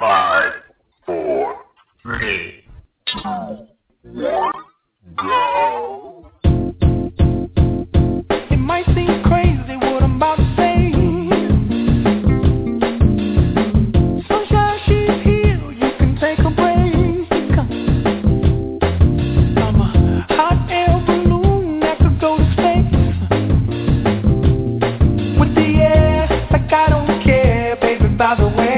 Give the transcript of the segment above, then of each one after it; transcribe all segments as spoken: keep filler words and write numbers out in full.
Five, four, three, two, one, go. It might seem crazy what I'm about to say. Sunshine, she's here, you can take a break. I'm a hot air balloon that could go to space. With the air, like I don't care, baby, by the way.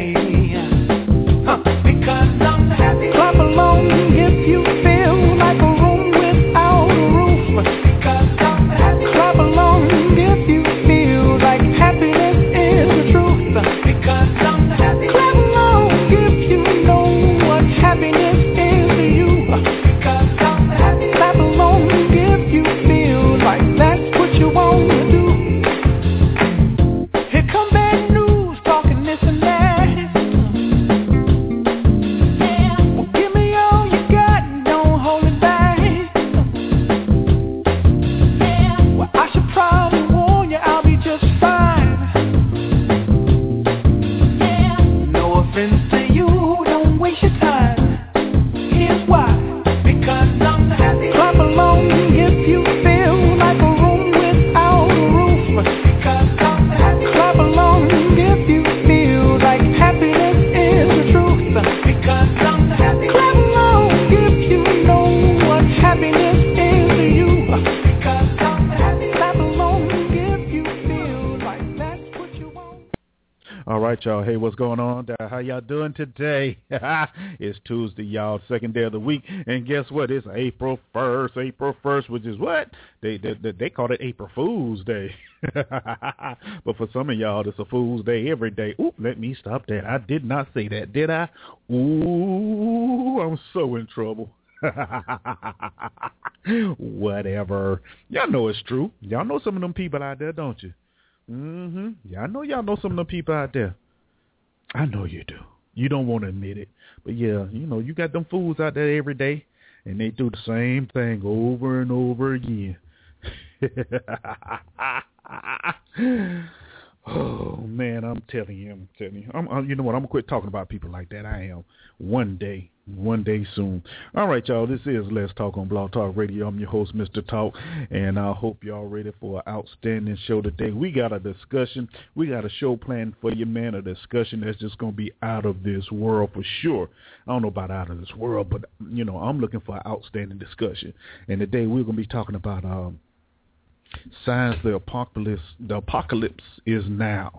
Y'all, hey, what's going on? How y'all doing today? It's Tuesday, y'all, second day of the week, and guess what? It's April first, April first, which is what? They they, they call it April Fool's Day. But for some of y'all, it's a Fool's Day every day. Oop, let me stop that. I did not say that, did I? Ooh, I'm so in trouble. Whatever. Y'all know it's true. Y'all know some of them people out there, don't you? Mm-hmm. Yeah, I know y'all know some of them people out there. I know you do. You don't want to admit it. But, yeah, you know, you got them fools out there every day, and they do the same thing over and over again. Oh, man, I'm telling you, I'm telling you. I'm, I'm, you know what, I'm going to quit talking about people like that. I am. One day, one day soon. All right, y'all, this is Let's Talk on Blog Talk Radio. I'm your host, Mister Talk, and I hope y'all ready for an outstanding show today. We got a discussion. We got a show planned for you, man, a discussion that's just going to be out of this world for sure. I don't know about out of this world, but, you know, I'm looking for an outstanding discussion. And today we're going to be talking about um, signs the apocalypse, the apocalypse is now.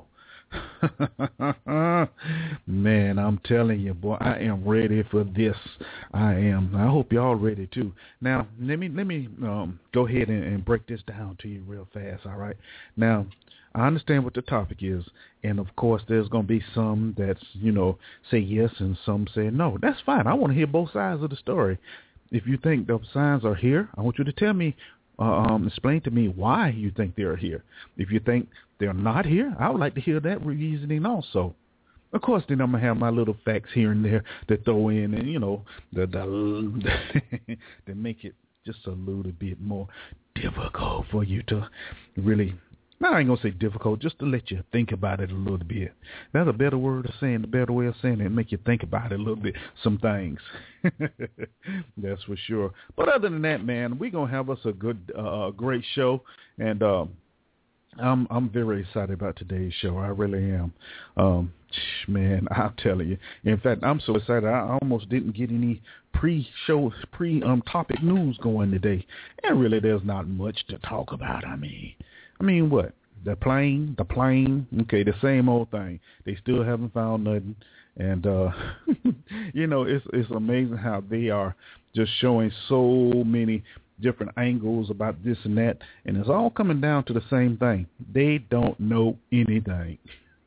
Man, I'm telling you, boy, I am ready for this. I am. I hope y'all ready too. Now, let me let me um, go ahead and, and break this down to you real fast. All right. Now, I understand what the topic is, and of course, there's going to be some that's you know say yes and some say no. That's fine. I want to hear both sides of the story. If you think the signs are here, I want you to tell me. Uh, um, explain to me why you think they're here. If you think they're not here, I would like to hear that reasoning also. Of course, then I'm going to have my little facts here and there to throw in and, you know, the, the, to make it just a little bit more difficult for you to really, no, I ain't going to say difficult, just to let you think about it a little bit. That's a better word of saying, a better way of saying it, make you think about it a little bit, some things. That's for sure. But other than that, man, we're going to have us a good, uh, great show. And um, I'm I'm very excited about today's show. I really am. Um, man, I'm telling you. In fact, I'm so excited, I almost didn't get any pre-show, pre-um topic news going today. And really, there's not much to talk about. I mean, I mean, what? The plane, the plane, okay, the same old thing. They still haven't found nothing. And, uh, you know, it's it's amazing how they are just showing so many different angles about this and that. And it's all coming down to the same thing. They don't know anything.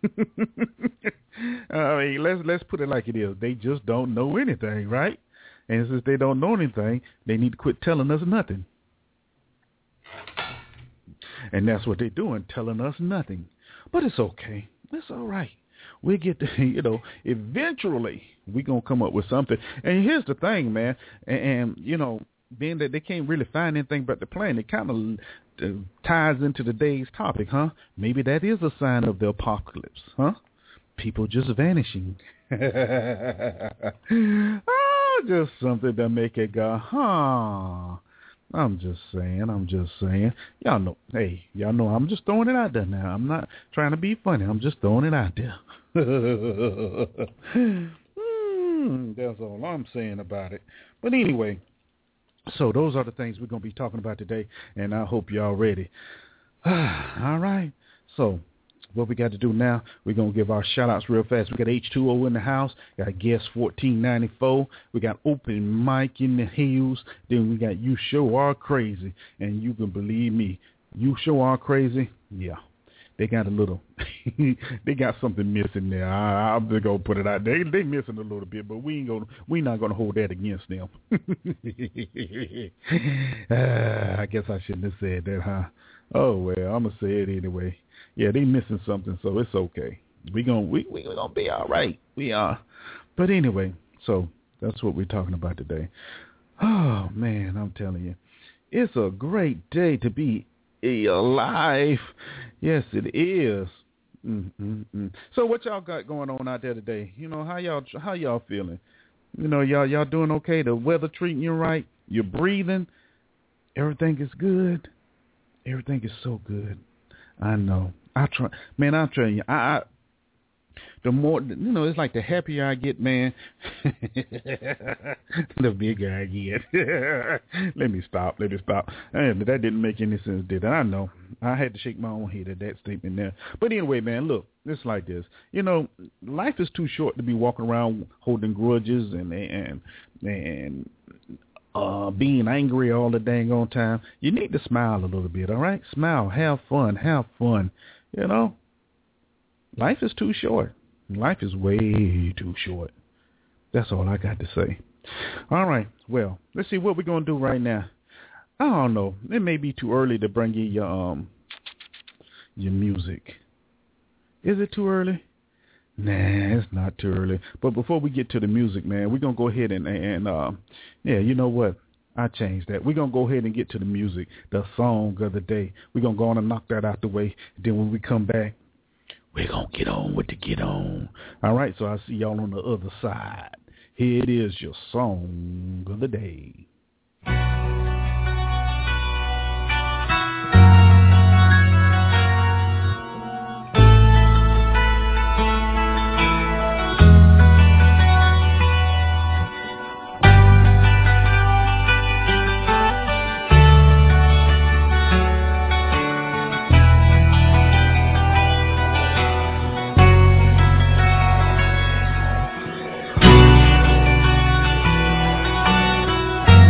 I mean, let's, let's put it like it is. They just don't know anything, right? And since they don't know anything, they need to quit telling us nothing. And that's what they're doing, telling us nothing. But it's okay. It's all right. We'll get to, you know, eventually we're going to come up with something. And here's the thing, man. And, and, you know, being that they can't really find anything but the plane, it kind of uh, ties into today's topic, huh? Maybe that is a sign of the apocalypse, huh? People just vanishing. Oh, just something to make it go, huh? I'm just saying, I'm just saying. Y'all know, hey, y'all know I'm just throwing it out there now. I'm not trying to be funny. I'm just throwing it out there. mm, that's all I'm saying about it. But anyway, so those are the things we're going to be talking about today, and I hope y'all ready. All right. So what we got to do now, we're going to give our shout-outs real fast. We got H two O in the house. Got Guest fourteen ninety-four. We got Open Mic in the Hills. Then we got You Show Are Crazy. And you can believe me, You Show Are Crazy, yeah. They got a little, they got something missing there. I, I'm just going to put it out there. They, they missing a little bit, but we ain't gonna, we not going to hold that against them. uh, I guess I shouldn't have said that, huh? Oh, well, I'm going to say it anyway. Yeah, they missing something, so it's okay. We gonna we we gonna be all right. We are. But anyway, so that's what we're talking about today. Oh man, I'm telling you, it's a great day to be alive. Yes, it is. Mm-mm-mm. So what y'all got going on out there today? You know, how y'all how y'all feeling? You know, y'all y'all doing okay? The weather treating you right? You're breathing. Everything is good. Everything is so good. I know. I try, man. I'm telling you, I, I the more you know, it's like the happier I get, man. The bigger I get. Let me stop. Let me stop. And that didn't make any sense, did it? I know. I had to shake my own head at that statement there. But anyway, man, look, it's like this. You know, life is too short to be walking around holding grudges and and and. Uh, being angry all the dang on time. You need to smile a little bit, all right? Smile, have fun, have fun. You know, life is too short. Life is way too short. That's all I got to say. All right, well, let's see what we're going to do right now. I don't know. It may be too early to bring you your, um, your music. Is it too early? Nah, it's not too early. But before we get to the music, man, we're going to go ahead and, and uh, yeah, you know what? I changed that. We're going to go ahead and get to the music, the song of the day. We're going to go on and knock that out the way. Then when we come back, we're going to get on with the get on. All right, so I'll see y'all on the other side. Here it is, your song of the day. Thank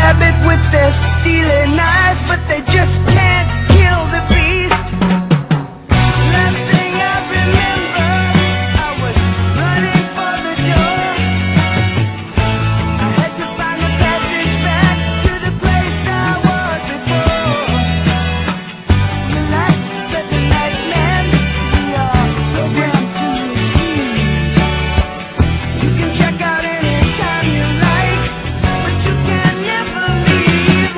rabbit with their stealing eyes, but they just can't kill the beast. Last thing I remember, I was running for the door. I had to find the passage back to the place I was before. The lights of the nightman, we are programmed to receive. You can check out anytime you like, but you can never leave.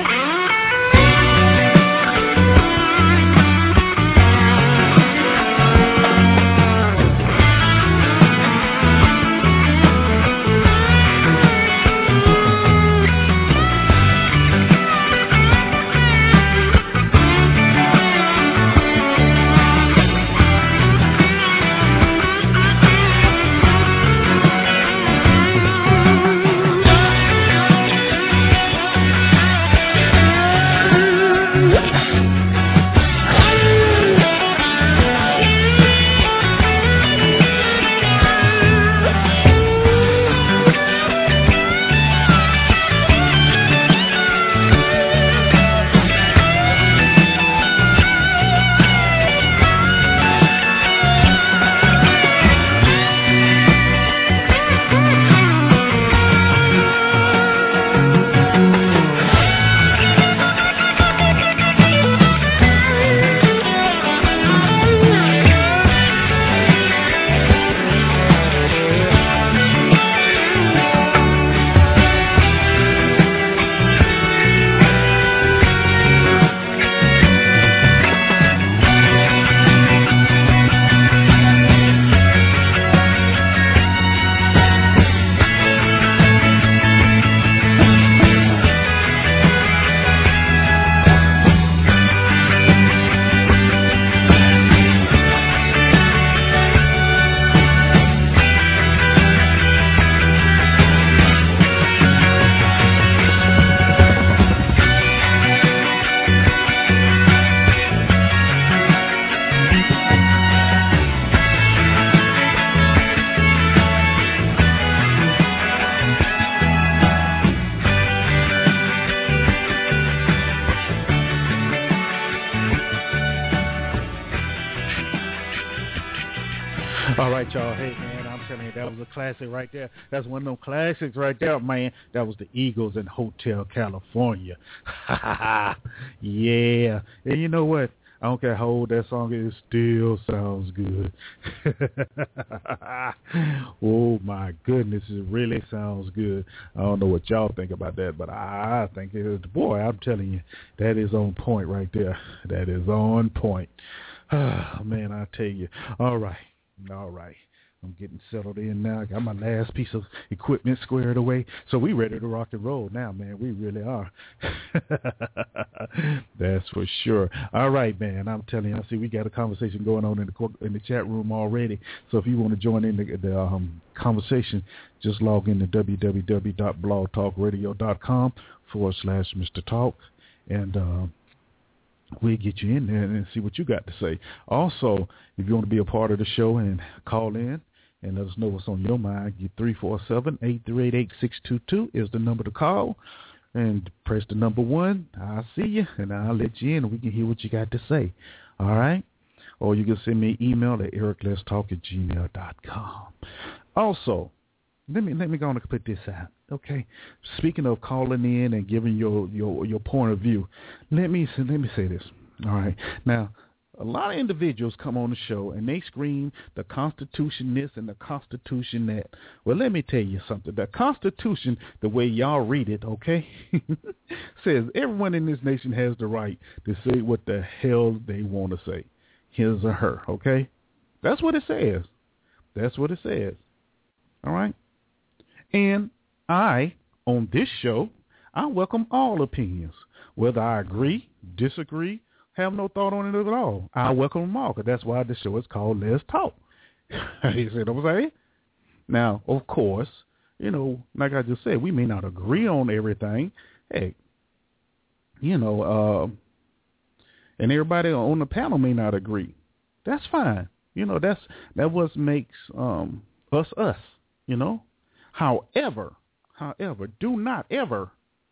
All right, y'all. Hey, man, I'm telling you, that was a classic right there. That's one of them classics right there, man. That was the Eagles in Hotel California. Yeah. And you know what? I don't care how old that song is, still sounds good. Oh, my goodness, it really sounds good. I don't know what y'all think about that, but I think it is. Boy, I'm telling you, that is on point right there. That is on point. Oh, man, I tell you. All right. All right. I'm getting settled in now. I got my last piece of equipment squared away. So we ready to rock and roll now, man. We really are. That's for sure. All right, man. I'm telling you, I see we got a conversation going on in the in the chat room already. So if you want to join in the, the um, conversation, just log in to www.blogtalkradio.com forward slash Mr. Talk. And um, we'll get you in there and see what you got to say. Also, if you want to be a part of the show and call in and let us know what's on your mind, get three four seven, eight three eight, eight six two two is the number to call. And press the number one. I'll see you, and I'll let you in, and we can hear what you got to say. All right? Or you can send me an email at eric let's talk at gmail dot com. Also, let me let me go on and put this out. Okay, speaking of calling in and giving your, your, your point of view, let me let me say this. All right, now a lot of individuals come on the show and they scream the Constitution this and the Constitution that. Well, let me tell you something. The Constitution, the way y'all read it, okay, says everyone in this nation has the right to say what the hell they want to say, his or her. Okay, that's what it says. That's what it says. All right, and I, on this show, I welcome all opinions, whether I agree, disagree, have no thought on it at all. I welcome them all, because that's why this show is called Let's Talk. You see what I'm saying? Now, of course, you know, like I just said, we may not agree on everything. Hey, you know, uh, and everybody on the panel may not agree. That's fine. You know, that's that what makes um, us us, you know. However, however, do not ever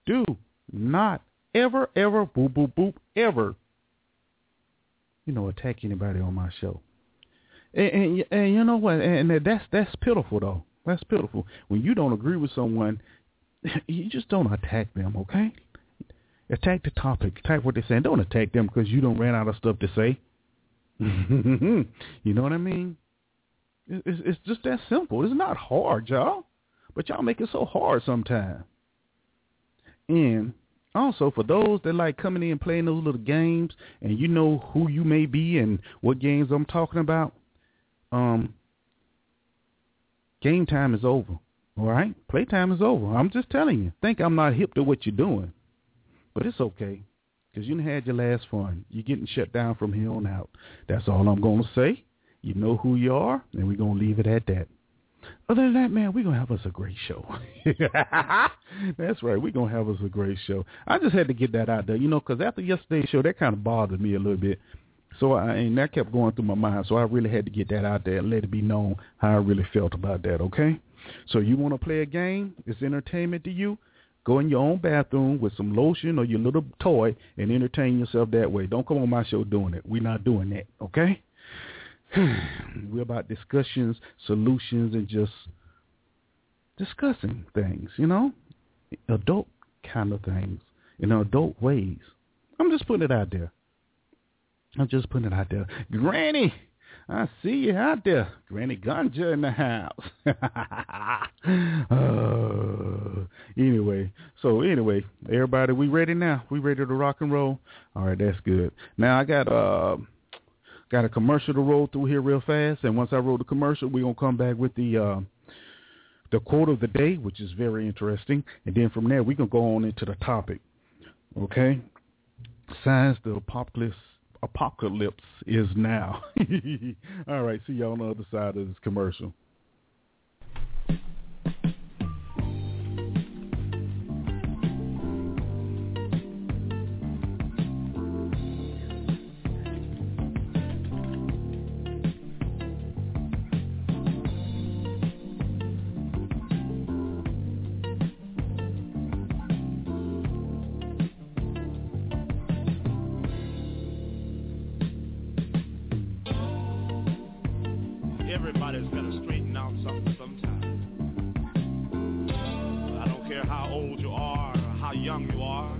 do not ever, ever, boop, boop, boop, ever, you know, attack anybody on my show. And, and, and you know what? And that's that's pitiful, though. That's pitiful. When you don't agree with someone, you just don't attack them, okay? Attack the topic. Attack what they're saying. Don't attack them because you don't ran out of stuff to say. You know what I mean? It's, it's just that simple. It's not hard, y'all. But y'all make it so hard sometimes. And also, for those that like coming in and playing those little games, and you know who you may be and what games I'm talking about, um, game time is over. All right? Playtime is over. I'm just telling you. Think I'm not hip to what you're doing. But it's okay, because you had your last fun. You're getting shut down from here on out. That's all I'm going to say. You know who you are, and we're going to leave it at that. Other than that, man, we're going to have us a great show. That's right. We're going to have us a great show. I just had to get that out there, you know, because after yesterday's show, that kind of bothered me a little bit. So I, and that kept going through my mind. So I really had to get that out there and let it be known how I really felt about that, okay? So you want to play a game? It's entertainment to you? Go in your own bathroom with some lotion or your little toy and entertain yourself that way. Don't come on my show doing it. We're not doing that, okay? We're about discussions, solutions, and just discussing things, you know, adult kind of things in adult ways. I'm just putting it out there. I'm just putting it out there. Granny, I see you out there. Granny Ganja in the house. uh, anyway, so anyway, everybody, we ready now? We ready to rock and roll? All right, that's good. Now I got uh. Got a commercial to roll through here real fast, and once I roll the commercial, we're going to come back with the uh, the quote of the day, which is very interesting, and then from there, we're going to go on into the topic, okay? Signs the apocalypse, apocalypse is now. All right, see y'all on the other side of this commercial. Everybody's got to straighten out something sometime. I don't care how old you are or how young you are.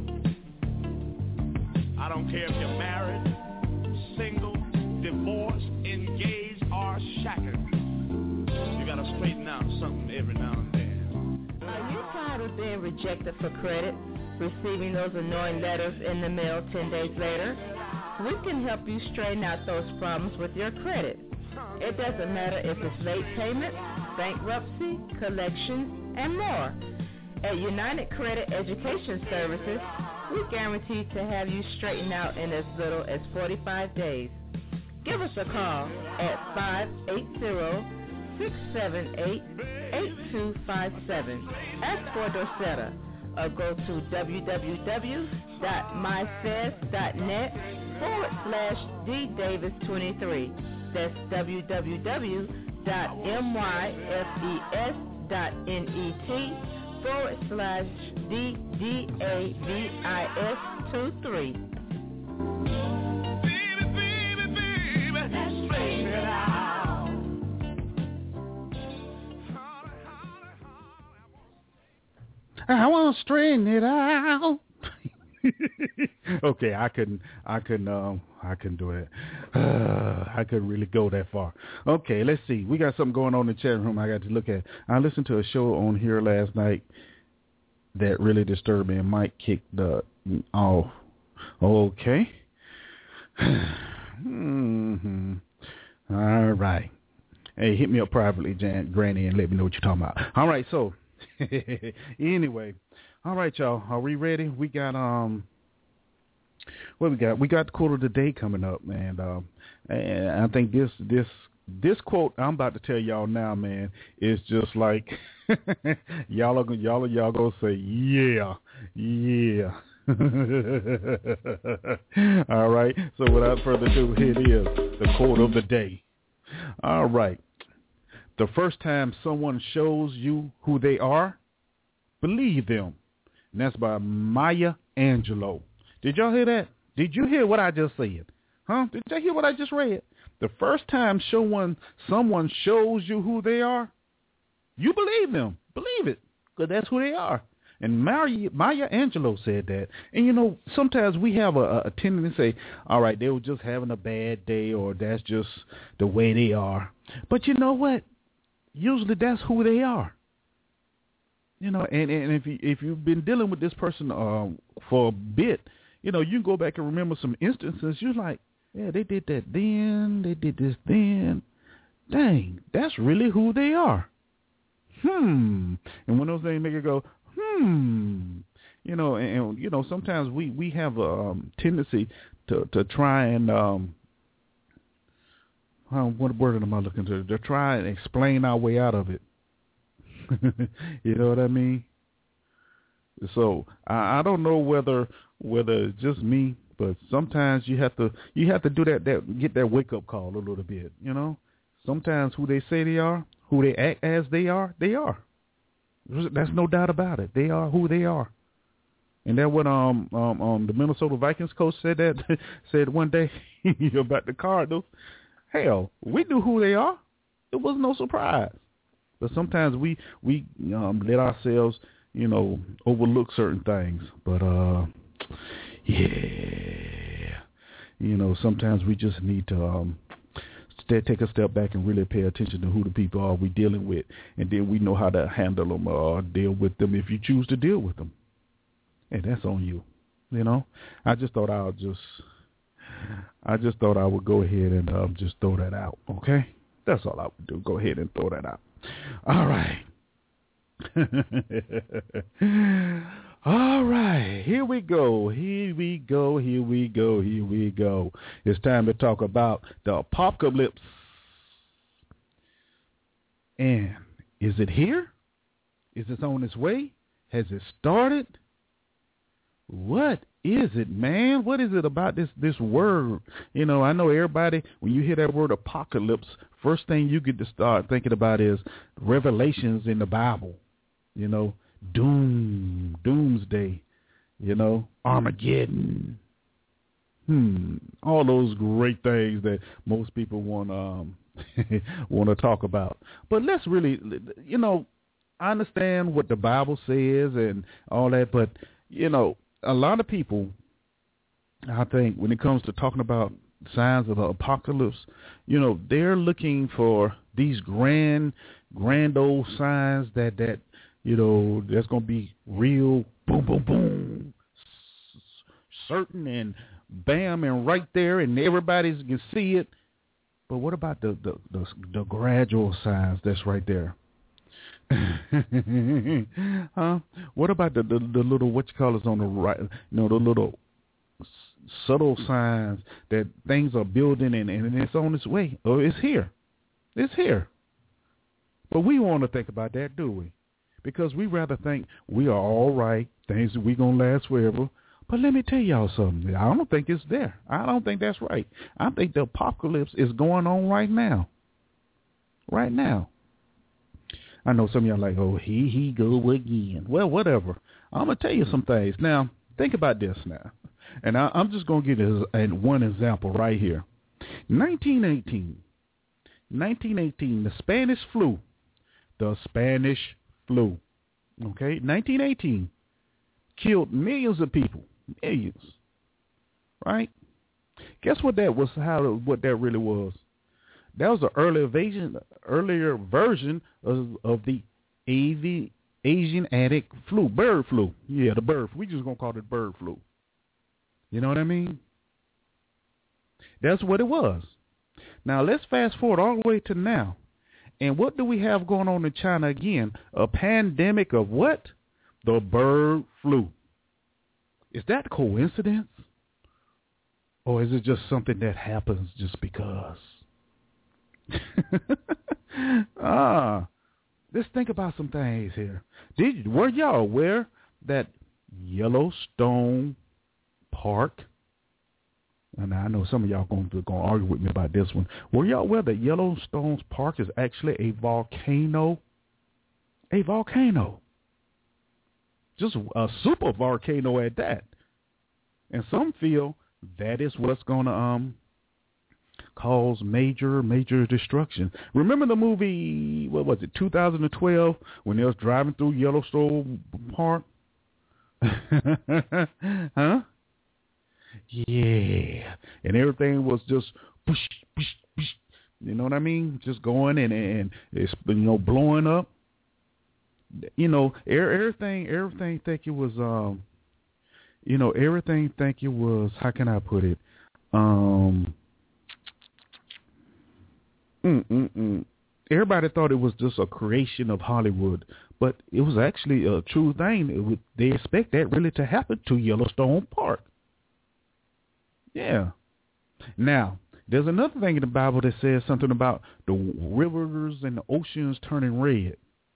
I don't care if you're married, single, divorced, engaged, or shackled. You got to straighten out something every now and then. Are you tired of being rejected for credit, receiving those annoying letters in the mail ten days later? We can help you straighten out those problems with your credit. It doesn't matter if it's late payment, bankruptcy, collections, and more. At United Credit Education Services, we guarantee to have you straightened out in as little as forty-five days. Give us a call at five eight zero, six seven eight, eight two five seven. Ask for Dorcetta or go to www.myfest.net forward slash D Davis twenty-three. That's www.myfes.net forward slash D D A V I S two three. Baby, baby, baby, let's straighten it out. I want to straighten it out. Okay, I couldn't, I couldn't, um, I couldn't do it. Uh, I couldn't really go that far. Okay, let's see. We got something going on in the chat room I got to look at. I listened to a show on here last night that really disturbed me, and Mike kicked the off. Okay. mm-hmm. All right. Hey, hit me up privately, Jan, Granny, and let me know what you're talking about. All right, so anyway. All right, y'all. Are we ready? We got um, what we got? We got the quote of the day coming up, man. Um, and I think this this this quote I'm about to tell y'all now, man, is just like y'all are y'all are y'all gonna say, yeah, yeah. All right. So without further ado, here it is, the quote of the day. All right. The first time someone shows you who they are, believe them. And that's by Maya Angelou. Did y'all hear that? Did you hear what I just said? Huh? Did y'all hear what I just read? The first time someone, someone shows you who they are, you believe them. Believe it, because that's who they are. And Maya, Maya Angelou said that. And, you know, sometimes we have a, a tendency to say, all right, they were just having a bad day, or that's just the way they are. But you know what? Usually that's who they are. You know, and, and if, you, if you've been dealing with this person um, for a bit, you know, you can go back and remember some instances. You're like, yeah, they did that then, they did this then. Dang, that's really who they are. Hmm. And when those things make it go, hmm. You know, and, and you know, sometimes we, we have a um, tendency to, to try and, um, uh, what word am I looking to? To try and explain our way out of it. You know what I mean? So I, I don't know whether whether it's just me, but sometimes you have to you have to do that, that get that wake up call a little bit. You know, sometimes who they say they are, who they act as they are, they are. That's no doubt about it. They are who they are. And that what um um, um the Minnesota Vikings coach said that said one day about the Cardinals. Hell, we knew who they are. It was no surprise. But sometimes we we um, let ourselves, you know, overlook certain things. But uh, yeah, you know, sometimes we just need to um, st- take a step back and really pay attention to who the people are we dealing with, and then we know how to handle them or deal with them if you choose to deal with them. And that's on you. You know, I just thought I would just, I just thought I would go ahead and um, just throw that out. Okay, that's all I would do. Go ahead and throw that out. All right. All right. Here we go. Here we go. Here we go. Here we go. It's time to talk about the apocalypse. And is it here? Is it on its way? Has it started? What is it, man? What is it about this, this word? You know, I know everybody, when you hear that word apocalypse, first thing you get to start thinking about is revelations in the Bible. You know, doom, doomsday, you know, Armageddon. Hmm, all those great things that most people want um want to talk about. But let's really, you know, I understand what the Bible says and all that, but, you know, a lot of people, I think, when it comes to talking about signs of the apocalypse, you know, they're looking for these grand, grand old signs that, that you know, that's going to be real, boom, boom, boom, certain and bam and right there and everybody can see it. But what about the, the, the, the gradual signs that's right there? Huh? What about the, the the little what you call it on the right? You know, the little subtle signs that things are building and, and it's on its way. Oh, it's here. It's here. But we want to think about that, do we? Because we rather think we are all right, things that we gonna last forever. But let me tell y'all something. I don't think it's there. I don't think that's right. I think the apocalypse is going on right now. Right now. I know some of y'all like, oh, he he go again. Well, whatever. I'm going to tell you some things. Now, think about this now. And I, I'm just going to give you one example right here. nineteen eighteen. nineteen eighteen, the Spanish flu. The Spanish flu. Okay? nineteen eighteen. Killed millions of people. Millions. Right? Guess what that was, how, what that really was? That was the early version, earlier version of, of the A V, Asian Asiatic flu, bird flu. Yeah, the bird. We just gonna call it bird flu. You know what I mean? That's what it was. Now let's fast forward all the way to now, and what do we have going on in China again? A pandemic of what? The bird flu. Is that coincidence, or is it just something that happens just because? ah, let's think about some things here. Did were y'all aware that Yellowstone Park? And I know some of y'all going to going to argue with me about this one. Were y'all aware that Yellowstone Park is actually a volcano? A volcano. just a super volcano at that. And some feel that is what's going to um cause major, major destruction. Remember the movie, what was it, two thousand twelve, when they was driving through Yellowstone Park? Huh? Yeah. And everything was just, push, push, push, you know what I mean? Just going and, and it's, you know, blowing up. You know, everything, everything think it was, um, you know, everything think it was, how can I put it? Um, mm, mm, mm. Everybody thought it was just a creation of Hollywood, but it was actually a true thing. It would, they expect that really to happen to Yellowstone Park. Yeah. Now, there's another thing in the Bible that says something about the rivers and the oceans turning red.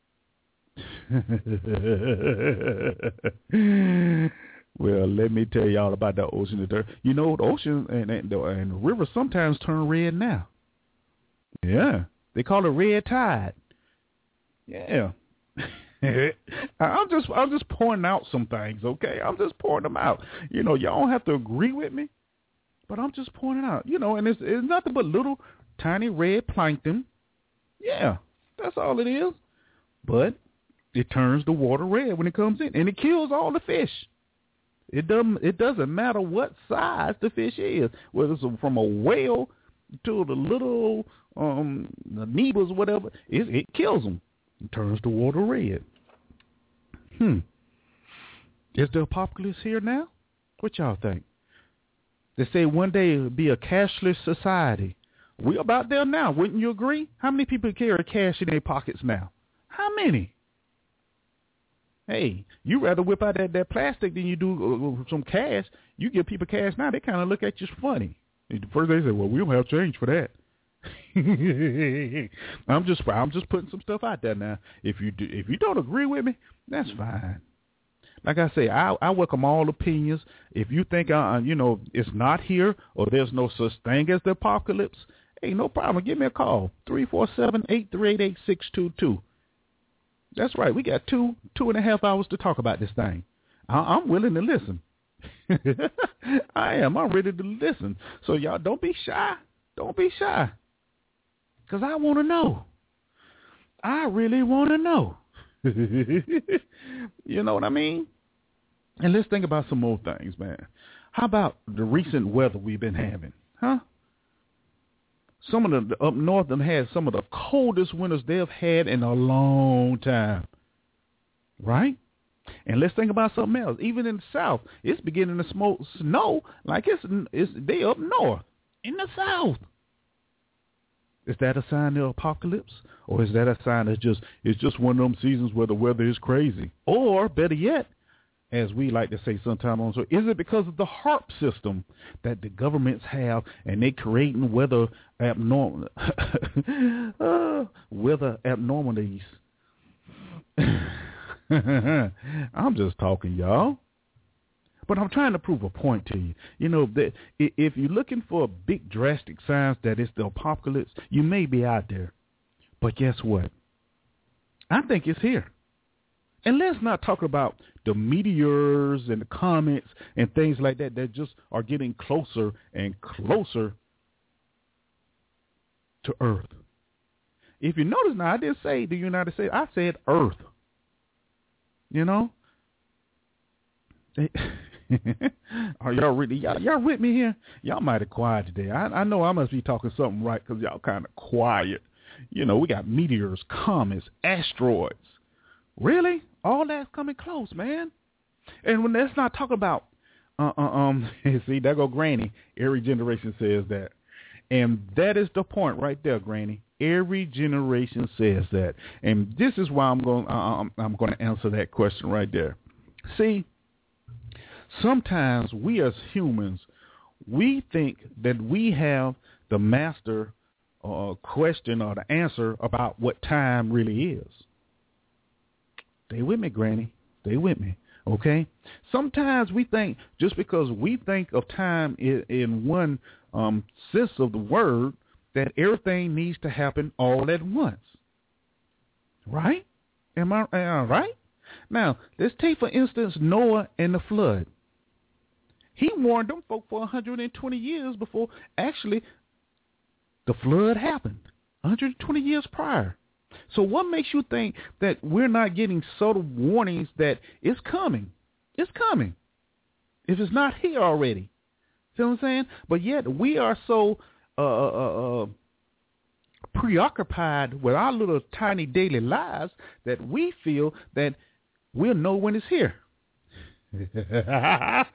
Well, let me tell y'all about the ocean. You know, the ocean and, and, the, and the rivers sometimes turn red now. Yeah. They call it red tide. Yeah. I'm just I'm just pointing out some things, okay? I'm just pointing them out. You know, y'all don't have to agree with me, but I'm just pointing out. You know, and it's, it's nothing but little tiny red plankton. Yeah, that's all it is. But it turns the water red when it comes in, and it kills all the fish. It doesn't it doesn't matter what size the fish is, whether it's from a whale to the little um amoebas or whatever. It, it kills them. It turns the water red. Hmm. Is the apocalypse here now? What y'all think? They say one day it'll be a cashless society. We're about there now. Wouldn't you agree? How many people carry cash in their pockets now? How many? Hey, you rather whip out that, that plastic than you do uh, some cash. You give people cash now, they kind of look at you funny. First they say, well, we don't have change for that. I'm just I'm just putting some stuff out there now. If you do, if you don't agree with me, that's fine. Like I say, I, I welcome all opinions. If you think uh, you know it's not here or there's no such thing as the apocalypse, hey, no problem. Give me a call three four seven eight three eight eight six two two. That's right. We got two two and a half hours to talk about this thing. I, I'm willing to listen. I am. I'm ready to listen. So y'all don't be shy. Don't be shy. Because I want to know. I really want to know. You know what I mean? And let's think about some more things, man. How about the recent weather we've been having? Huh? Some of the up north have had some of the coldest winters they've had in a long time. Right? And let's think about something else. Even in the south, it's beginning to smoke snow like it's, it's they up north in the south. Is that a sign of apocalypse? Or is that a sign that just it's just one of them seasons where the weather is crazy? Or, better yet, as we like to say sometime on, so is it because of the HAARP system that the governments have and they creating weather abnormal uh, weather abnormalities? I'm just talking, y'all. But I'm trying to prove a point to you. You know, that if you're looking for big drastic signs that it's the apocalypse, you may be out there. But guess what? I think it's here. And let's not talk about the meteors and the comets and things like that that just are getting closer and closer to Earth. If you notice now, I didn't say the United States. I said Earth. You know? Are y'all really, y'all, y'all with me here? Y'all might have quiet today. I, I know I must be talking something right because y'all kind of quiet. You know, we got meteors, comets, asteroids. Really? All that's coming close, man. And when let's not talk about, uh, uh, um, see, there go Granny. Every generation says that. And that is the point right there, Granny. Every generation says that. And this is why I'm going, uh, I'm, I'm going to answer that question right there. See, sometimes we as humans, we think that we have the master uh, question or the answer about what time really is. Stay with me, Granny. Stay with me, okay? Sometimes we think just because we think of time in, in one um, sense of the word that everything needs to happen all at once. Right? Am I, am I right? Now, let's take, for instance, Noah and the flood. He warned them folk for one hundred twenty years before actually the flood happened, one hundred twenty years prior. So what makes you think that we're not getting subtle warnings that it's coming? It's coming. If it's not here already. See what I'm saying? But yet we are so uh, uh, uh, preoccupied with our little tiny daily lives that we feel that we'll know when it's here. I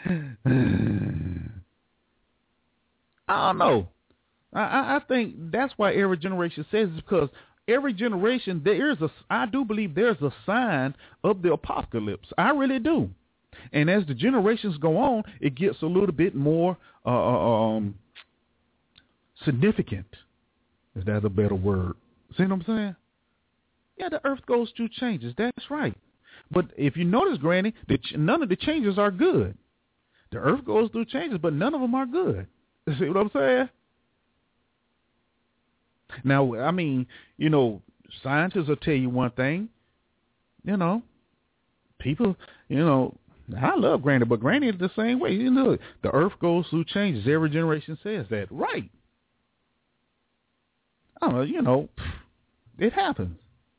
don't know. I, I think that's why every generation says it, because every generation there is a, I do believe there's a sign of the apocalypse. I really do. And as the generations go on, it gets a little bit more uh, um, significant. Is that a better word? See what I'm saying? Yeah, the earth goes through changes. That's right. But if you notice, Granny, the ch- none of the changes are good. The earth goes through changes, but none of them are good. See what I'm saying? Now, I mean, you know, scientists will tell you one thing. You know, people, you know, I love Granny, but Granny is the same way. You know, the earth goes through changes. Every generation says that. Right. I don't know, you know, it happens.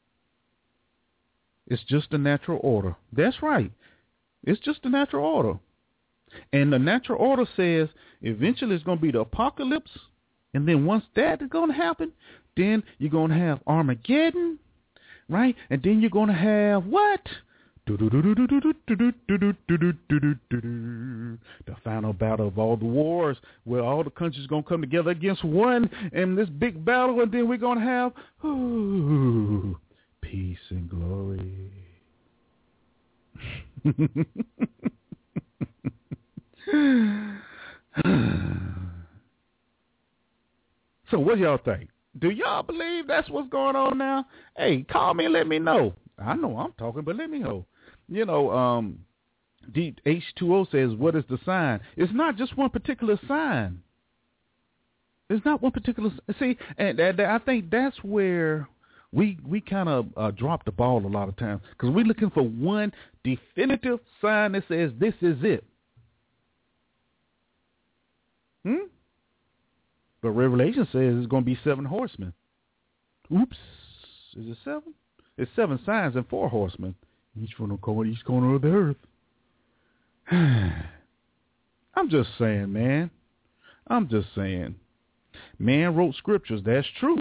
It's just the natural order. That's right. It's just the natural order. And the natural order says eventually it's going to be the apocalypse. And then once that is going to happen, then you're going to have Armageddon, right? And then you're going to have what? The final battle of all the wars, where all the countries are going to come together against one in this big battle, and then we're going to have ooh, peace and glory. So what y'all think? Do y'all believe that's what's going on now? Hey, call me and let me know. I know I'm talking, but let me know. You know, um, D H two O says, what is the sign? It's not just one particular sign. It's not one particular, see, and, and I think that's where we we kind of uh, drop the ball a lot of times, because we're looking for one definitive sign that says this is it. Hmm? But Revelation says it's going to be seven horsemen. Oops. Is it seven? It's seven signs and four horsemen. Each from the corner, each corner of the earth. I'm just saying, man. I'm just saying. Man wrote scriptures. That's true.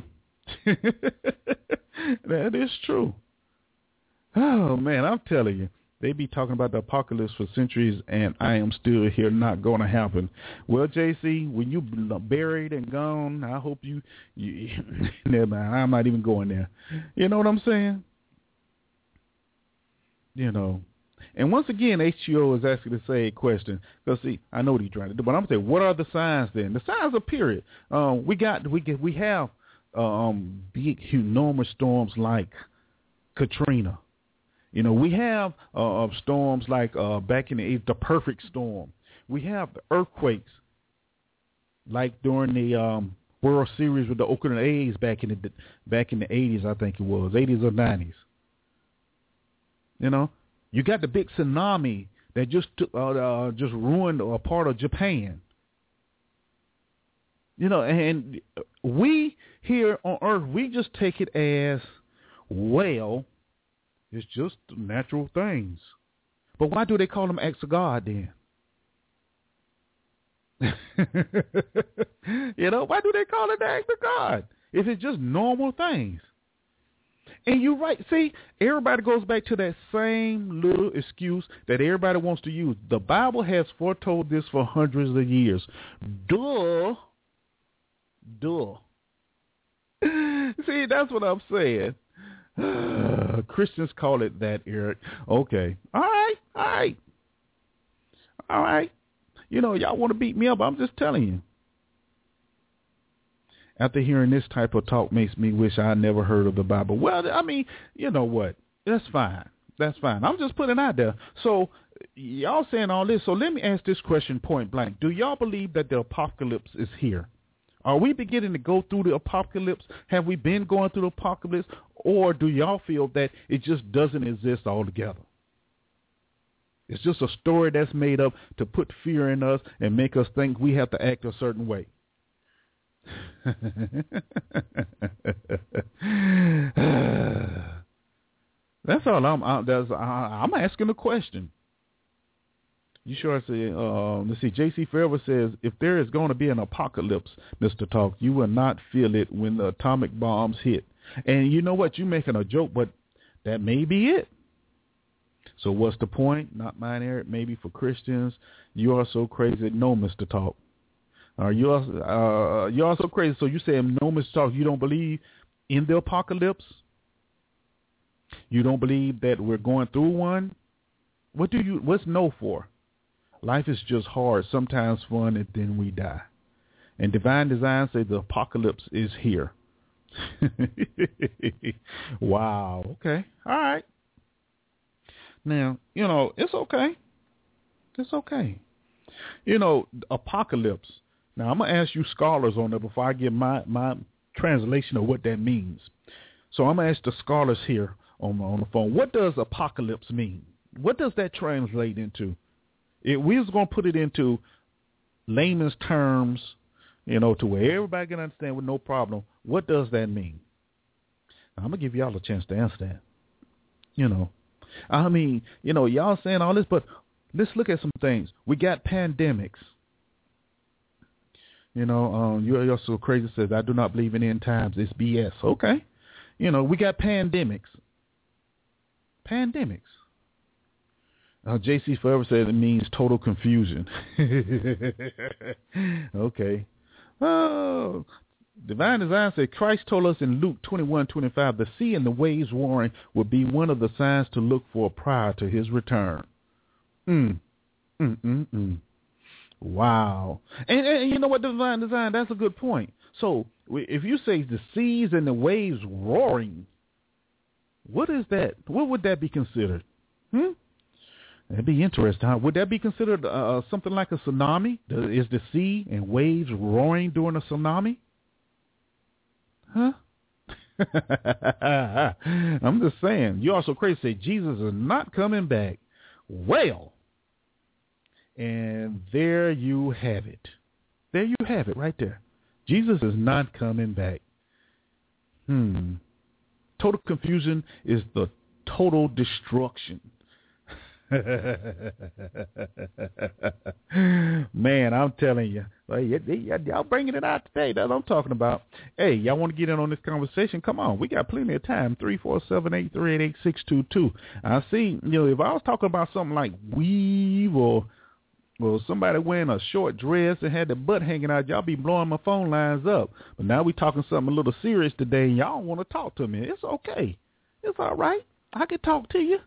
That is true. Oh, man, I'm telling you. They be talking about the apocalypse for centuries, and I am still here, not going to happen. Well, J C, when you buried and gone, I hope you, you never mind, I'm not even going there. You know what I'm saying? You know. And once again, H T O is asking the same question. Because, see, I know what he's trying to do, but I'm going to say, what are the signs then? The signs are period. Um, we got, we get, we have um, big, enormous storms like Katrina. You know, we have uh, storms like uh, back in the eighties, the perfect storm. We have the earthquakes like during the um, World Series with the Oakland A's back in the back in the eighties, I think it was, eighties or nineties. You know, you got the big tsunami that just took, uh, uh, just ruined a part of Japan. You know, and we here on Earth, we just take it as, well, it's just natural things. But why do they call them acts of God then? You know, why do they call it the act of God if it's just normal things? And you're right. See, everybody goes back to that same little excuse that everybody wants to use. The Bible has foretold this for hundreds of years. Duh. Duh. See, that's what I'm saying. Uh, Christians call it that, Eric. Okay. All right. All right. All right. You know, y'all want to beat me up. I'm just telling you. After hearing this type of talk makes me wish I never heard of the Bible. Well, I mean, you know what? That's fine. That's fine. I'm just putting it out there. So y'all saying all this. So let me ask this question point blank. Do y'all believe that the apocalypse is here? Are we beginning to go through the apocalypse? Have we been going through the apocalypse? Or do y'all feel that it just doesn't exist altogether? It's just a story that's made up to put fear in us and make us think we have to act a certain way. That's all I'm. I'm, that's, I'm asking a question. You sure? I say. Uh, let's see. J C Forever says, if there is going to be an apocalypse, Mister Talk, you will not feel it when the atomic bombs hit. And you know what? You're making a joke, but that may be it. So what's the point? Not mine, Eric. Maybe for Christians, you are so crazy. No, Mister Talk. Are you uh, you're also crazy? So you say, no, Mister Talk, you don't believe in the apocalypse? You don't believe that we're going through one? What do you? What's no for? Life is just hard, sometimes fun, and then we die. And Divine Design says the apocalypse is here. Wow. Okay. All right. Now, you know, it's okay. It's okay. You know, apocalypse. Now, I'm going to ask you scholars on that before I give my, my translation of what that means. So I'm going to ask the scholars here on, on the phone, what does apocalypse mean? What does that translate into? It, we was going to put it into layman's terms, you know, to where everybody can understand with no problem. What does that mean? Now, I'm going to give y'all a chance to answer that. You know, I mean, you know, y'all saying all this, but let's look at some things. We got pandemics. You know, um, you're, you're so crazy says, I do not believe in end times. It's B S. Okay. You know, we got pandemics. Pandemics. Uh, J C Forever says it means total confusion. Okay. Oh, Divine Design said Christ told us in Luke twenty-one twenty-five, the sea and the waves roaring would be one of the signs to look for prior to his return. Mm. Mm, mm, mm. Wow. And, and you know what, Divine Design, that's a good point. So if you say the seas and the waves roaring, what is that? What would that be considered? Hmm? That'd be interesting. Huh? Would that be considered uh, something like a tsunami? Is the sea and waves roaring during a tsunami? Huh? I'm just saying. You also crazy say Jesus is not coming back. Well, and there you have it. There you have it right there. Jesus is not coming back. Hmm. Total confusion is the total destruction. Man, I'm telling you, y'all bringing it out today. That's what I'm talking about. Hey, y'all want to get in on this conversation? Come on, we got plenty of time. three four seven, eight three eight, eight six two two. I see, you know, if I was talking about something like weave or or somebody wearing a short dress and had the butt hanging out, y'all be blowing my phone lines up. But now we talking something a little serious today, and y'all want to talk to me. It's okay. It's all right. I can talk to you.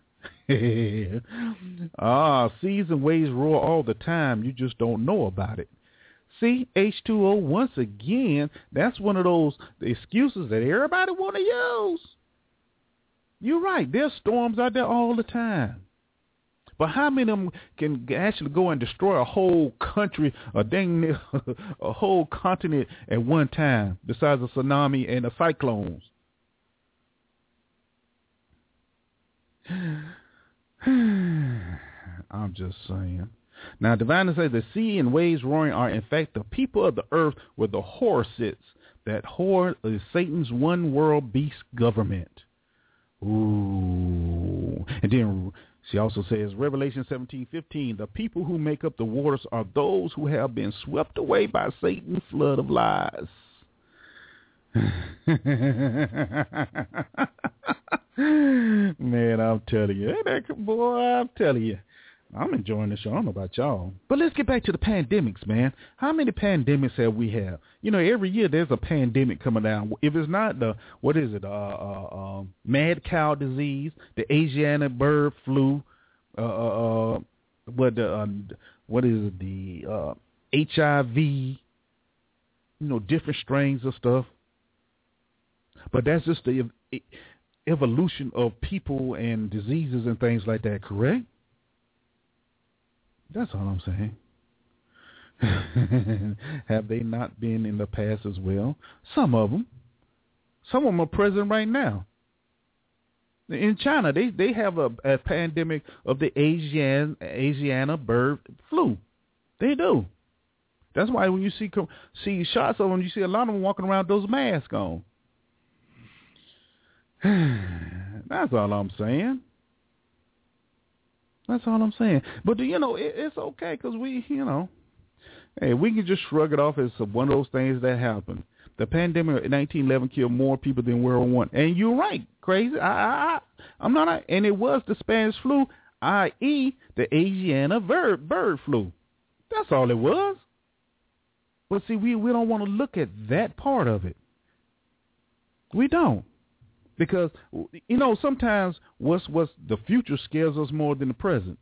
Ah, seas and waves roar all the time. You just don't know about it. See, H two O, once again, that's one of those excuses that everybody want to use. You're right. There's storms out there all the time. But how many of them can actually go and destroy a whole country, a dang near, a whole continent at one time, besides a tsunami and the cyclones? I'm just saying. Now, Divine says the sea and waves roaring are, in fact, the people of the earth where the whore sits. That whore is Satan's one world beast government. Ooh. And then she also says, Revelation seventeen fifteen, the people who make up the waters are those who have been swept away by Satan's flood of lies. Man, I'm telling you. Hey there, boy, I'm telling you. I'm enjoying the show. I don't know about y'all. But let's get back to the pandemics, man. How many pandemics have we had? You know, every year there's a pandemic coming down. If it's not the, what is it, uh, uh, uh, mad cow disease, the Asiatic bird flu, uh, uh, what, the, uh, what is it, the uh, H I V, you know, different strains of stuff. But that's just the evolution of people and diseases and things like that, correct? That's all I'm saying. Have they not been in the past as well? Some of them. Some of them are present right now. In China, they, they have a, a pandemic of the Asian Asiana bird flu. They do. That's why when you see see shots of them, you see a lot of them walking around with those masks on. That's all I'm saying. That's all I'm saying. But, you know, it, it's okay because we, you know, hey, we can just shrug it off as one of those things that happened. The pandemic of nineteen eleven killed more people than World War One. And you're right, crazy. I, I, I, I'm not, and it was the Spanish flu, that is the Asiana bird, bird flu. That's all it was. But see, we, we don't want to look at that part of it. We don't. Because, you know, sometimes what's, what's the future scares us more than the present.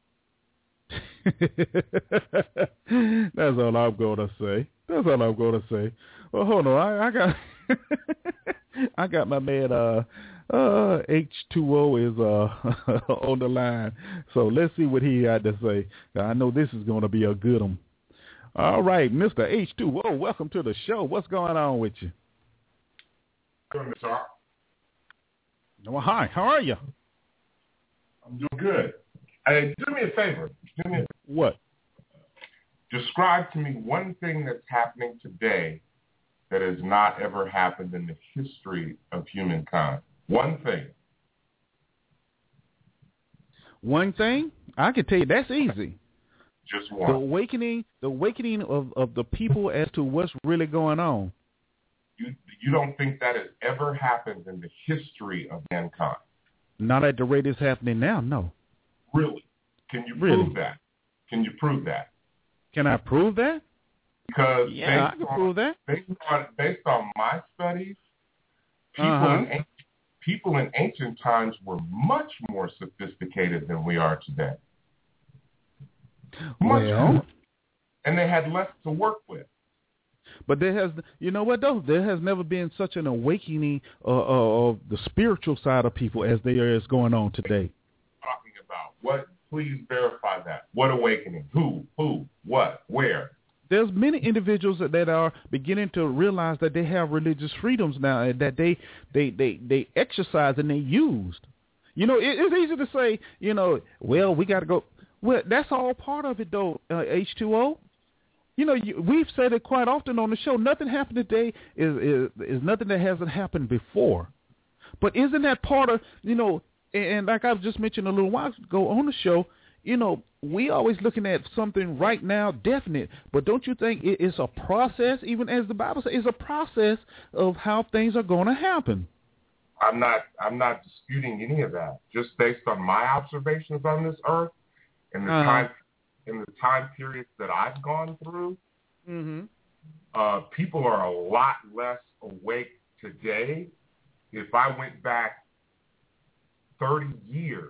That's all I'm going to say. That's all I'm going to say. Well, hold on. I, I got I got my man uh, uh, H two O is uh, on the line. So let's see what he had to say. I know this is going to be a good one. All right, Mister H two O, welcome to the show. What's going on with you? Good, Mister R. Well, hi. How are you? I'm doing good. Hey, do me a favor. Do me a What? Describe to me one thing that's happening today that has not ever happened in the history of humankind. One thing. One thing? I can tell you that's easy. Just The one. awakening, the awakening of, of the people as to what's really going on. You, you don't think that has ever happened in the history of mankind? Not at the rate it's happening now, no. Really? Can you Really? prove that? Can you prove that? Can I prove that? Because Yeah, I based can on, prove that. Based on, based on my studies, people, Uh-huh. in, an- people in ancient times were much more sophisticated than we are today. Much Well, more. And they had less to work with. but there has, you know what though? There has never been such an awakening uh, uh, of the spiritual side of people as there is going on today. Talking about what? Please verify that. What awakening? Who? Who? What? Where? There's many individuals that, that are beginning to realize that they have religious freedoms now, and that they they they, they exercise and they used. You know, it, it's easy to say, you know, well, we got to go. Well, that's all part of it, though, uh, H two O. You know, you, we've said it quite often on the show. Nothing happened today is, is is nothing that hasn't happened before. But isn't that part of, you know, and, and like I just mentioned a little while ago on the show, you know, we always looking at something right now definite. But don't you think it, it's a process, even as the Bible says, it's a process of how things are going to happen? I'm not. I'm not disputing any of that. Just based on my observations on this earth and the Uh-huh. time in the time periods that I've gone through, Mm-hmm. uh, people are a lot less awake today. If I went back thirty years,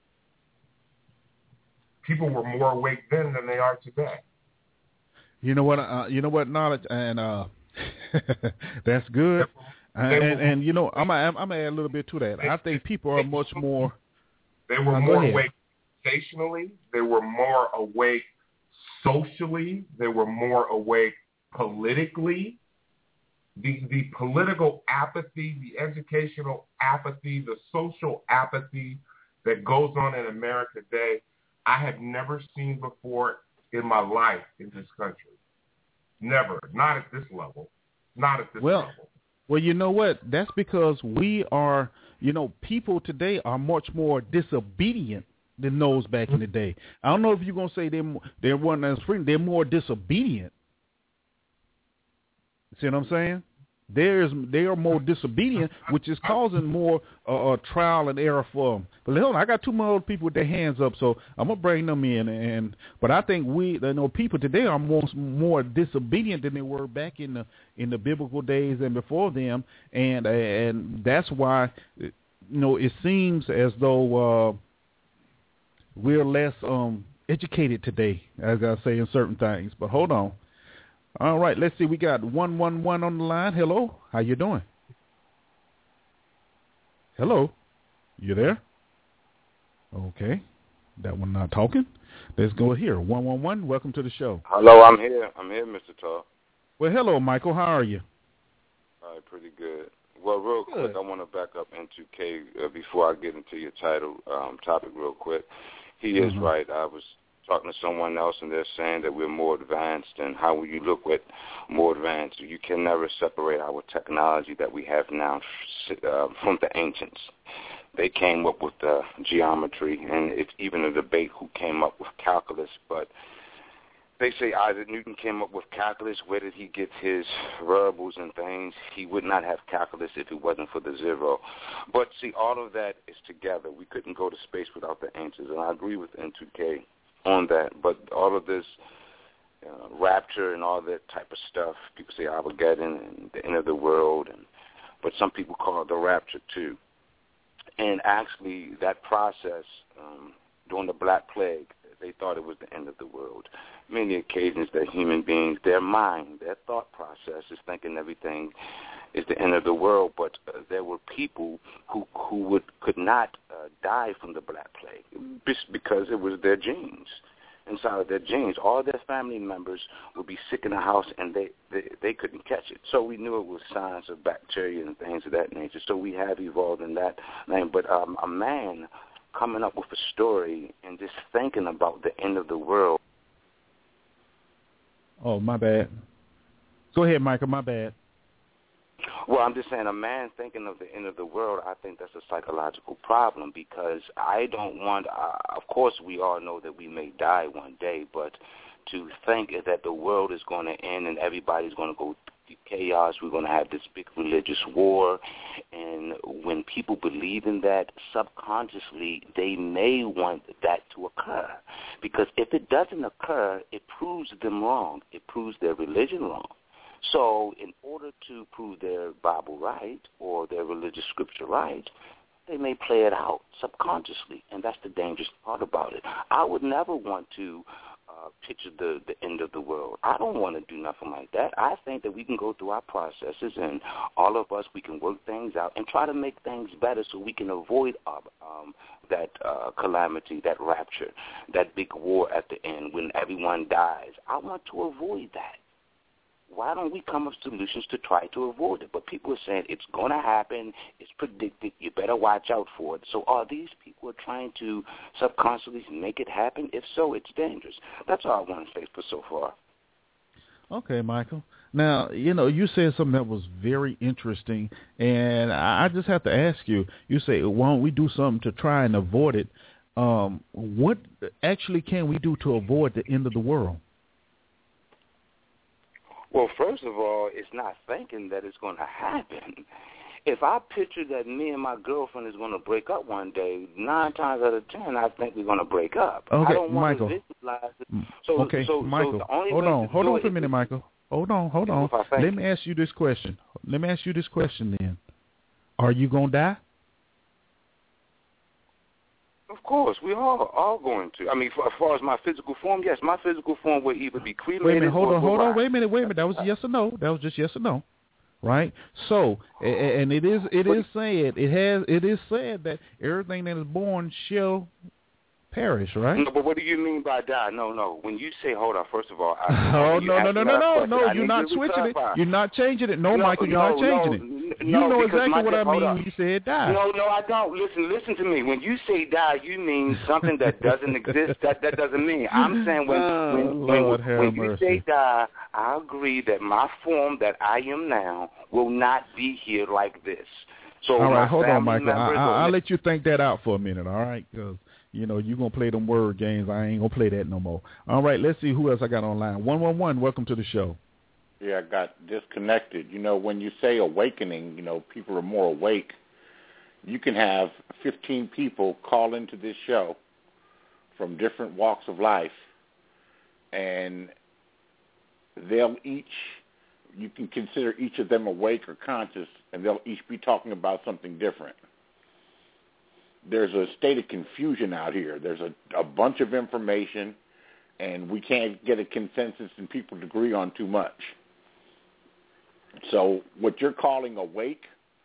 people were more awake then than they are today. You know what? Uh, you know what? Knowledge and uh, that's good. And, and and you know, I'm I'm I'm gonna add a little bit to that. I think people are much more. They were Uh, go more ahead. awake educationally. They were more awake socially. They were more awake politically. The the political apathy, the educational apathy, the social apathy that goes on in America today, I have never seen before in my life in this country. Never. Not at this level. Not at this Well, level. Well, you know what? That's because we are, you know, people today are much more disobedient than those back in the day. I don't know if you're going to say they're, they're one as free. They're more disobedient. See what I'm saying? There's, they are more disobedient, which is causing more uh, uh, trial and error for them. But hold on, I got two more old people with their hands up, so I'm gonna bring them in. And but I think we, you know, people today are more more disobedient than they were back in the in the biblical days and before them, and and that's why, you know, it seems as though uh, we're less um, educated today, as I say in certain things. But hold on. All right, let's see. We got one one one on the line. Hello, how you doing? Hello, you there? Okay, that one not talking. Let's go here. one one one, welcome to the show. Hello, I'm here. I'm here, Mister Talk. Well, hello, Michael. How are you? All right, pretty good. Well, real Good. quick, I want to back up into K uh, before I get into your title um, topic real quick. He is Mhm. right. I was talking to someone else, and they're saying that we're more advanced, and how will you look at more advanced? You can never separate our technology that we have now uh, from the ancients. They came up with the geometry, and it's even a debate who came up with calculus, but they say Isaac Newton came up with calculus. Where did he get his variables and things? He would not have calculus if it wasn't for the zero. But, see, all of that is together. We couldn't go to space without the ancients, and I agree with N two K on that. But all of this uh, rapture and all that type of stuff, people say Armageddon and the end of the world, and but some people call it the rapture too. And actually, that process um, during the Black Plague, they thought it was the end of the world. Many occasions that human beings, their mind, their thought process is thinking everything is the end of the world, but uh, there were people who who would could not uh, die from the Black Plague because it was their genes. Inside of their genes, all their family members would be sick in the house, and they, they, they couldn't catch it. So we knew it was signs of bacteria and things of that nature. So we have evolved in that name. But um, a man coming up with a story and just thinking about the end of the world. Oh, my bad. Go ahead, Michael. My bad. Well, I'm just saying a man thinking of the end of the world, I think that's a psychological problem because I don't want, uh, of course we all know that we may die one day, but to think that the world is going to end and everybody's going to go through chaos, we're going to have this big religious war, and when people believe in that, subconsciously they may want that to occur because if it doesn't occur, it proves them wrong. It proves their religion wrong. So in order to prove their Bible right or their religious scripture right, they may play it out subconsciously, and that's the dangerous part about it. I would never want to uh, picture the, the end of the world. I don't want to do nothing like that. I think that we can go through our processes, and all of us, we can work things out and try to make things better so we can avoid uh, um, that uh, calamity, that rapture, that big war at the end when everyone dies. I want to avoid that. Why don't we come up with solutions to try to avoid it? But people are saying it's going to happen, it's predicted, you better watch out for it. So are these people trying to subconsciously make it happen? If so, it's dangerous. That's all I want to say for so far. Okay, Michael. Now, you know, you said something that was very interesting, and I just have to ask you, you say, why don't we do something to try and avoid it? Um, what actually can we do to avoid the end of the world? Well, first of all, it's not thinking that it's going to happen. If I picture that me and my girlfriend is going to break up one day, nine times out of ten, I think we're going to break up. Okay, I don't want Michael. to visualize it. So, okay, so, Michael, so the only hold way on. to Hold do on for it a minute, is- Michael. Hold on, hold on. Let me ask you this question. Let me ask you this question then. Are you going to die? Of course, we all all going to. I mean, for, as far as my physical form, yes, my physical form will either be cremated Wait a minute, hold or on, hold rise. on, wait a minute, wait a minute. That was yes or no. That was just yes or no, right? So, a- and it is it is said it has it is said that everything that is born shall perish, right? No, but what do you mean by die? No, no. When you say, hold on, first of all, I, Oh when you no ask no no me no that no question, no! I You're need not you to switching it. clarify. You're not changing it. No, No, Michael, you're no, not changing no, it. n- You no, know because exactly my what de- I hold mean up. when you said die. No, no, I don't. Listen, listen to me. When you say die, you mean something that doesn't exist. That that doesn't mean. I'm saying when Oh, when Lord when, have when you mercy. say die, I agree that my form that I am now will not be here like this. So all right, my hold on, family Michael. I, members I, or- I'll let you think that out for a minute, all right? Because, you know, you're going to play them word games. I ain't going to play that no more. All right, let's see who else I got online. one one one, welcome to the show. Yeah, I got disconnected. You know, when you say awakening, you know, people are more awake. You can have fifteen people call into this show from different walks of life, and they'll each, you can consider each of them awake or conscious, and they'll each be talking about something different. There's a state of confusion out here. There's a, a bunch of information, and we can't get a consensus and people agree on too much. So what you're calling awake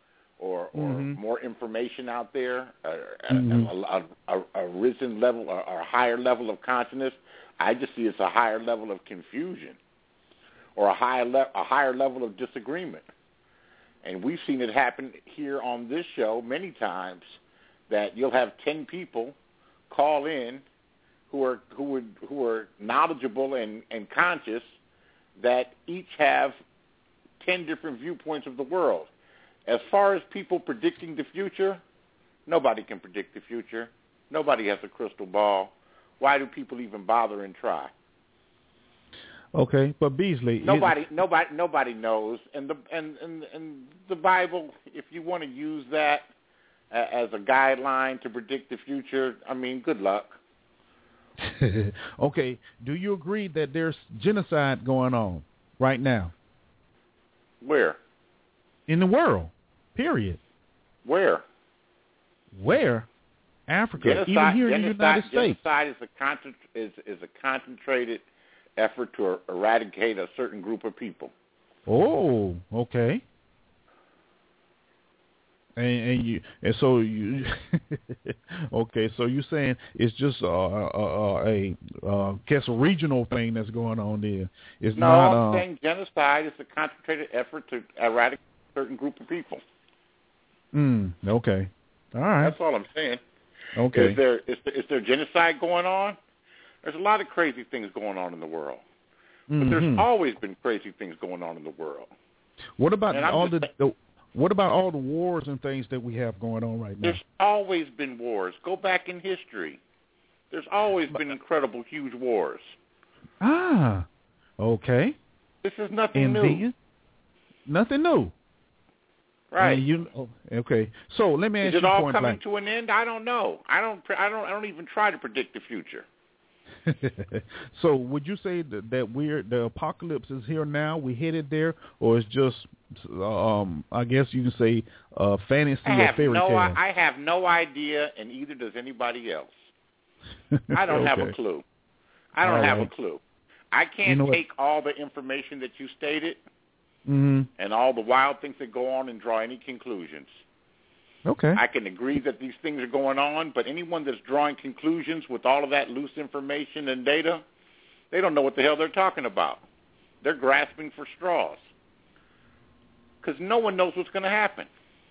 or, or mm-hmm. more information out there, uh, mm-hmm. a, a, a, a risen level or, or a higher level of consciousness. I just see it's a higher level of confusion or a higher le- a higher level of disagreement. And we've seen it happen here on this show many times, that you'll have ten people call in who are who are who are knowledgeable and, and conscious, that each have ten different viewpoints of the world. As far as people predicting the future, nobody can predict the future. Nobody has a crystal ball. Why do people even bother and try? Okay, but Beasley, nobody, it, nobody, nobody knows. And the and, and and the Bible, if you want to use that as a guideline to predict the future, I mean, good luck. Okay, do you agree that there's genocide going on right now? Where? In the world, period. Where? Where? Africa, genocide, even here in the United States. Genocide is a, concent- is, is a concentrated effort to eradicate a certain group of people. Oh, okay. And, and you and so you okay, so you're saying it's just a a, a, a guess a regional thing that's going on there. It's no, not. I'm um, saying genocide is a concentrated effort to eradicate a certain group of people. Mm, okay, all right. That's all I'm saying. Okay. Is there is there, is there genocide going on? There's a lot of crazy things going on in the world, but mm-hmm. there's always been crazy things going on in the world. What about all the, just, the What about all the wars and things that we have going on right now? There's always been wars. Go back in history. There's always been incredible, huge wars. Ah, okay. This is nothing and new. Then, nothing new. Right. And you, oh, okay. So let me ask is you it all point coming blank. to an end? I don't know. I don't. I don't. I don't even try to predict the future. So would you say that, that we're the apocalypse is here now? We headed there, or it's just, um, I guess you can say, uh, fantasy I or have fairy no. tale? I have no idea, and either does anybody else. I don't okay. have a clue. I don't all have right. a clue. I can't you know take all the information that you stated mm-hmm. and all the wild things that go on and draw any conclusions. Okay. I can agree that these things are going on, but anyone that's drawing conclusions with all of that loose information and data, they don't know what the hell they're talking about. They're grasping for straws because no one knows what's going to happen.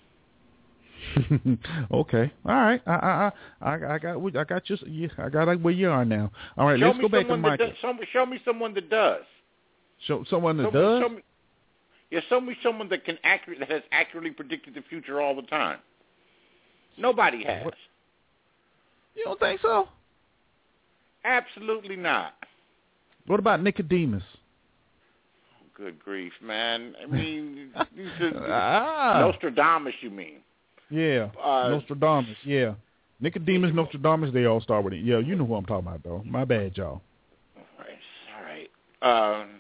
Okay. All right. I I I I got I got you. I got like where you are now. All right. Show let's me go back to someone that Michael. does, some, show me someone that does. Show someone that show does. Me, show me, yeah, show me someone that can accurate that has accurately predicted the future all the time. Nobody has. What? You don't think so? Absolutely not. What about Nicodemus? Good grief, man. I mean, these are, ah. Nostradamus, you mean? Yeah, uh, Nostradamus, yeah. Nicodemus, Nostradamus, they all start with it. Yeah, you know who I'm talking about, though. My bad, y'all. All right. All right. Um,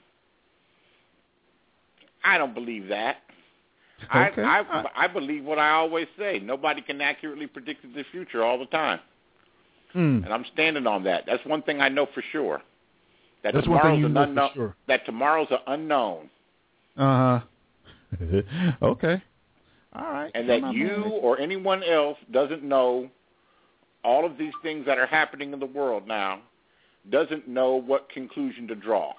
I don't believe that. Okay. I, I I believe what I always say. Nobody can accurately predict the future all the time. Mm. And I'm standing on that. That's one thing I know for sure. That That's one thing tomorrow's you an know unknown, for sure. That tomorrow's an unknown. Uh-huh. Okay. All right. And that you or anyone else doesn't know all of these things that are happening in the world now, doesn't know what conclusion to draw.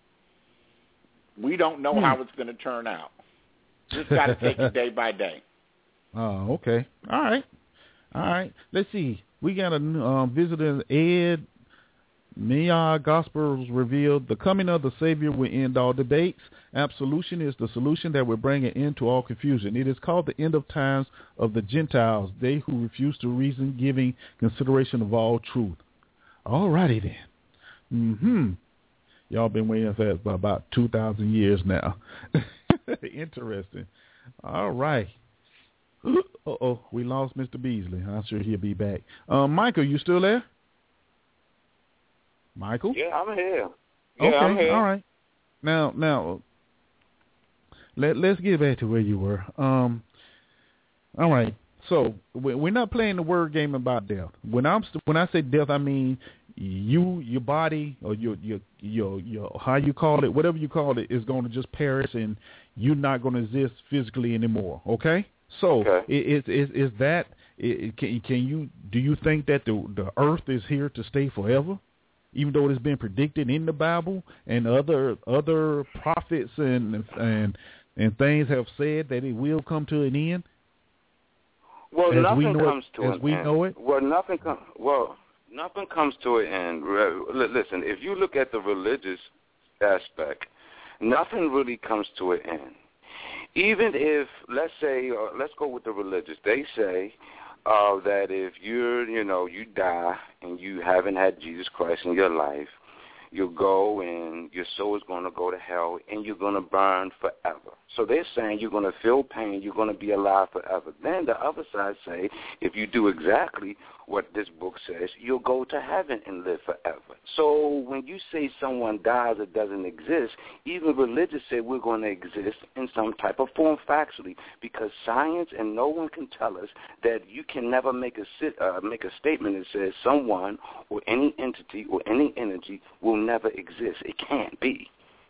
We don't know hmm. how it's going to turn out. Just got to take it day by day. Oh, okay. All right. All right. Let's see. We got a um, visitor, Ed Mia Gospels revealed the coming of the Savior will end all debates. Absolution is the solution that will bring an end to all confusion. It is called the end of times of the Gentiles, they who refuse to reason, giving consideration of all truth. All righty then. Mm-hmm. Y'all been waiting for that for about two thousand years now. Interesting. All right. Uh-oh, we lost Mister Beasley. I'm sure he'll be back. Um, Michael, you still there? Michael? Yeah, I'm here. Yeah, okay, I'm here. all right. Now, now, let let's get back to where you were. Um, all right. So we're not playing the word game about death. When I'm when I say death, I mean you, your body, or your your your your how you call it, whatever you call it, is going to just perish, and you're not going to exist physically anymore. Okay. So okay. is, is is that it, can can you do you think that the the earth is here to stay forever, even though it's been predicted in the Bible and other other prophets and and and things have said that it will come to an end? Well, as nothing we know comes it, to as an we end. know it. Well, nothing comes. Well, nothing comes to an end. Listen, if you look at the religious aspect, nothing really comes to an end. Even if, let's say, uh, let's go with the religious. They say uh, that if you're, you know, you die and you haven't had Jesus Christ in your life, you'll go and your soul is going to go to hell and you're going to burn forever. So they're saying you're going to feel pain, you're going to be alive forever. Then the other side say if you do exactly what this book says, you'll go to heaven and live forever. So when you say someone dies or doesn't exist, even religious say we're going to exist in some type of form factually, because science and no one can tell us that you can never make a uh, make a statement that says someone or any entity or any energy will never exist. It can't be.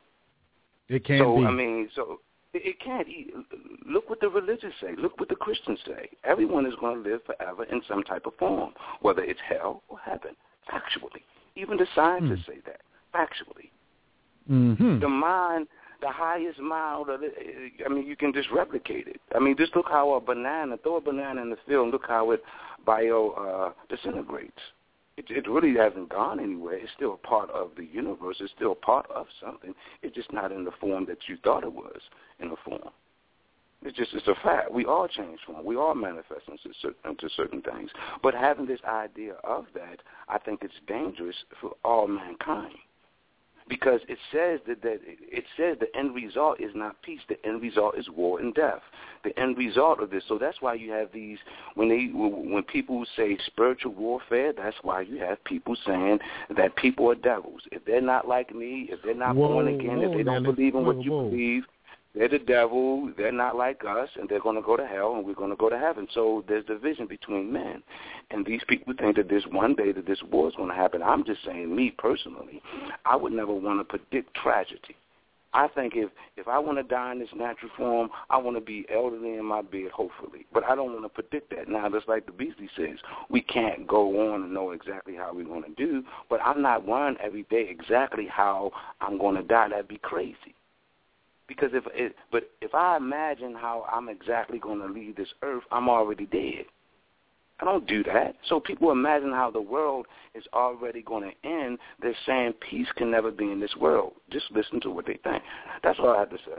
It can't so, be. So I mean, so. It can't. Look what the religious say. Look what the Christians say. Everyone is going to live forever in some type of form, whether it's hell or heaven, factually. Even the scientists mm. say that, factually. Mm-hmm. The mind, the highest mind, I mean, you can just replicate it. I mean, just look how a banana, throw a banana in the field and look how it bio uh, disintegrates. It, it really hasn't gone anywhere. It's still a part of the universe. It's still a part of something. It's just not in the form that you thought it was in the form. It's just it's a fact. We all change form. We all manifest into certain, into certain things. But having this idea of that, I think it's dangerous for all mankind. Because it says that, that it says the end result is not peace. The end result is war and death. The end result of this. So that's why you have these when they when people say spiritual warfare. That's why you have people saying that people are devils. If they're not like me, if they're not whoa, born again, whoa, if they don't Nelly, believe in whoa, what you whoa. believe, they're the devil. They're not like us, and they're going to go to hell, and we're going to go to heaven. So there's division between men, and these people think that this one day that this war is going to happen. I'm just saying, me personally, I would never want to predict tragedy. I think if, if I want to die in this natural form, I want to be elderly in my bed, hopefully. But I don't want to predict that. Now, just like the Beastie says, we can't go on and know exactly how we're going to do, but I'm not worrying every day exactly how I'm going to die. That'd be crazy. Because if it, but if I imagine how I'm exactly going to leave this earth, I'm already dead. I don't do that. So people imagine how the world is already going to end. They're saying peace can never be in this world. Just listen to what they think. That's all I have to say.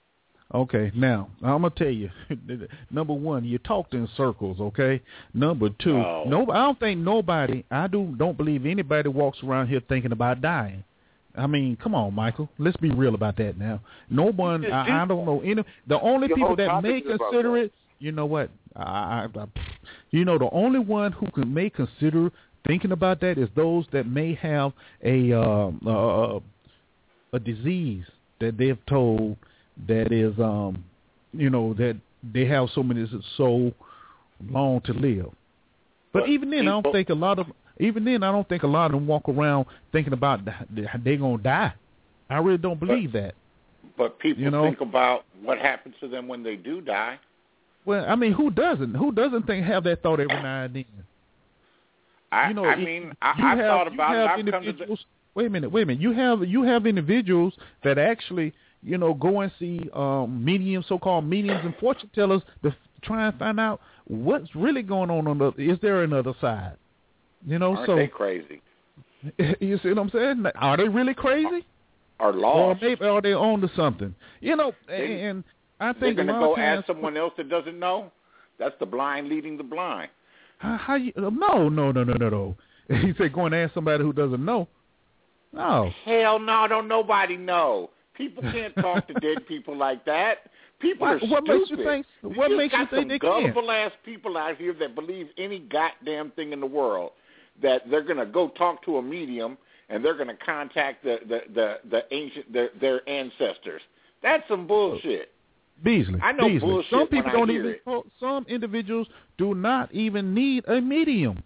Okay, now, I'm going to tell you, number one, you talked in circles, okay? Number two, oh. no, I don't think nobody, I do, don't believe anybody walks around here thinking about dying. I mean, come on, Michael. Let's be real about that now. No one, I, I don't know any. The only Your people whole that may topic is about consider that. it, you know what? I, I, you know, the only one who can may consider thinking about that is those that may have a um, uh, a disease that they've told that is, um, you know, that they have so many so long to live. But, but even then, I don't think a lot of. Even then, I don't think a lot of them walk around thinking about they're going to die. I really don't believe but, that. But people you know? think about what happens to them when they do die. Well, I mean, who doesn't? Who doesn't think have that thought every now and then? I, you know, I mean, I, I've thought about it. I've individuals, come to the... Wait a minute, wait a minute. You have you have individuals that actually, you know, go and see um, mediums, so-called mediums and fortune tellers to try and find out what's really going on on the. Is there another side? You know, Aren't so they crazy? You see what I'm saying? Are they really crazy? Are lost? Or maybe are they on to something? You know, they, and I think they're a going to lot go of times, ask someone else that doesn't know. That's the blind leading the blind. How, how you? No, no, no, no, no, no. He said, "Go and ask somebody who doesn't know." No. Hell no! Don't nobody know. People can't talk to dead people like that. People what, are what stupid. Makes you think? What you makes you got think some they can't? gullible ass people out here that believe any goddamn thing in the world. That they're going to go talk to a medium and they're going to contact the the the, the ancient their, their ancestors. That's some bullshit. Beasley, I know Beasley. bullshit Some people when don't I hear even. it. Some individuals do not even need a medium.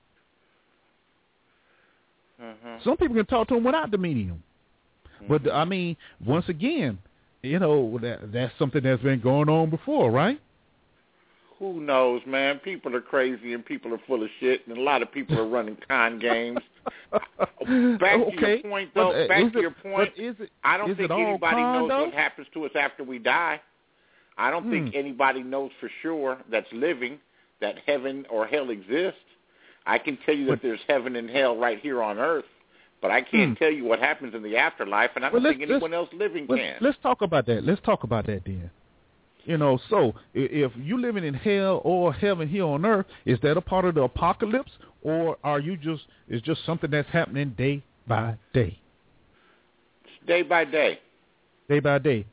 Mm-hmm. Some people can talk to them without the medium. Mm-hmm. But I mean, once again, you know that that's something that's been going on before, right? who knows, man? People are crazy and people are full of shit, and a lot of people are running con games. Back okay. to your point, though. But, uh, back to it, your point. Is it, I don't is think it all anybody con, knows though? what happens to us after we die. I don't hmm. think anybody knows for sure that's living that heaven or hell exists. I can tell you that but, there's heaven and hell right here on earth, but I can't hmm. tell you what happens in the afterlife, and I don't well, think anyone else living let's, can. Let's talk about that. Let's talk about that then. You know, so if you living in hell or heaven here on earth, is that a part of the apocalypse, or are you just is just something that's happening day by day? It's day by day. Day by day.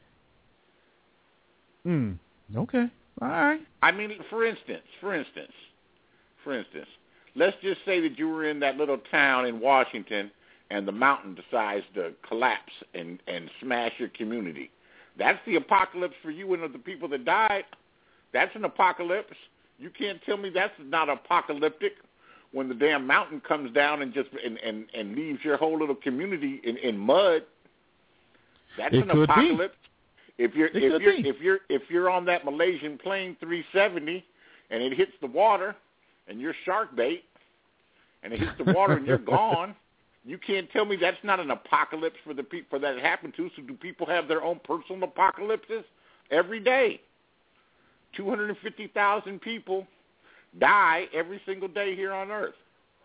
Hmm. Okay. All right. I mean, for instance, for instance, for instance, let's just say that you were in that little town in Washington, and the mountain decides to collapse and and smash your community. That's the apocalypse for you and the people that died. That's an apocalypse. You can't tell me that's not apocalyptic when the damn mountain comes down and just and, and, and leaves your whole little community in, in mud. That's it an could apocalypse. Be. If you're it if you're be. if you're if you're on that Malaysian plane three seventy and it hits the water and you're shark bait and it hits the water and you're gone. You can't tell me that's not an apocalypse for the people for that it happened to. So do people have their own personal apocalypses every day? two hundred fifty thousand people die every single day here on Earth.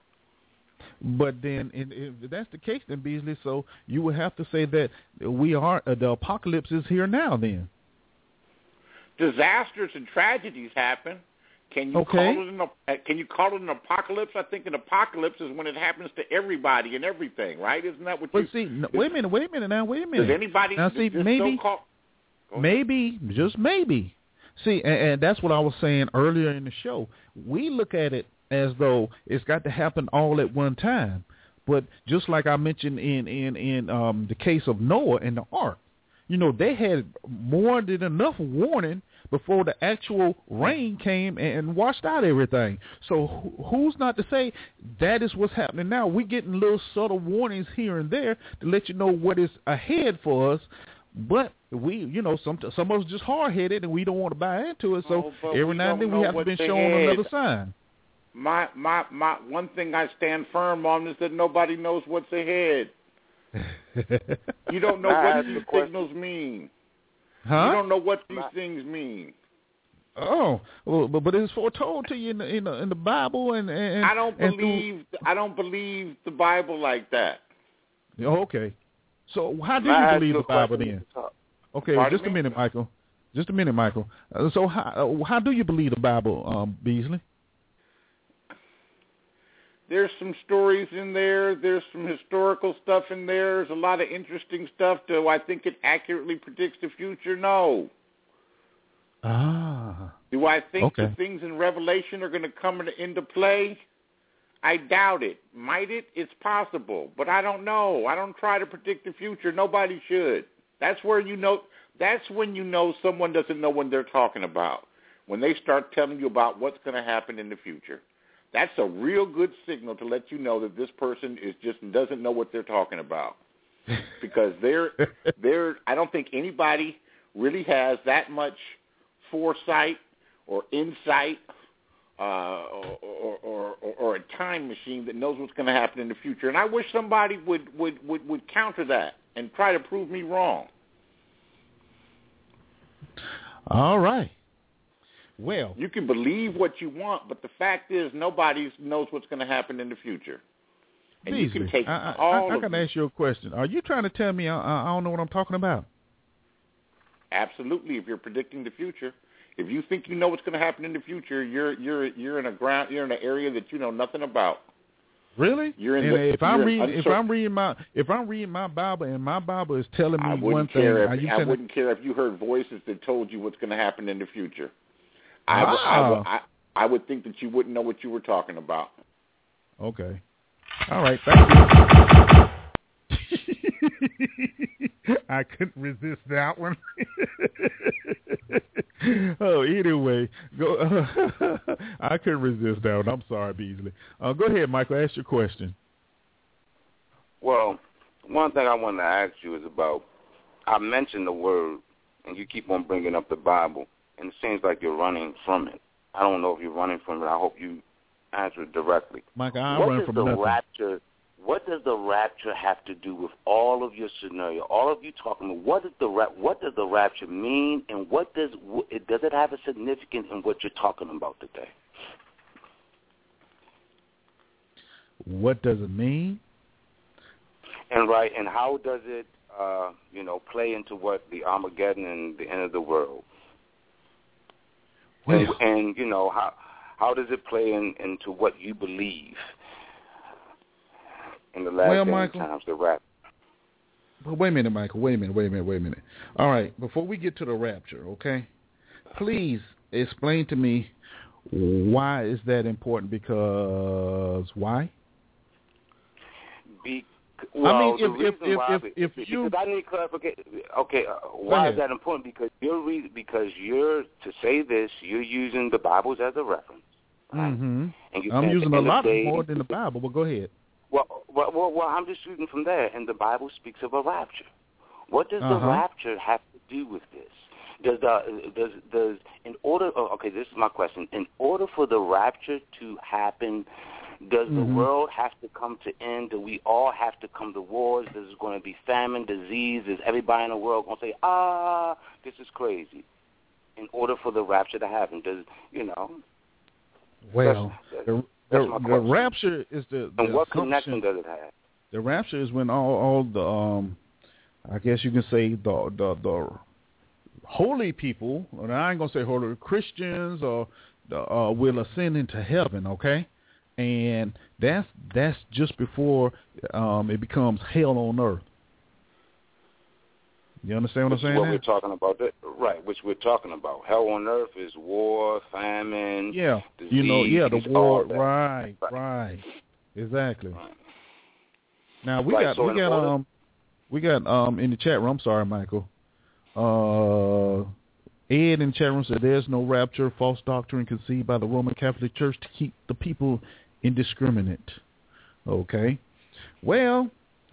But then, in, if that's the case, then Beasley, so you would have to say that we are uh, the apocalypse is here now. Then disasters and tragedies happen. Can you okay. call it an Can you call it an apocalypse? I think an apocalypse is when it happens to everybody and everything, right? Isn't that what but you? see, no, wait a minute, wait a minute now, wait a minute. Does anybody now see maybe, maybe, just maybe. See, and, and that's what I was saying earlier in the show. We look at it as though it's got to happen all at one time, but just like I mentioned in in in um, the case of Noah and the ark, you know, they had more than enough warning before the actual rain came and washed out everything. So who's not to say that is what's happening now? We're getting little subtle warnings here and there to let you know what is ahead for us. But we, you know, some some of us just hard-headed and we don't want to buy into it. So oh, every now and then we have to be shown another sign. My, my, my, one thing I stand firm on is that nobody knows what's ahead. You don't know what these signals mean. Huh? You don't know what these things mean. Oh, well, but but it's foretold to you in the in the, in the Bible, and, and I don't and believe through... I don't believe the Bible like that. Oh, okay, so how do I you believe the Bible then? Okay, Pardon just me? a minute, Michael. Just a minute, Michael. Uh, so how uh, how do you believe the Bible, um, Beasley? There's some stories in there. There's some historical stuff in there. There's a lot of interesting stuff. Do I think it accurately predicts the future? No. Ah. Do I think okay. the things in Revelation are going to come into play? I doubt it. Might it? It's possible, but I don't know. I don't try to predict the future. Nobody should. That's where you know. That's when you know someone doesn't know what they're talking about. When they start telling you about what's going to happen in the future. That's a real good signal to let you know that this person is just doesn't know what they're talking about, because they're they're. I don't think anybody really has that much foresight or insight uh, or, or, or, or a time machine that knows what's going to happen in the future. And I wish somebody would, would, would, would counter that and try to prove me wrong. All right. Well, you can believe what you want, but the fact is nobody knows what's going to happen in the future. And Beasley, you can take I, all I, I, of I can ask you a question. Are you trying to tell me I, I don't know what I'm talking about? Absolutely. If you're predicting the future, if you think you know what's going to happen in the future, you're you're you're in a ground you're in an area that you know nothing about. Really? You're in and the, if I'm reading uncertain. if I'm reading my if I'm reading my Bible and my Bible is telling me I one wouldn't thing, care are if, you I telling... wouldn't care if you heard voices that told you what's going to happen in the future. I, ah. w- I, w- I, I would think that you wouldn't know what you were talking about. Okay. All right. Thank you. I couldn't resist that one. Oh, anyway, go. Uh, I couldn't resist that one. I'm sorry, Beasley. Uh, go ahead, Michael. Ask your question. Well, one thing I wanted to ask you is about, I mentioned the word, and you keep on bringing up the Bible, and it seems like you're running from it. I don't know if you're running from it. I hope you answer it directly. Michael, I what run does from the nothing. rapture? What does the rapture have to do with all of your scenario? All of you talking about what does the rap, what does the rapture mean, and what does does it have a significance in what you're talking about today? What does it mean? And right, and how does it, uh, you know, play into what the Armageddon and the end of the world? Well, and, and you know how how does it play in, into what you believe in the last well, day Michael, times? The rapture. But wait a minute, Michael. Wait a minute. Wait a minute. Wait a minute. All right. Before we get to the rapture, okay, please explain to me why is that important? Because why? Be, well, I mean, the if reason if why, if, if, if you, because I need clarification. Okay, uh, why is that important? Because you're re- because you're to say this, you're using the Bibles as a reference. Right? Mm-hmm. And you I'm using a lot day, more than the Bible. But go ahead. Well, well, well, well, I'm just shooting from there, and the Bible speaks of a rapture. What does uh-huh. the rapture have to do with this? Does the does does in order? Oh, okay, this is my question. In order for the rapture to happen, does mm-hmm. the world have to come to end? Do we all have to come to wars? There's going to be famine, disease. Is everybody in the world going to say, ah, this is crazy? In order for the rapture to happen, does you know? Well, that's, the, that's the, the rapture is the, the and what assumption. connection does it have? The rapture is when all all the um, I guess you can say the the the holy people, and I ain't gonna say holy Christians, or the, uh, will ascend into heaven. Okay. And that's that's just before um, it becomes hell on earth. You understand what which I'm saying? Is what now? we're talking about, right? Which we're talking about. Hell on earth is war, famine. Yeah, disease, you know, yeah, the war. Right, right, right, exactly. Right. Now we right, got so we got order, um we got um in the chat room. I'm sorry, Michael. Uh, Ed in the chat room said there's no rapture, false doctrine conceived by the Roman Catholic Church to keep the people indiscriminate. Okay. Well,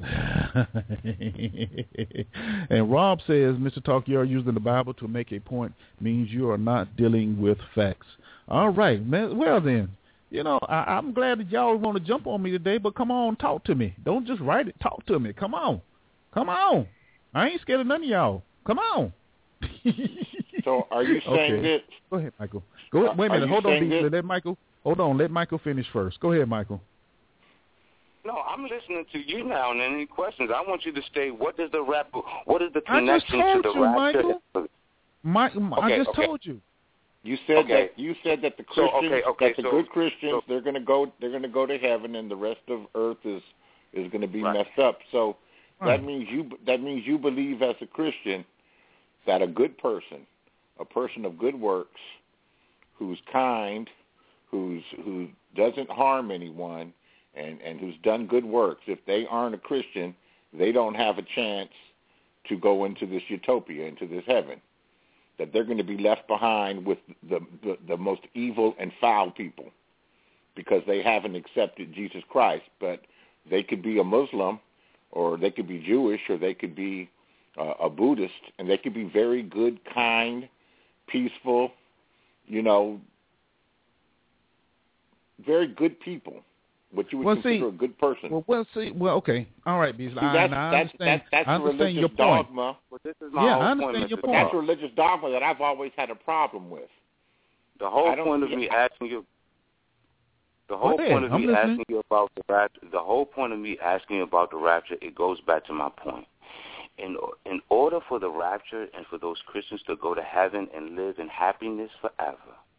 and Rob says, Mister Talk, you are using the Bible to make a point means you are not dealing with facts. All right, man. Well then, you know, I, I'm glad that y'all want to jump on me today, but come on, talk to me. Don't just write it. Talk to me. Come on. Come on. I ain't scared of none of y'all. Come on. So are you saying okay. that? Go ahead, Michael. Go ahead. Wait a minute. Hold on, Beasley. Let Michael. Hold on. Let Michael finish first. Go ahead, Michael. No, I'm listening to you now, and any questions, I want you to state what does the rap, what is the connection I just told to the you, rapture? Michael. My, my, okay, I just okay. told you. You said okay. that you said that the Christians, so, okay, okay, that the so, good Christians, so, they're going to go, they're going to go to heaven, and the rest of earth is is going to be right. messed up. So right. that means you that means you believe as a Christian that a good person, a person of good works, who's kind, who's who doesn't harm anyone, and, and who's done good works, if they aren't a Christian, they don't have a chance to go into this utopia, into this heaven. That they're going to be left behind with the, the, the most evil and foul people because they haven't accepted Jesus Christ. But they could be a Muslim, or they could be Jewish, or they could be uh, a Buddhist, and they could be very good, kind, peaceful, you know, very good people. What you would well, consider see, a good person. Well, well, see, well, okay, all right, Beasley. See, I, that's, I that's, understand. that's, that's I understand religious your point. dogma. Well, this is my yeah, whole I understand point, your Mister point. That's religious dogma that I've always had a problem with. The whole I don't point of see- me asking you, the whole ahead, point of I'm me listening. asking you about the rapture, the whole point of me asking you about the rapture, it goes back to my point. In in order for the rapture and for those Christians to go to heaven and live in happiness forever,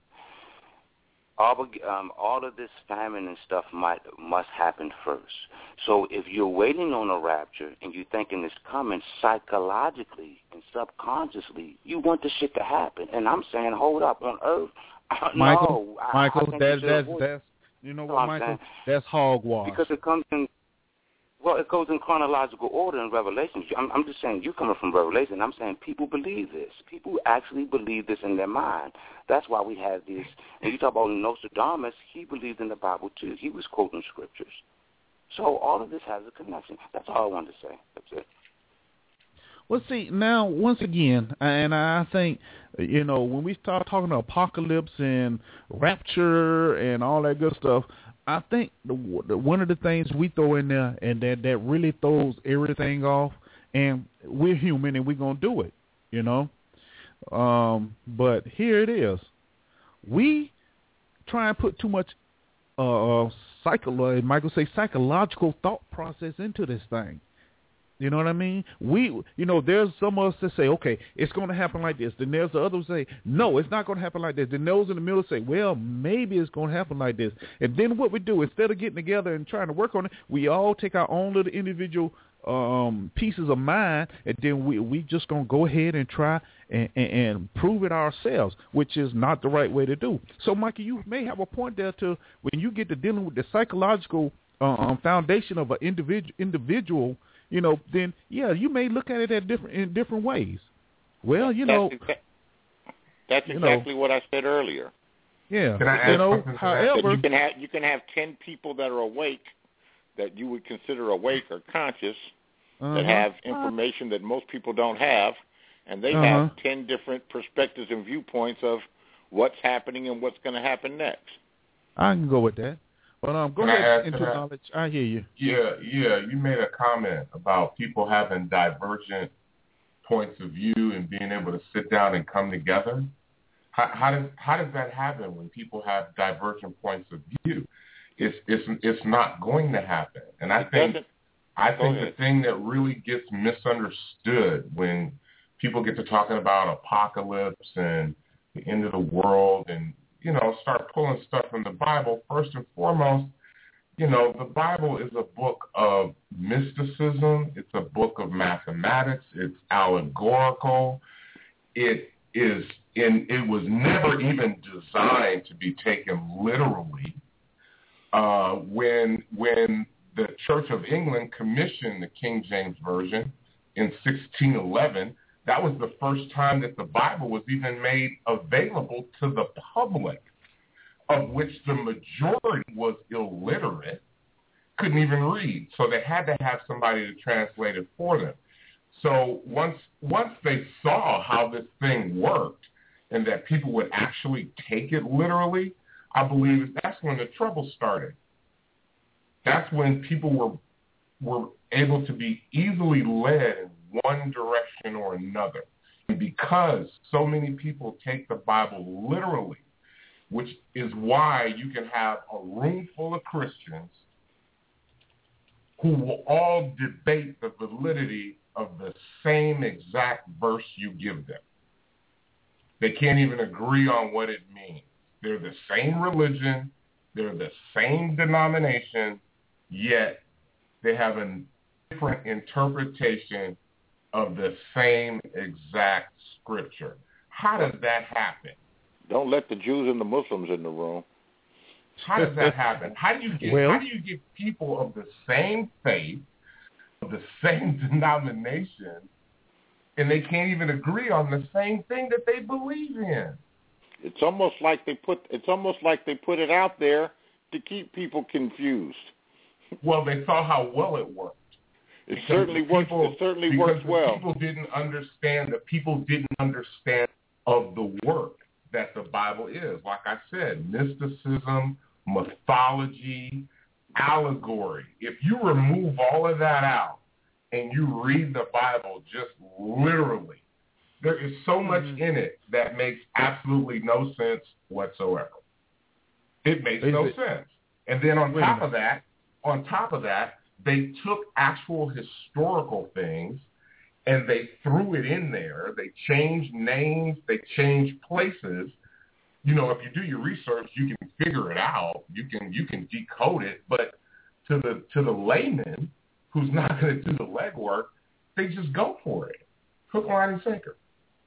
all, um, all of this famine and stuff might must happen first. So if you're waiting on a rapture and you're thinking it's coming, psychologically and subconsciously, you want the shit to happen. And I'm saying, hold up, on earth, Michael, no, Michael, I, I that's that's avoid. that's you know No, what, I'm Michael? saying, That's hogwash. because it comes in. Well, it goes in chronological order in Revelation. I'm, I'm just saying, you coming from Revelation, I'm saying people believe this. People actually believe this in their mind. That's why we have this. And you talk about Nostradamus, he believed in the Bible too. He was quoting scriptures. So all of this has a connection. That's all I wanted to say. That's it. Well, see, now, once again, and I think, you know, when we start talking about apocalypse and rapture and all that good stuff, I think the, the, one of the things we throw in there and that, that really throws everything off, and we're human and we're going to do it, you know. Um, but here it is. We try and put too much uh, psycho, Michael say psychological thought process into this thing. You know what I mean? We, you know, there's some of us that say, okay, it's going to happen like this. Then there's the others who say, no, it's not going to happen like this. Then those in the middle say, well, maybe it's going to happen like this. And then what we do, instead of getting together and trying to work on it, we all take our own little individual um, pieces of mind, and then we we just going to go ahead and try and, and, and prove it ourselves, which is not the right way to do. So, Mikey, you may have a point there to when you get to dealing with the psychological um, foundation of an individual individual. You know, then yeah, you may look at it at different in different ways. Well, you know, that's, exa- that's you exactly know, what I said earlier. Yeah, Can I you add know, something to that? however, you can have you can have ten people that are awake, that you would consider awake or conscious, uh-huh. that have information that most people don't have, and they uh-huh. have ten different perspectives and viewpoints of what's happening and what's going to happen next. I can go with that. But um, go Can I ahead add into to that? knowledge. I hear you. Yeah, yeah. You made a comment about people having divergent points of view and being able to sit down and come together. How, how does how does that happen when people have divergent points of view? It's it's it's not going to happen. And I It think doesn't- I Go think ahead. the thing that really gets misunderstood when people get to talking about apocalypse and the end of the world and, you know, start pulling stuff from the Bible, first and foremost, you know, the Bible is a book of mysticism. It's a book of mathematics. It's allegorical. It is in, it was never even designed to be taken literally. Uh, when when the Church of England commissioned the King James Version in sixteen eleven, that was the first time that the Bible was even made available to the public, of which the majority was illiterate, couldn't even read. So they had to have somebody to translate it for them. So once once they saw how this thing worked and that people would actually take it literally, I believe that's when the trouble started. That's when people were were able to be easily led in one direction or another. And because so many people take the Bible literally, which is why you can have a room full of Christians who will all debate the validity of the same exact verse you give them. They can't even agree on what it means. They're the same religion, they're the same denomination, yet they have a different interpretation of the same exact scripture. How does that happen? Don't let the Jews and the Muslims in the room. How does that happen? How do you get Well, how do you get people of the same faith, of the same denomination, and they can't even agree on the same thing that they believe in? It's almost like they put it's almost like they put it out there to keep people confused. Well, they saw how well it worked. It Because certainly the works. people- It certainly because works the well. People didn't understand. The people didn't understand of the work that the Bible is. Like I said, mysticism, mythology, allegory. If you remove all of that out and you read the Bible just literally, there is so much Mm-hmm. in it that makes absolutely no sense whatsoever. It makes Is no it- sense. And then on Wait a top minute. of that, on top of that, they took actual historical things and they threw it in there. They changed names. They changed places. You know, if you do your research, you can figure it out. You can you can decode it. But to the to the layman who's not going to do the legwork, they just go for it, hook, line, and sinker.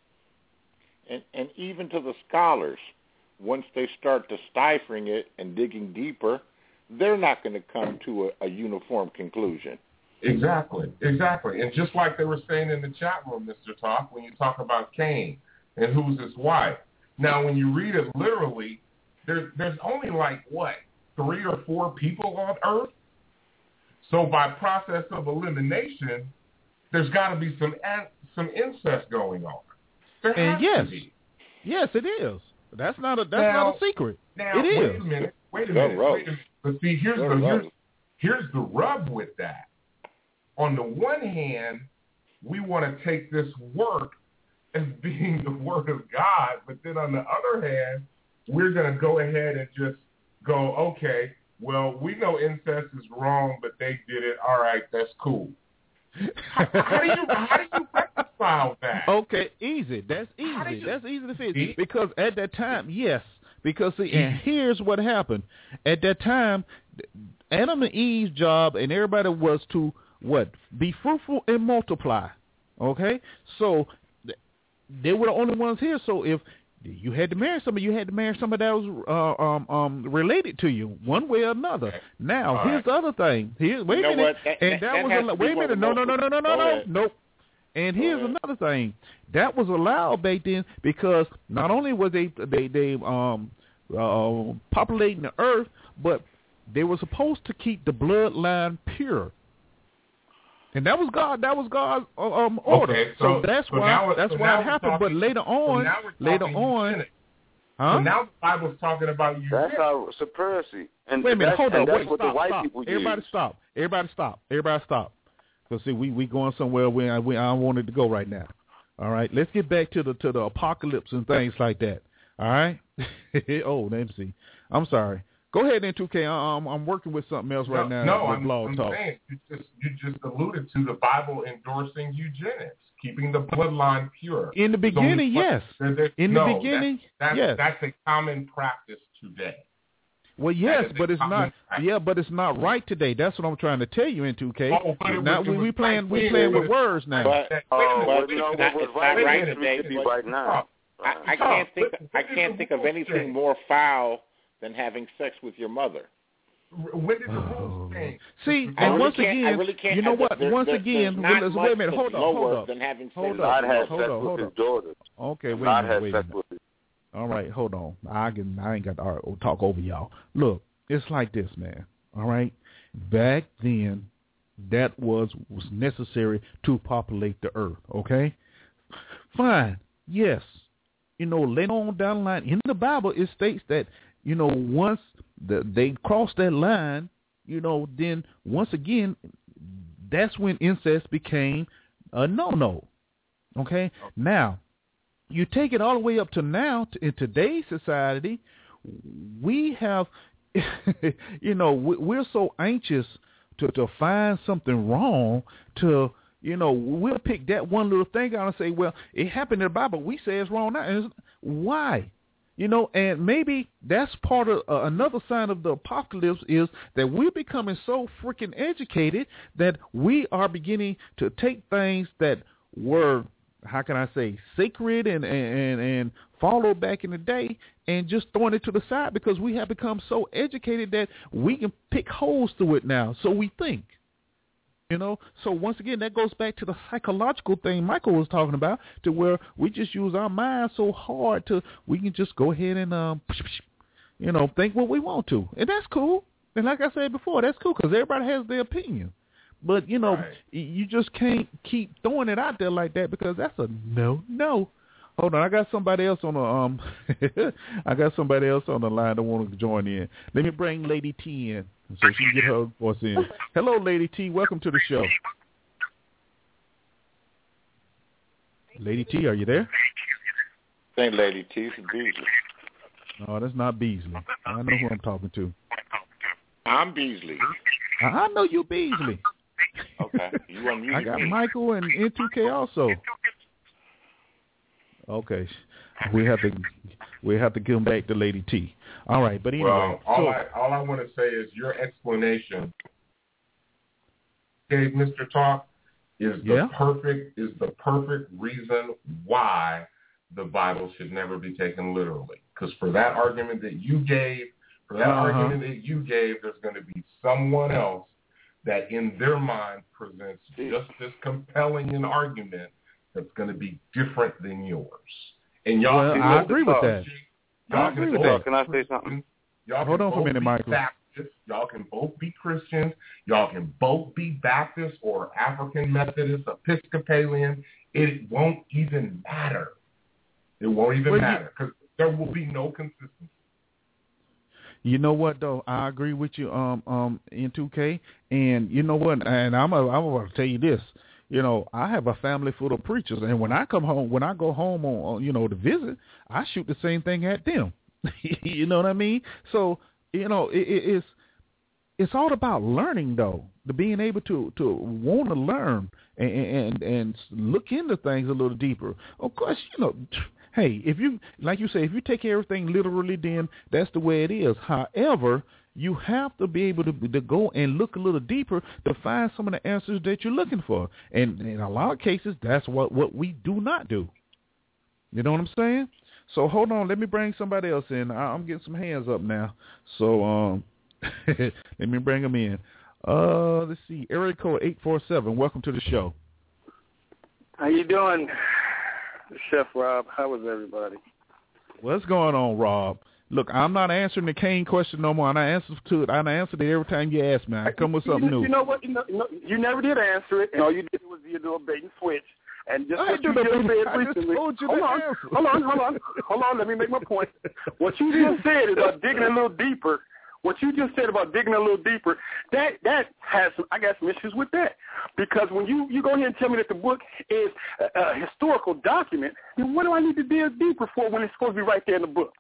And, and even to the scholars, once they start deciphering it and digging deeper, they're not going to come to a, a uniform conclusion. Exactly, exactly. And just like they were saying in the chat room, Mister Talk, when you talk about Cain and who's his wife. Now, when you read it literally, there, there's only like, what, three or four people on earth? So by process of elimination, there's got to be some some incest going on. There has and yes, to be. Yes, it is. That's not a that's now, not a secret. Now, it wait is. a minute. Wait a minute. Wait a minute. But see, here's the here's, here's the rub with that. On the one hand, we want to take this work as being the word of God, but then on the other hand, we're going to go ahead and just go, okay, well, we know incest is wrong, but they did it. All right, that's cool. How, how do you how do you reconcile that? Okay, easy. That's easy. You, That's easy to fix. See? Because at that time, yes. Because see, and here's what happened. At that time, Adam and Eve's job and everybody was to what? Be fruitful and multiply. Okay? So they were the only ones here. So if you had to marry somebody, you had to marry somebody that was uh, um, um, related to you one way or another. Now, All here's right. the other thing. Here, wait you a minute. That, and that, that, that was a, wait a minute. No, no, no, no, no, no, no, nope. And Go here's ahead. another thing. That was allowed back then because not only was they they they um uh, populating the earth, but they were supposed to keep the bloodline pure. And that was God. That was God's um, order. Okay, so, so that's so why now, that's so why it happened. Talking, but later on, so later on, eugenics. huh? So now the Bible's talking about you. That's our supremacy. And wait a minute, hold on. That's Wait, what stop, the white stop. people Everybody use. stop. Everybody stop. Everybody stop. Because see, we we going somewhere where I, where I wanted to go right now. All right, let's get back to the to the apocalypse and things like that. All right. oh, let me see. I'm sorry. Go ahead, then, two K. I'm, I'm working with something else right no, now. No, with I'm, blog I'm talk. saying you just you just alluded to the Bible endorsing eugenics, keeping the bloodline pure. In the beginning, so, yes. There, there, In no, the beginning, that's, yes. That's a common practice today. Well, yes, but it's not. Practice. Yeah, but it's not right today. That's what I'm trying to tell you in two K. Oh, but it now was, we, it we playing right we playing with words now. But, oh, but but, no, it's not, it's right, not right today. today. It right now. I, I can't think. I can't think of anything more foul than having sex with your mother. When did the rules change? See, I and really once can't, again, I really can't, you know I, what? there, once there, again, not well, much wait a minute, hold up, hold up, than having hold sex up, God has hold sex up, with hold his up. daughter. Okay, wait God a minute, has wait a sex minute. with his. All right, hold on. I can, I ain't got to uh, talk over y'all. Look, it's like this, man. All right, back then, that was was necessary to populate the earth. Okay, fine, yes. You know, later on down the line in the Bible, it states that you know once the, they cross that line, you know, then once again, that's when incest became a no-no. Okay, now. You take it all the way up to now, to, in today's society, we have, you know, we, we're so anxious to, to find something wrong to, you know, we'll pick that one little thing out and say, well, it happened in the Bible. We say it's wrong now. And it's, why? You know, and maybe that's part of uh, another sign of the apocalypse is that we're becoming so freaking educated that we are beginning to take things that were, how can I say, sacred and, and, and followed back in the day and just throwing it to the side because we have become so educated that we can pick holes through it now. So we think, you know. So once again, that goes back to the psychological thing Michael was talking about, to where we just use our minds so hard to we can just go ahead and, um, you know, think what we want to. And that's cool. And like I said before, that's cool because everybody has their opinion. But, you know, right. you just can't keep throwing it out there like that because that's a no, no. Hold on, I got somebody else on the um, I got somebody else on the line that want to join in. Let me bring Lady T in so she can get her voice in. Hello, Lady T. Welcome to the show. Lady T, are you there? I think Lady T is Beasley. No, that's not Beasley. I know who I'm talking to. I'm Beasley. I know you, Beasley. Okay, you unmuted I got me. Michael and N two K also. Okay, we have to we have to come back to Lady T. All right, but anyway. Well, all so, I all I want to say is your explanation, Dave, Mister Talk, is the yeah? perfect is the perfect reason why the Bible should never be taken literally. Because for that argument that you gave, for that uh-huh. argument that you gave, there's going to be someone else that in their mind presents just as compelling an argument that's going to be different than yours. And y'all well, can I agree with that. Y'all I agree can with both, that. Can I say something? Y'all Hold can on for a minute, Michael. Baptist, Baptists. Y'all can both be Christians. Y'all can both be Baptist or African Methodist, Episcopalian. It won't even matter. It won't even well, matter because there will be no consistency. You know what though? I agree with you, um, um, N two K, and you know what? And I'm, a, I'm going to tell you this. You know, I have a family full of preachers, and when I come home, when I go home on, on you know, to visit, I shoot the same thing at them. You know what I mean? So, you know, it, it, it's it's all about learning, though, to being able to, to want to learn and, and and look into things a little deeper. Of course, you know, hey, if you, like you say, if you take everything literally, then that's the way it is. However, you have to be able to, to go and look a little deeper to find some of the answers that you're looking for. And in a lot of cases, that's what, what we do not do. You know what I'm saying? So hold on. Let me bring somebody else in. I'm getting some hands up now. So um, let me bring them in. Uh, let's see. Area code eight four seven. Welcome to the show. How you doing, Chef Rob? How was everybody? What's going on, Rob? Look, I'm not answering the Kane question no more. I answer to it. I answer it every time you ask me. I come with something you, new. You know what? You, know, you never did answer it, and all you did was you do a bait and switch. And just I what you just said I recently. Just told you hold, the on, answer. hold on, hold on, hold on. Let me make my point. What you just said about digging a little deeper. What you just said about digging a little deeper, that that has some, I got some issues with that. Because when you, you go ahead and tell me that the book is a, a historical document, then what do I need to dig deeper for when it's supposed to be right there in the book?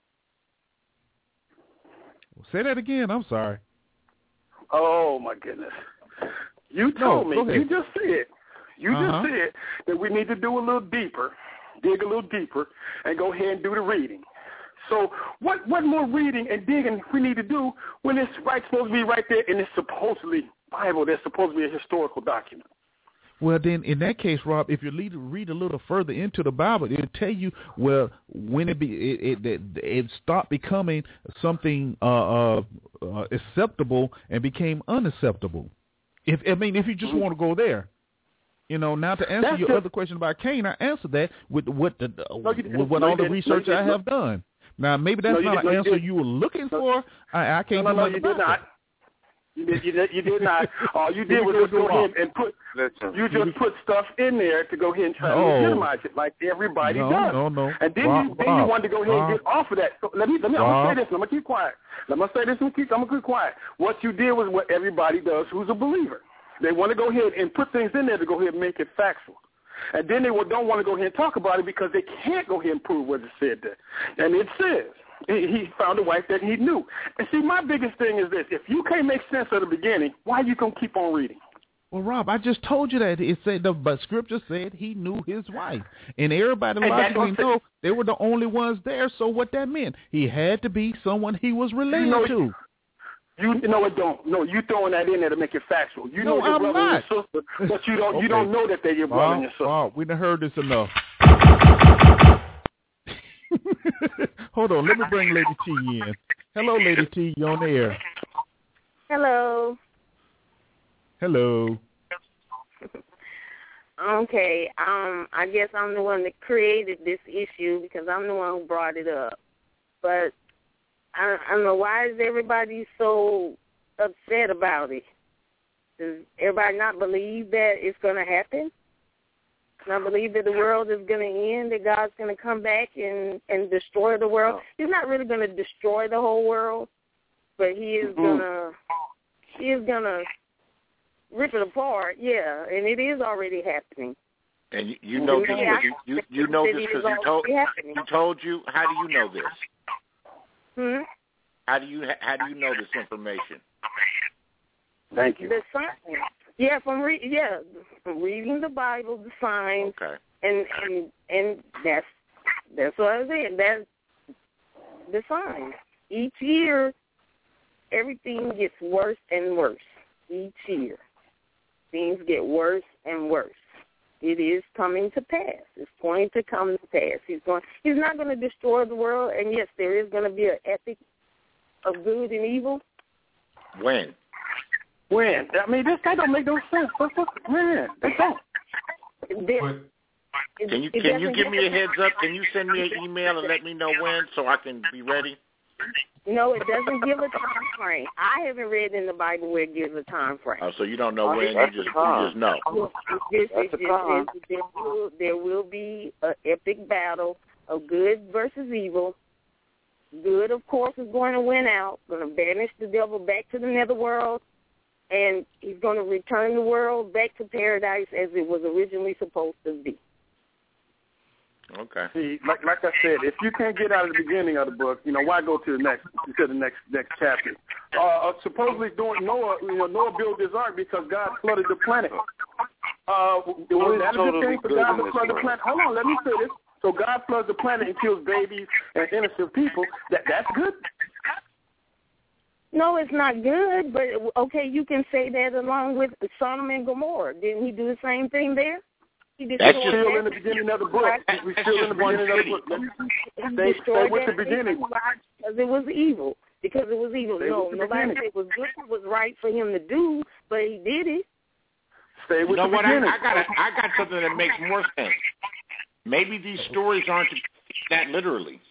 Say that again. I'm sorry. Oh, my goodness. You told no, me, you just said, you uh-huh. just said that we need to do a little deeper, dig a little deeper, and go ahead and do the reading. So what what more reading and digging we need to do when it's right supposed to be right there and it's supposedly Bible that's supposed to be a historical document? Well, then, in that case, Rob, if you read, read a little further into the Bible, it'll tell you, well, when it be it it, it, it stopped becoming something uh, uh, uh, acceptable and became unacceptable. If I mean, if you just mm-hmm. want to go there, you know. Now, to answer That's your just, other question about Cain, I answered that with what the no, with what no, all the research no, I have no. done. Now, maybe that's no, not did, an no, answer you, you were looking for. I, I can't no, do no, nothing you about did not. It. You did, you did, you did not. All you did was just go ahead and put. Listen. You just put stuff in there to go ahead and try no. to legitimize it, like everybody no, does. No, no, And then Rob, you then Rob, you wanted to go ahead Rob, and get off of that. So let me let me. Rob, I'm gonna say this. And I'm gonna keep quiet. I'm gonna say this and keep. I'm gonna keep quiet. What you did was what everybody does who's a believer. They want to go ahead and put things in there to go ahead and make it factual. And then they don't want to go ahead and talk about it because they can't go ahead and prove what it said there. And it says he found a wife that he knew. And see, my biggest thing is this. If you can't make sense of the beginning, why are you going to keep on reading? Well, Rob, I just told you that. It said the but scripture said he knew his wife. And everybody and logically know they were the only ones there. So what that meant, he had to be someone he was related you know, to. You know it don't. No, you throwing that in there to make it factual. You no, know your I'm brother not. and your sister, but you don't. Okay. You don't know that they're your brother Rob, and your sister. Rob, we done heard this enough. Hold on, let me bring Lady T in. Hello, Lady T, you on the air. Hello. Hello. Okay, um, I guess I'm the one that created this issue because I'm the one who brought it up. But I, I don't know, why is everybody so upset about it? Does everybody not believe that it's going to happen? Not believe that the world is going to end, that God's going to come back and, and destroy the world? He's not really going to destroy the whole world, but he is mm-hmm. going to he is going to rip it apart, yeah, and it is already happening. And you, you know this, yeah, you, you, you know this because he told, he told you. How do you know this? Hmm? How do you how do you know this information? Thank you. The signs. Yeah, from re- yeah, from reading the Bible, the signs. Okay. And and and that's that's what I said. That's the signs. Each year, everything gets worse and worse. Each year, things get worse and worse. It is coming to pass. It's going to come to pass. He's going. He's not going to destroy the world. And yes, there is going to be an ethic of good and evil. When? When? I mean, this guy don't make no sense. When? They don't. There, can you can you give me a heads up? Can you send me an email and let me know when so I can be ready? No, it doesn't give a time frame. I haven't read in the Bible where it gives a time frame. Oh, so you don't know when, you just, you just know. It just, it just says that there will, there will be an epic battle of good versus evil. Good, of course, is going to win out, going to banish the devil back to the netherworld, and he's going to return the world back to paradise as it was originally supposed to be. Okay. See, like like I said, if you can't get out of the beginning of the book, you know, why go to the next to the next next chapter? Uh, supposedly, during Noah, you know, Noah built this ark because God flooded the planet. Uh, was that a good thing for God to flood the planet? Hold on, let me say this. So God floods the planet and kills babies and innocent people. That that's good. No, it's not good, but okay, you can say that along with Sodom and Gomorrah. Didn't he do the same thing there? That's just still in the beginning of the book. We're still in the beginning of the book. Stay, stay with the beginning. Because it was evil. Because it was evil. Stay no, nobody said it was good. It was right for him to do, but he did it. Stay with you know the what? beginning. I, I got a, I got something that makes more sense. Maybe these stories aren't that literally.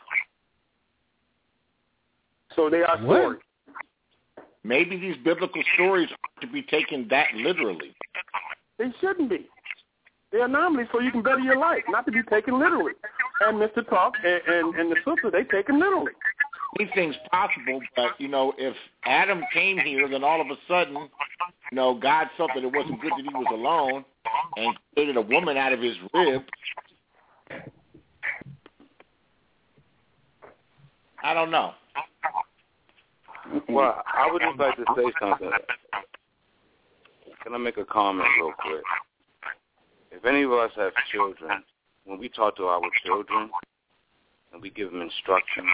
So they are What? stories. Maybe these biblical stories aren't to be taken that literally. They shouldn't be. They're anomalies so you can better your life, not to be taken literally. And Mister Talk and, and, and the sister, they take them literally. Anything's possible, but, you know, if Adam came here, then all of a sudden, you know, God felt that it wasn't good that he was alone and created a woman out of his rib. I don't know. Well, I would just like to say something. Can I make a comment real quick? If any of us have children, when we talk to our children and we give them instructions,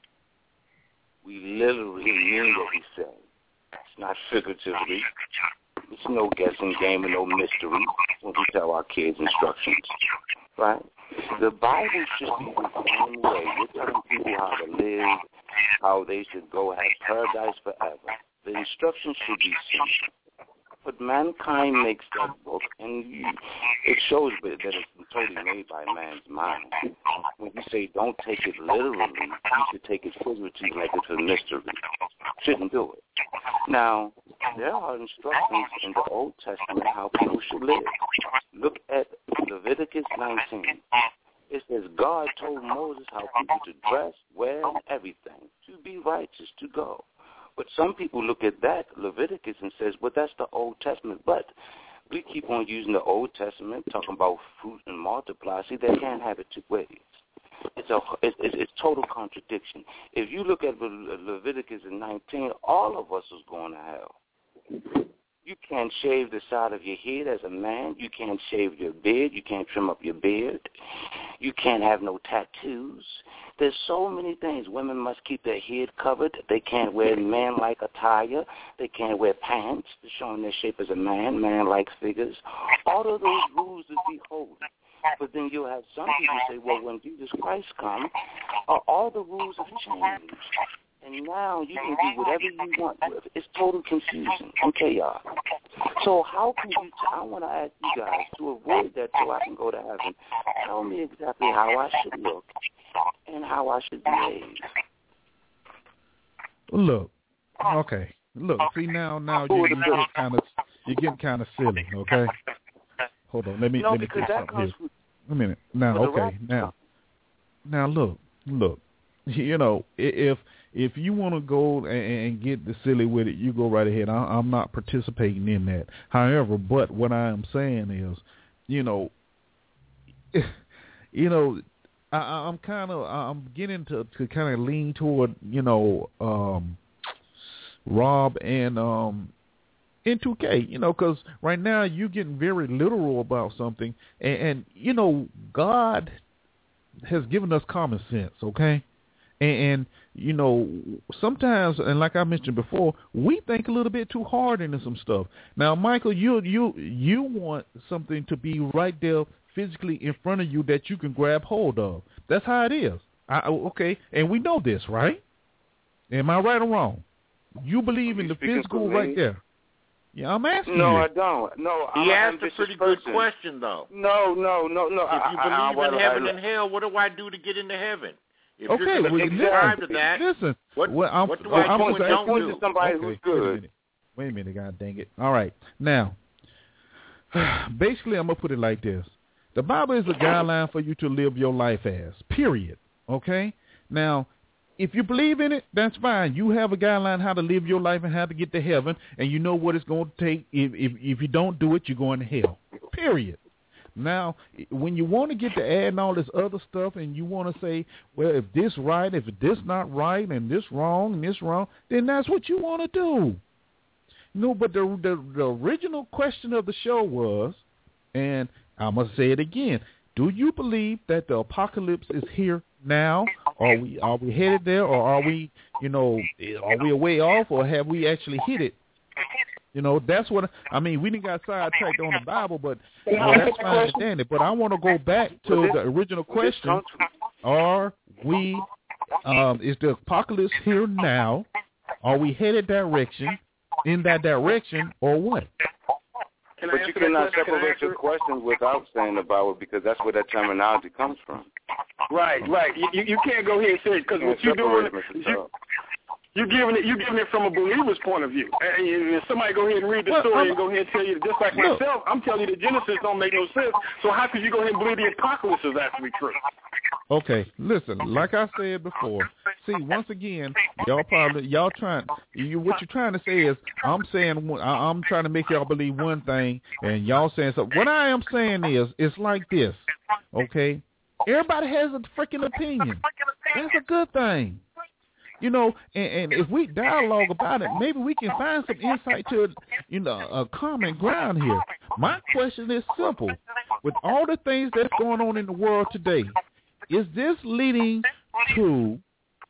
we literally mean what we say. It's not figuratively. It's no guessing game and no mystery when we tell our kids instructions, right? The Bible should be the same way. We're telling people how to live, how they should go have paradise forever. The instructions should be simple. But mankind makes that book, and you, it shows that it's totally made by man's mind. When you say don't take it literally, you should take it figuratively, like it's a mystery. Shouldn't do it. Now, there are instructions in the Old Testament how people should live. Look at Leviticus nineteen. It says God told Moses how people to dress, wear, and everything, to be righteous, to go. But some people look at that, Leviticus, and says, well, that's the Old Testament. But we keep on using the Old Testament, talking about fruit and multiply. See, they can't have it two ways. It's a it's, it's total contradiction. If you look at Le- Leviticus in nineteen, all of us is going to hell. You can't shave the side of your head as a man. You can't shave your beard. You can't trim up your beard. You can't have no tattoos. There's so many things. Women must keep their head covered. They can't wear man-like attire. They can't wear pants showing their shape as a man, man-like figures. All of those rules is be holy. But then you'll have some people say, well, when Jesus Christ comes, uh, all the rules have changed. And now you can do whatever you want with it. It's total confusion and chaos. So how can you, t- I want to ask you guys, to avoid that so I can go to heaven, tell me exactly how I should look and how I should behave. Look, okay, look, see now, now you, you get kind of, you're getting kind of silly, okay? Hold on, let me, no, let me because do that something comes here. A minute, now, okay, now, now look, look, you know, if, If you want to go and, and get the silly with it, you go right ahead. I, I'm not participating in that. However, but what I am saying is, you know, you know, I, I'm kind of, I'm getting to, to kind of lean toward, you know, um, Rob and um, N two K, you know, because right now you're getting very literal about something, and, and you know, God has given us common sense, okay? And, and, you know, sometimes, and like I mentioned before, we think a little bit too hard into some stuff. Now, Michael, you you you want something to be right there physically in front of you that you can grab hold of. That's how it is. I, okay, and we know this, right? Am I right or wrong? You believe in the physical right there. Yeah, I'm asking no, you. No, I don't. No, he I'm asked a pretty good person. question, though. No, no, no, no. If you I, believe I, I, in I, heaven I, and hell, what do I do to get into heaven? If okay, you're well, going to subscribe to listen, that, listen. what, well, I'm, what do I I'm do and don't point do? to somebody okay, who's wait a good. minute. Wait a minute, God dang it. All right. Now, basically, I'm going to put it like this. The Bible is a guideline for you to live your life as, period. Okay? Now, if you believe in it, that's fine. You have a guideline how to live your life and how to get to heaven, and you know what it's going to take. If, if, if you don't do it, you're going to hell, period. Now, when you want to get to adding all this other stuff and you want to say, well, if this right, if this not right, and this wrong, and this wrong, then that's what you want to do. No, but the, the the original question of the show was, and I must say it again, do you believe that the apocalypse is here now? Are we are we headed there, or are we, you know, are we a way off, or have we actually hit it? You know, that's what, I mean, we didn't got sidetracked on the Bible, but you know, that's fine and dandy. But I want to go back to the original question. Are we, um, is the apocalypse here now? Are we headed direction, in that direction, or what? But you cannot separate your questions without saying the Bible, because that's where that terminology comes from. Right, right. You you, you can't go ahead and say it, because what you're doing, you, you're giving it, you're giving it from a believer's point of view. And, and somebody go ahead and read the well, story I'm, and go ahead and tell you, just like look, myself, I'm telling you that Genesis don't make no sense. So how could you go ahead and believe the apocalypse is actually true? Okay, listen, like I said before, see, once again, y'all probably, y'all trying, you, what you're trying to say is, I'm saying, I'm trying to make y'all believe one thing, and y'all saying something. What I am saying is, it's like this, okay? Everybody has a freaking opinion. That's a good thing. You know, and, and if we dialogue about it, maybe we can find some insight to, you know, a common ground here. My question is simple. With all the things that's going on in the world today, is this leading to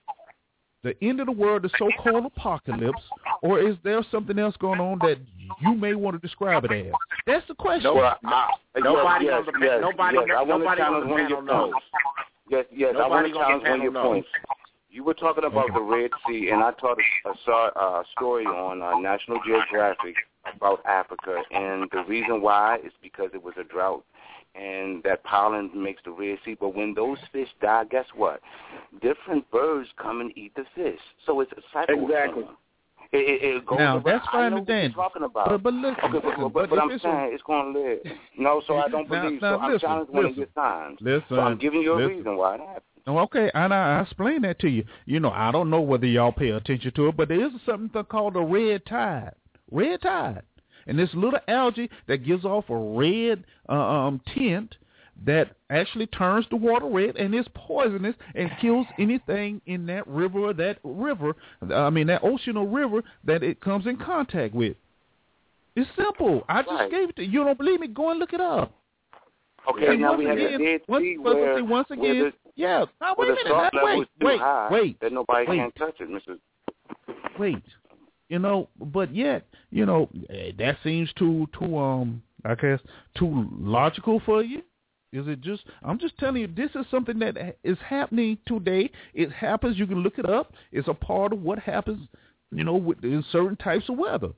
the end of the world, the so-called apocalypse, or is there something else going on that you may want to describe it as? That's the question. No, I, Nobody yes, on the yes, nobody yes, on the, nobody on the panel knows. Yes, yes, I want to challenge one of your points. You were talking about okay. the Red Sea, and I taught a, a, a story on uh, National Geographic about Africa, and the reason why is because it was a drought, and that pollen makes the Red Sea. But when those fish die, guess what? Different birds come and eat the fish. So it's a cycle. Exactly. It, it, it goes now, around. that's fine and then. Talking about. But, but listen, okay, but, listen, but, but, but I'm it's saying a, it's going to live. No, so I don't now, believe. now, so I'm listen, challenging one of listen, your signs. listen, so I'm giving you a listen. reason why it happened. Okay, and I, I explain that to you. You know, I don't know whether y'all pay attention to it, but there is something called a red tide. Red tide. And this little algae that gives off a red uh, um, tint that actually turns the water red and is poisonous and kills anything in that river or that river, I mean that ocean or river that it comes in contact with. It's simple. I just right. gave it to you. You don't believe me? Go and look it up. Okay, and now once we have again, a dead once, sea but, where, see, once again, where the, yeah. Now, wait where a the minute. salt Now, level wait, is too wait, high wait. that nobody wait. can touch it, Mister Wait, you know, but yet, you know, that seems too, too, um, I guess, too logical for you. Is it just? I'm just telling you, this is something that is happening today. It happens. You can look it up. It's a part of what happens, you know, with, in certain types of weather.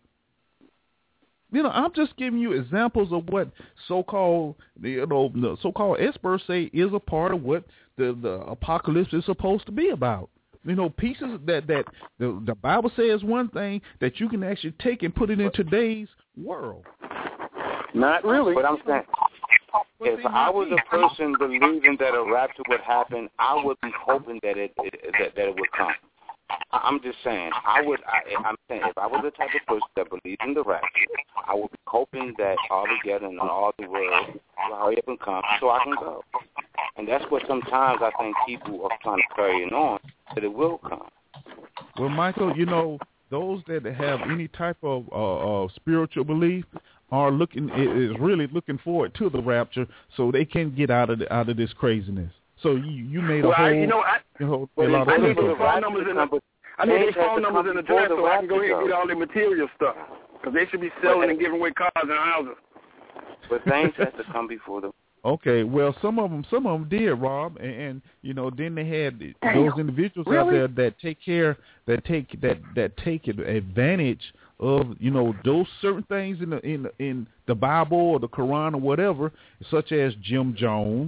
You know, I'm just giving you examples of what so-called, you know, the so-called experts say is a part of what the, the apocalypse is supposed to be about. You know, pieces that, that the, the Bible says one thing that you can actually take and put it in today's world. Not really. But I'm saying, if I was a person believing that a rapture would happen, I would be hoping that it, it that, that it would come. I'm just saying, I would. I, I'm saying, if I was the type of person that believed in the rapture, I would be hoping that Armageddon and all the world will hurry up and come so I can go. And that's what sometimes I think people are trying to carry it on, that it will come. Well, Michael, you know, those that have any type of uh, uh, spiritual belief are looking is really looking forward to the rapture so they can get out of the, out of this craziness. So you you made a well, whole, I, you know, I, a whole well, a lot I of need stuff. their phone numbers in the, I need their phone numbers in the draft so I can go ahead and get all their material stuff, because they should be selling and giving away cars and houses. But things have to come before them. Okay, well, some of them, some of them did, Rob, and, and you know, then they had those individuals really? out there that take care, that take that that take advantage of, you know, those certain things in the in in the Bible or the Quran or whatever, such as Jim Jones,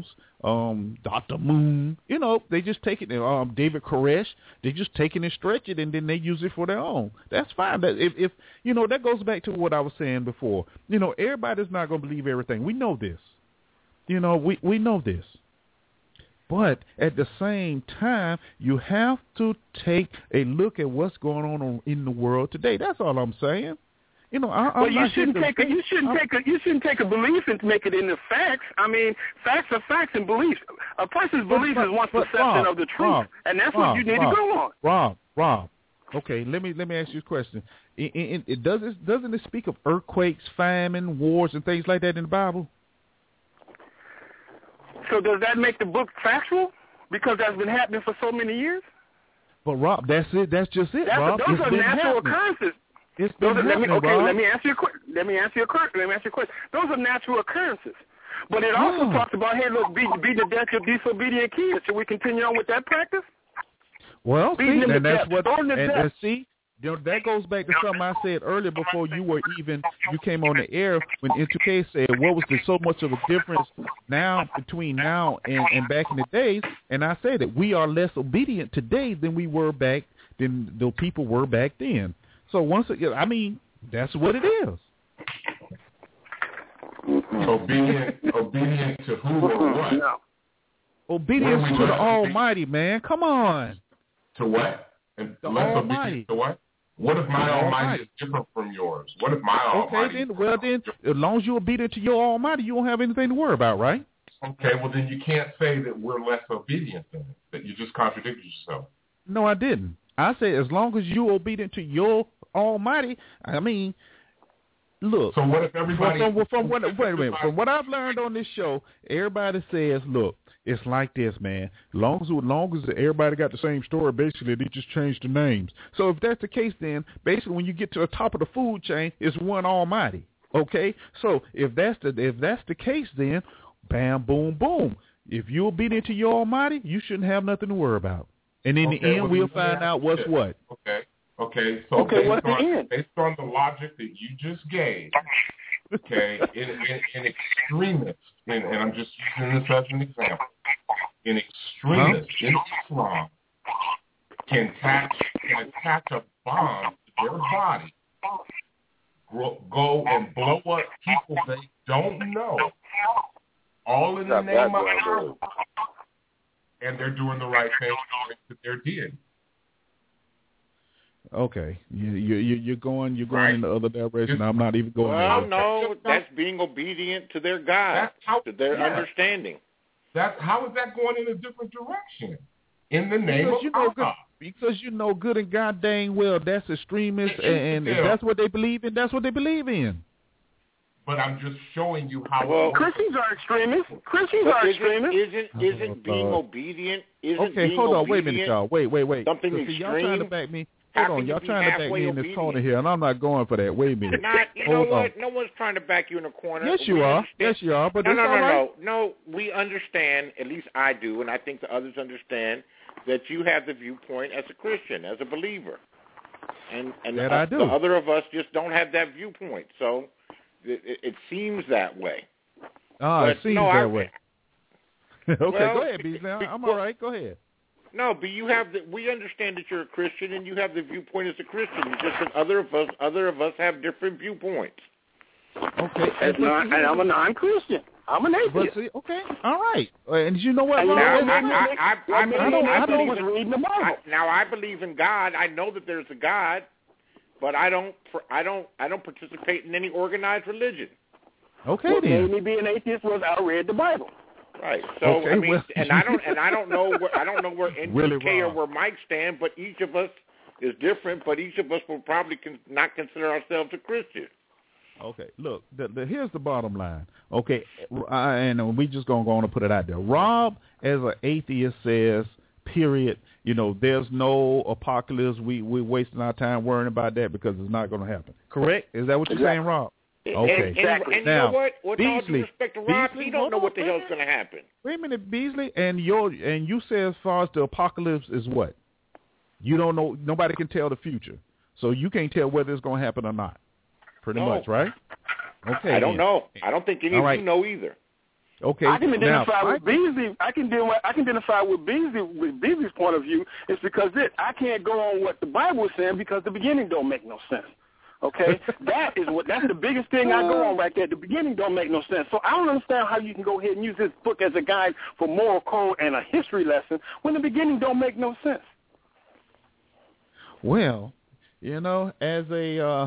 um, Doctor Moon. You know, they just take it. Um, David Koresh, they just take it and stretch it, and then they use it for their own. That's fine. That if, if you know, that goes back to what I was saying before. You know, everybody's not going to believe everything. We know this. You know, we we know this. But at the same time, you have to take a look at what's going on in the world today. That's all I'm saying. You know, I, I'm well, you not shouldn't take a, you shouldn't I'm, take a you shouldn't take a belief and make it into facts. I mean, facts are facts and beliefs. A person's belief is one perception Rob, of the truth, Rob, and that's Rob, what you need Rob, to go on. Rob, Rob. Okay, let me let me ask you a question. It, it, it does it doesn't it speak of earthquakes, famine, wars, and things like that in the Bible? So does that make the book factual? Because that's been happening for so many years? But, Rob, that's it. That's just it, that's Rob. A, those it's are natural happening. occurrences. It's those been are, let me, okay, Rob. let me ask you a question. Let me ask you a question. Let me ask you a question. Those are natural occurrences. But it also oh. talks about, hey, look, be, be the death of disobedient kids. Should we continue on with that practice? Well, see, and that's death. what, and, and see, you know, that goes back to something I said earlier before you were even, you came on the air when N two K said, what was there so much of a difference now between now and, and back in the days? And I said that we are less obedient today than we were back, than the people were back then. So once again, I mean, that's what it is. Obedient, obedient to who or what? No. Obedience to the Almighty, man. Come on. To what? And the less Almighty. Obedient to what? What if my Almighty, Almighty is different from yours? What if my okay, Almighty? Okay, then, well then, as long as you're obedient to your Almighty, you don't have anything to worry about, right? Okay, well then you can't say that we're less obedient than it. That you just contradicted yourself. No, I didn't. I said as long as you're obedient to your Almighty, I mean, look. So what if everybody? From, from, from what, wait a minute. From what I've learned on this show, everybody says, look, it's like this, man. Long as, long as everybody got the same story, basically they just changed the names. So if that's the case, then basically when you get to the top of the food chain, it's one Almighty. Okay. So if that's the if that's the case, then bam, boom, boom. If you're obedient to your Almighty, you shouldn't have nothing to worry about. And in okay, the end, well, we'll find out what's it. what. Okay. Okay. So okay, based, what's on, the end? based on the logic that you just gave, okay, in, in, in extremists, and, and I'm just using this as an example, an extremist huh? in Islam can attach, can attach a bomb to their body, grow, go and blow up people they don't know, all in the That's name of Allah. And they're doing the right thing that they're doing. Okay, you you you're going you're going right. in the other direction. I'm not even going. Well, there. no, that's being obedient to their God, how, to their yeah. understanding. That's how is that going in a different direction? In the name because of you know Allah. good, because you know good and god dang well that's extremist, and, and if that's what they believe in, that's what they believe in. But I'm just showing you how. Well, Christians are extremists. Christians are extremists. Isn't isn't oh, being God. obedient? Isn't okay, being hold on. obedient Wait a minute, y'all. Wait, wait, wait. Something so, extreme. See, y'all trying to back me. Hold How on, y'all trying to back me in this obedient? corner here, and I'm not going for that. Wait a minute. Not, you hold know on. what? No one's trying to back you in a corner. Yes, you we are. Understand. Yes, you are. But no, no, all no, right. no, no. We understand. At least I do, and I think the others understand that you have the viewpoint as a Christian, as a believer, and and that the, I do. the other of us just don't have that viewpoint. So it, it, it seems that way. Ah, but it seems no, that I, way. okay, well, go ahead, Beasley. I'm all right. Go ahead. No, but you have the. We understand that you're a Christian, and you have the viewpoint as a Christian. It's just that other of us, other of us, have different viewpoints. Okay, and, not, and I'm a non-Christian. I'm an atheist. See, okay, all right. And you know what? And now, I, I, I, I, I, I, believe, I, I believe in reading the Bible. I, now I believe in God. I know that there's a God, but I don't. I don't. I don't participate in any organized religion. Okay, what then. made me be an atheist was I read the Bible. Right. So okay, I mean, well, and I don't, and I don't know where I don't know where N T K really or where Mike stand, but each of us is different. But each of us will probably con- not consider ourselves a Christian. Okay. Look, the, the, here's the bottom line. Okay, I, and we just gonna go on and put it out there. Rob, as an atheist, says, period. You know, there's no apocalypse. We we're wasting our time worrying about that because it's not going to happen. Correct? Is that what you're exactly. saying, Rob? Okay. And, and, and now, you know what? With Beasley, all due respect to Rob, Beasley, he don't know what the on, hell's going to happen. Wait a minute, Beasley, and your and you say as far as the apocalypse is what? You don't know. Nobody can tell the future, so you can't tell whether it's going to happen or not. Pretty no. much, right? Okay. I don't then. know. I don't think any all of right. you know either. Okay, I can identify now, with Beasley. I can deal with, I can identify with Beasley with Beasley's point of view. It's because it I can't go on what the Bible is saying because the beginning don't make no sense. Okay, that is what that's the biggest thing I go on right there. The beginning don't make no sense. So I don't understand how you can go ahead and use this book as a guide for moral code and a history lesson when the beginning don't make no sense. Well, you know, as a uh,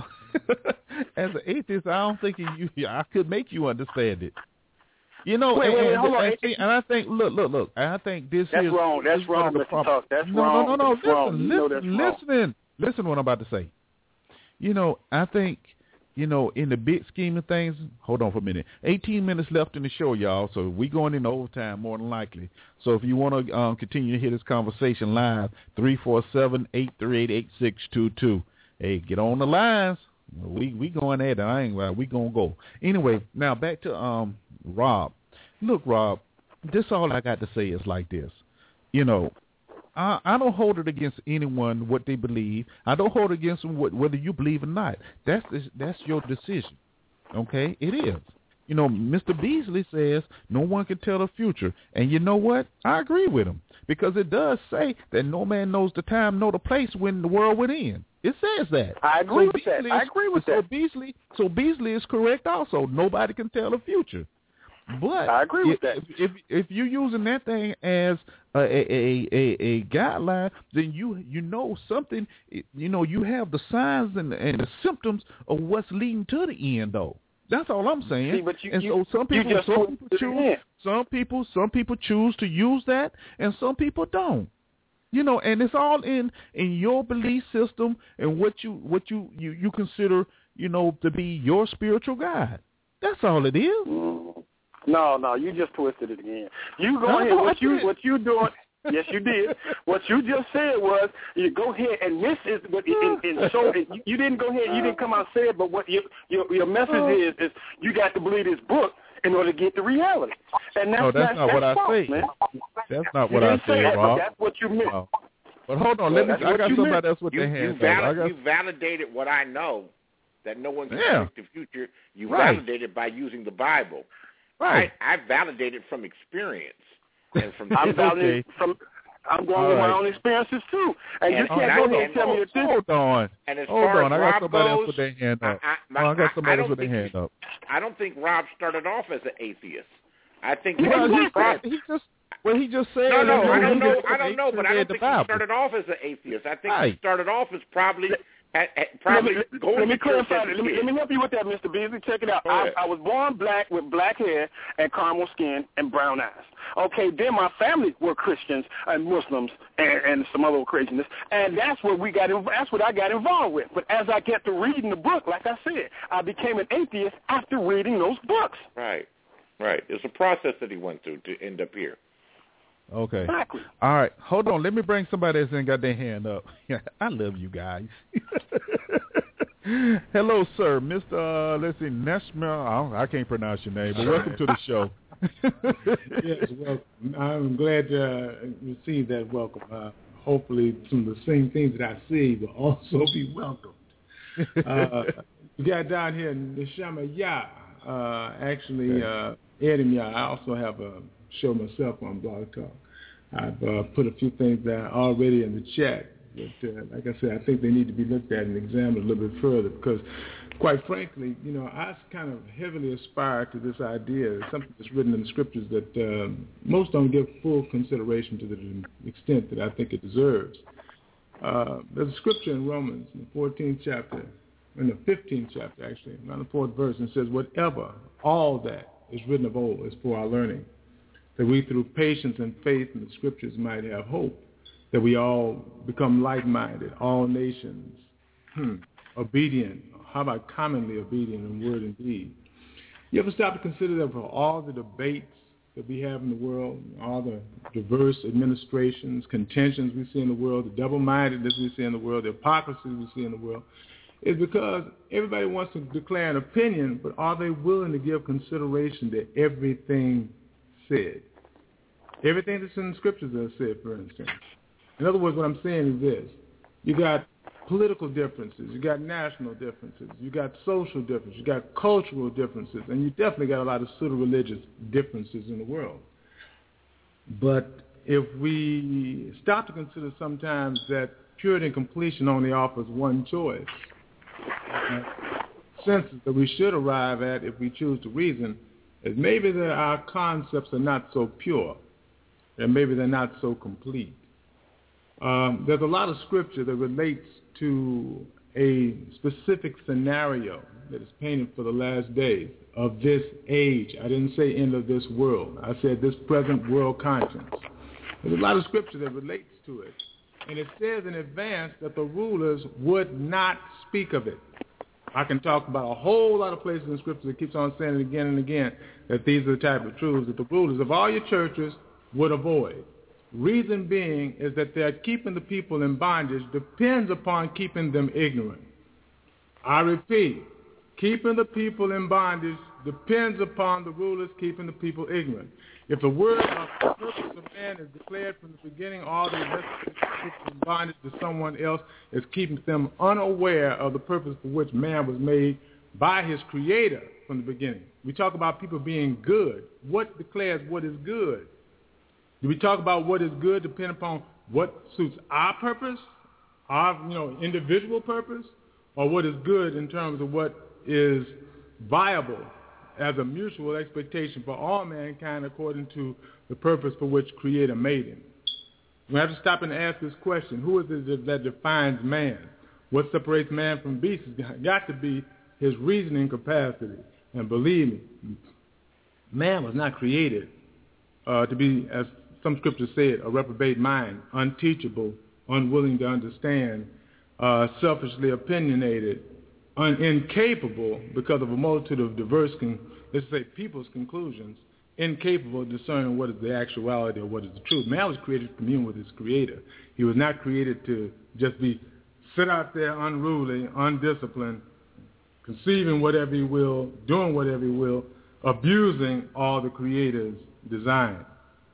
as an atheist, I don't think you I could make you understand it. You know, wait, and, wait, wait, and, hold on. and, see, and I think, look, look, look. I think this that's is wrong. That's is wrong, Mister Talk. That's no, wrong. No, no, no, That's listen, wrong. listen, You know that's listen, wrong. listen to what I'm about to say. You know, I think, you know, in the big scheme of things, hold on for a minute. eighteen minutes left in the show, y'all, so we going into overtime more than likely. So if you want to um, continue to hear this conversation live, three four seven, eight three eight, eight six two two. Hey, get on the lines. We we going at it. I ain't right. We gonna go. Anyway, now back to um Rob. Look, Rob, this all I got to say is like this. You know, I, I don't hold it against anyone what they believe. I don't hold it against them what, whether you believe or not. That's that's your decision. Okay, it is. You know, Mister Beasley says no one can tell the future, and you know what? I agree with him because it does say that no man knows the time nor the place when the world would end. It says that. I agree so with Beasley that. I is, agree with so that. Beasley, so Beasley is correct also. Nobody can tell the future. But I agree with if, that. If, if if you're using that thing as a a, a a guideline, then you you know something. You know you have the signs and and the symptoms of what's leading to the end, though. That's all I'm saying. See, but you, and you, so some people, you just some people choose, in. some people, some people choose to use that, and some people don't. You know, and it's all in in your belief system and what you what you you, you consider, you know, to be your spiritual guide. That's all it is. Mm. No, no, you just twisted it again. You go No, ahead. no, What I you did. what you doing? Yes, you did. What you just said was you go ahead, and this is what in, in so you, you didn't go ahead. You didn't come out and say it, but what your your, your message is is you got to believe this book in order to get the reality. And that's no, that's not, not what that's I false, say. man. That's not You what I didn't say said, that, Rob. but that's what you meant. No. But hold on, Well, let me. that's I got what you somebody meant. else with You, their you, hand val- up. I got, you validated what I know, that no one can Yeah. predict the future. You Right. validated by using the Bible. right. I, I validated from experience and from I'm Okay. validating from. I'm going All with right. my own experiences too, and, And- you can't and go I- ahead and and- tell me that this. Hold on. And as Hold far on. as I got Rob somebody else goes, with their hand up. I, I, my, oh, I got I- I somebody don't else with their think hand up. I don't think Rob started off as an atheist. I think Yeah, Well, Rob he, exactly. he just well, he just said. No, no, that I he don't know. just I don't know, but I read don't the think Bible. he started off as an atheist. I think Right. he started off as probably had, had Let probably me, going let me to church clarify as that. a Let me, kid. let me help you with that, Mister Beasley. Check it out. Go I, ahead. I was born black with black hair and caramel skin and brown eyes. Okay, then my family were Christians and Muslims and, and some other craziness, and that's what we got. That's what I got involved with. But as I get to reading the book, like I said, I became an atheist after reading those books. Right, right. It's a process that he went through to end up here. Okay. Exactly. All right. Hold on. Let me bring somebody that's ain't got their hand up. I love you guys. Hello, sir. Mister Uh, let's see, Neshma. I, I can't pronounce your name, but welcome to the show. Yes, welcome. I'm glad to uh, receive that welcome. Uh, hopefully some of the same things that I see will also be welcomed. Uh, we got down here Neshama Yah. Uh, actually, uh, Eddie Yah. I also have a show myself on Blog Talk. I've uh, put a few things down already in the chat. But uh, like I said, I think they need to be looked at and examined a little bit further because, quite frankly, you know, I kind of heavily aspire to this idea, something that's written in the scriptures that uh, most don't give full consideration to the extent that I think it deserves. Uh, there's a scripture in Romans, in the fourteenth chapter, in the fifteenth chapter actually, around the fourth verse, and it says, whatever, all that is written of old is for our learning, that we through patience and faith in the scriptures might have hope, that we all become like-minded, all nations, hmm, obedient, how about commonly obedient in word and deed. You ever stop to consider that for all the debates that we have in the world, all the diverse administrations, contentions we see in the world, the double-mindedness we see in the world, the hypocrisy we see in the world, is because everybody wants to declare an opinion, but are they willing to give consideration to everything said? Everything that's in the scriptures is said, for instance. In other words, what I'm saying is this. You got political differences, you got national differences, you got social differences, you got cultural differences, and you definitely got a lot of pseudo-religious differences in the world. But if we stop to consider sometimes that purity and completion only offers one choice, uh, senses that we should arrive at if we choose to reason, is maybe that our concepts are not so pure, and maybe they're not so complete. Um, there's a lot of scripture that relates to a specific scenario that is painted for the last days of this age. I didn't say end of this world. I said this present world conscience. There's a lot of scripture that relates to it. And it says in advance that the rulers would not speak of it. I can talk about a whole lot of places in scripture that keeps on saying it again and again, that these are the type of truths that the rulers of all your churches would avoid. Reason being is that they're keeping the people in bondage depends upon keeping them ignorant. I repeat, keeping the people in bondage depends upon the rulers keeping the people ignorant. If the word of the purpose of man is declared from the beginning, all the necessary in bondage to someone else is keeping them unaware of the purpose for which man was made by his creator from the beginning. We talk about people being good. What declares what is good? Do we talk about what is good depending upon what suits our purpose, our you know individual purpose, or what is good in terms of what is viable as a mutual expectation for all mankind according to the purpose for which Creator made him? We have to stop and ask this question: who is it that defines man? What separates man from beasts has got to be his reasoning capacity. And believe me, man was not created uh, to be, as some scriptures say, a reprobate mind, unteachable, unwilling to understand, uh, selfishly opinionated, un- incapable because of a multitude of diverse, con- let's say, people's conclusions, incapable of discerning what is the actuality or what is the truth. Man was created to commune with his Creator. He was not created to just be sit out there unruly, undisciplined, conceiving whatever he will, doing whatever he will, abusing all the Creator's design.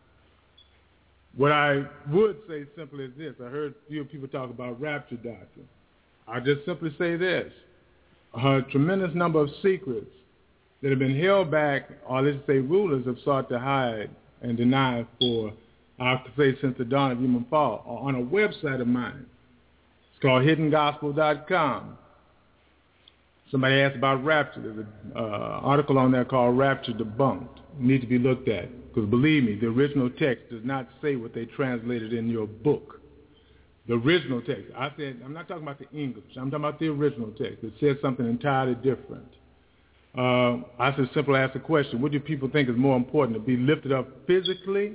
What I would say simply is this. I heard a few people talk about rapture doctrine. I just simply say this. A tremendous number of secrets that have been held back, or let's say rulers have sought to hide and deny for, I have to say, since the dawn of human fall, are on a website of mine. It's called hidden gospel dot com. Somebody asked about rapture. There's an uh, article on there called Rapture Debunked. It needs to be looked at. Because believe me, the original text does not say what they translated in your book. The original text. I said, I'm not talking about the English. I'm talking about the original text. It says something entirely different. Uh, I should simply ask the question, what do people think is more important, to be lifted up physically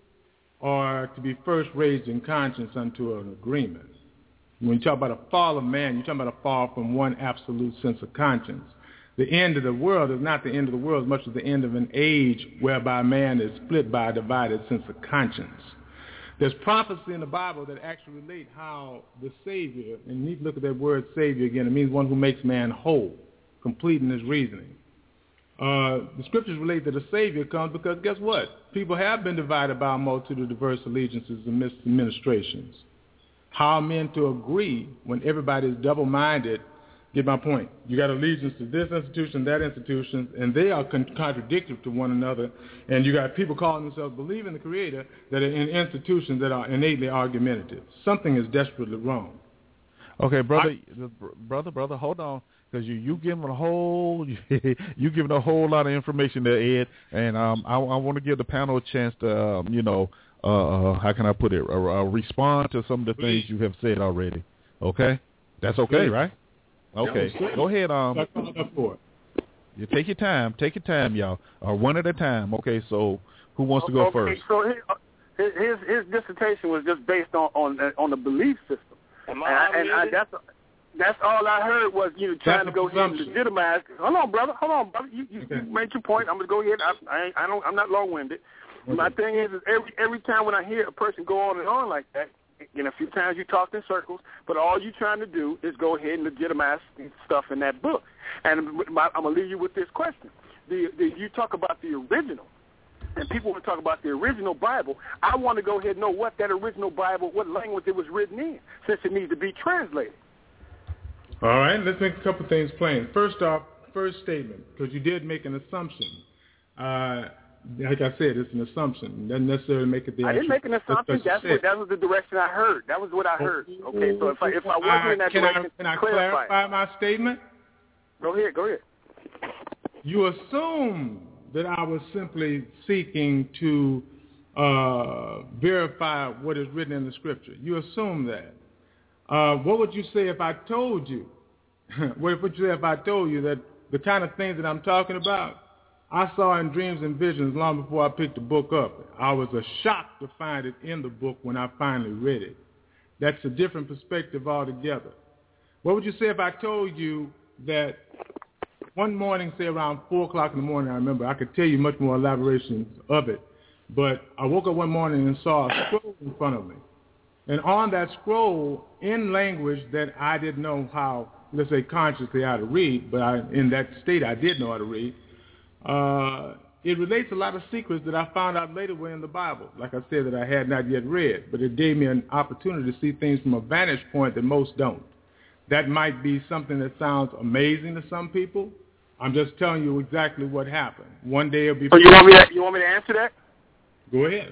or to be first raised in conscience unto an agreement? When you talk about a fall of man, you're talking about a fall from one absolute sense of conscience. The end of the world is not the end of the world as much as the end of an age whereby man is split by a divided sense of conscience. There's prophecy in the Bible that actually relate how the Savior, and you need to look at that word Savior again, it means one who makes man whole, complete in his reasoning. Uh, the scriptures relate that a Savior comes because guess what? People have been divided by a multitude of diverse allegiances and administrations. How are men to agree when everybody is double-minded? Get my point. You got allegiance to this institution, that institution, and they are con- contradictory to one another. And you got people calling themselves believing the Creator that are in institutions that are innately argumentative. Something is desperately wrong. Okay, brother, I, brother, brother, hold on, because you you giving a whole you giving a whole lot of information there, Ed, and um, I, I want to give the panel a chance to um, you know uh, uh, how can I put it, uh, uh, respond to some of the Please. things you have said already. Okay, that's okay, Please. right? Okay, go ahead. Um, you take your time. Take your time, y'all. Uh, one at a time. Okay, so who wants to go okay, first? So his, his his dissertation was just based on on, on the belief system, and, I, and I, that's that's all I heard was you know trying that's to go ahead and legitimize. Hold on, brother. Hold on, brother. You, you, okay. you made your point. I'm gonna go ahead. I I, I don't. I'm not long-winded. Okay. My thing is, is every every time when I hear a person go on and on like that. You know, a few times you talked in circles, but all you're trying to do is go ahead and legitimize stuff in that book. And I'm going to leave you with this question. The, the, you talk about the original, and people want to talk about the original Bible. I want to go ahead and know what that original Bible, what language it was written in, since it needs to be translated. All right, let's make a couple things plain. First off, first statement, because you did make an assumption. Uh, like I said, it's an assumption. It doesn't necessarily make it the I actual. didn't make an assumption. That's what that was the direction I heard. That was what I heard. Okay, so if I if I wasn't in that can direction, I, can I clarify. clarify my statement? Go ahead. Go ahead. You assume that I was simply seeking to uh, verify what is written in the Scripture. You assume that. Uh, what would you say if I told you? What would you say if I told you that the kind of things that I'm talking about, I saw in dreams and visions long before I picked the book up. I was a shock to find it in the book when I finally read it. That's a different perspective altogether. What would you say if I told you that one morning, say around four o'clock in the morning, I remember, I could tell you much more elaborations of it, but I woke up one morning and saw a scroll in front of me. And on that scroll, in language that I didn't know how, let's say consciously how to read, but I, in that state I did know how to read, uh, it relates a lot of secrets that I found out later were in the Bible, like I said, that I had not yet read. But it gave me an opportunity to see things from a vantage point that most don't. That might be something that sounds amazing to some people. I'm just telling you exactly what happened. One day it'll be... So you want me to, you want me to answer that? Go ahead.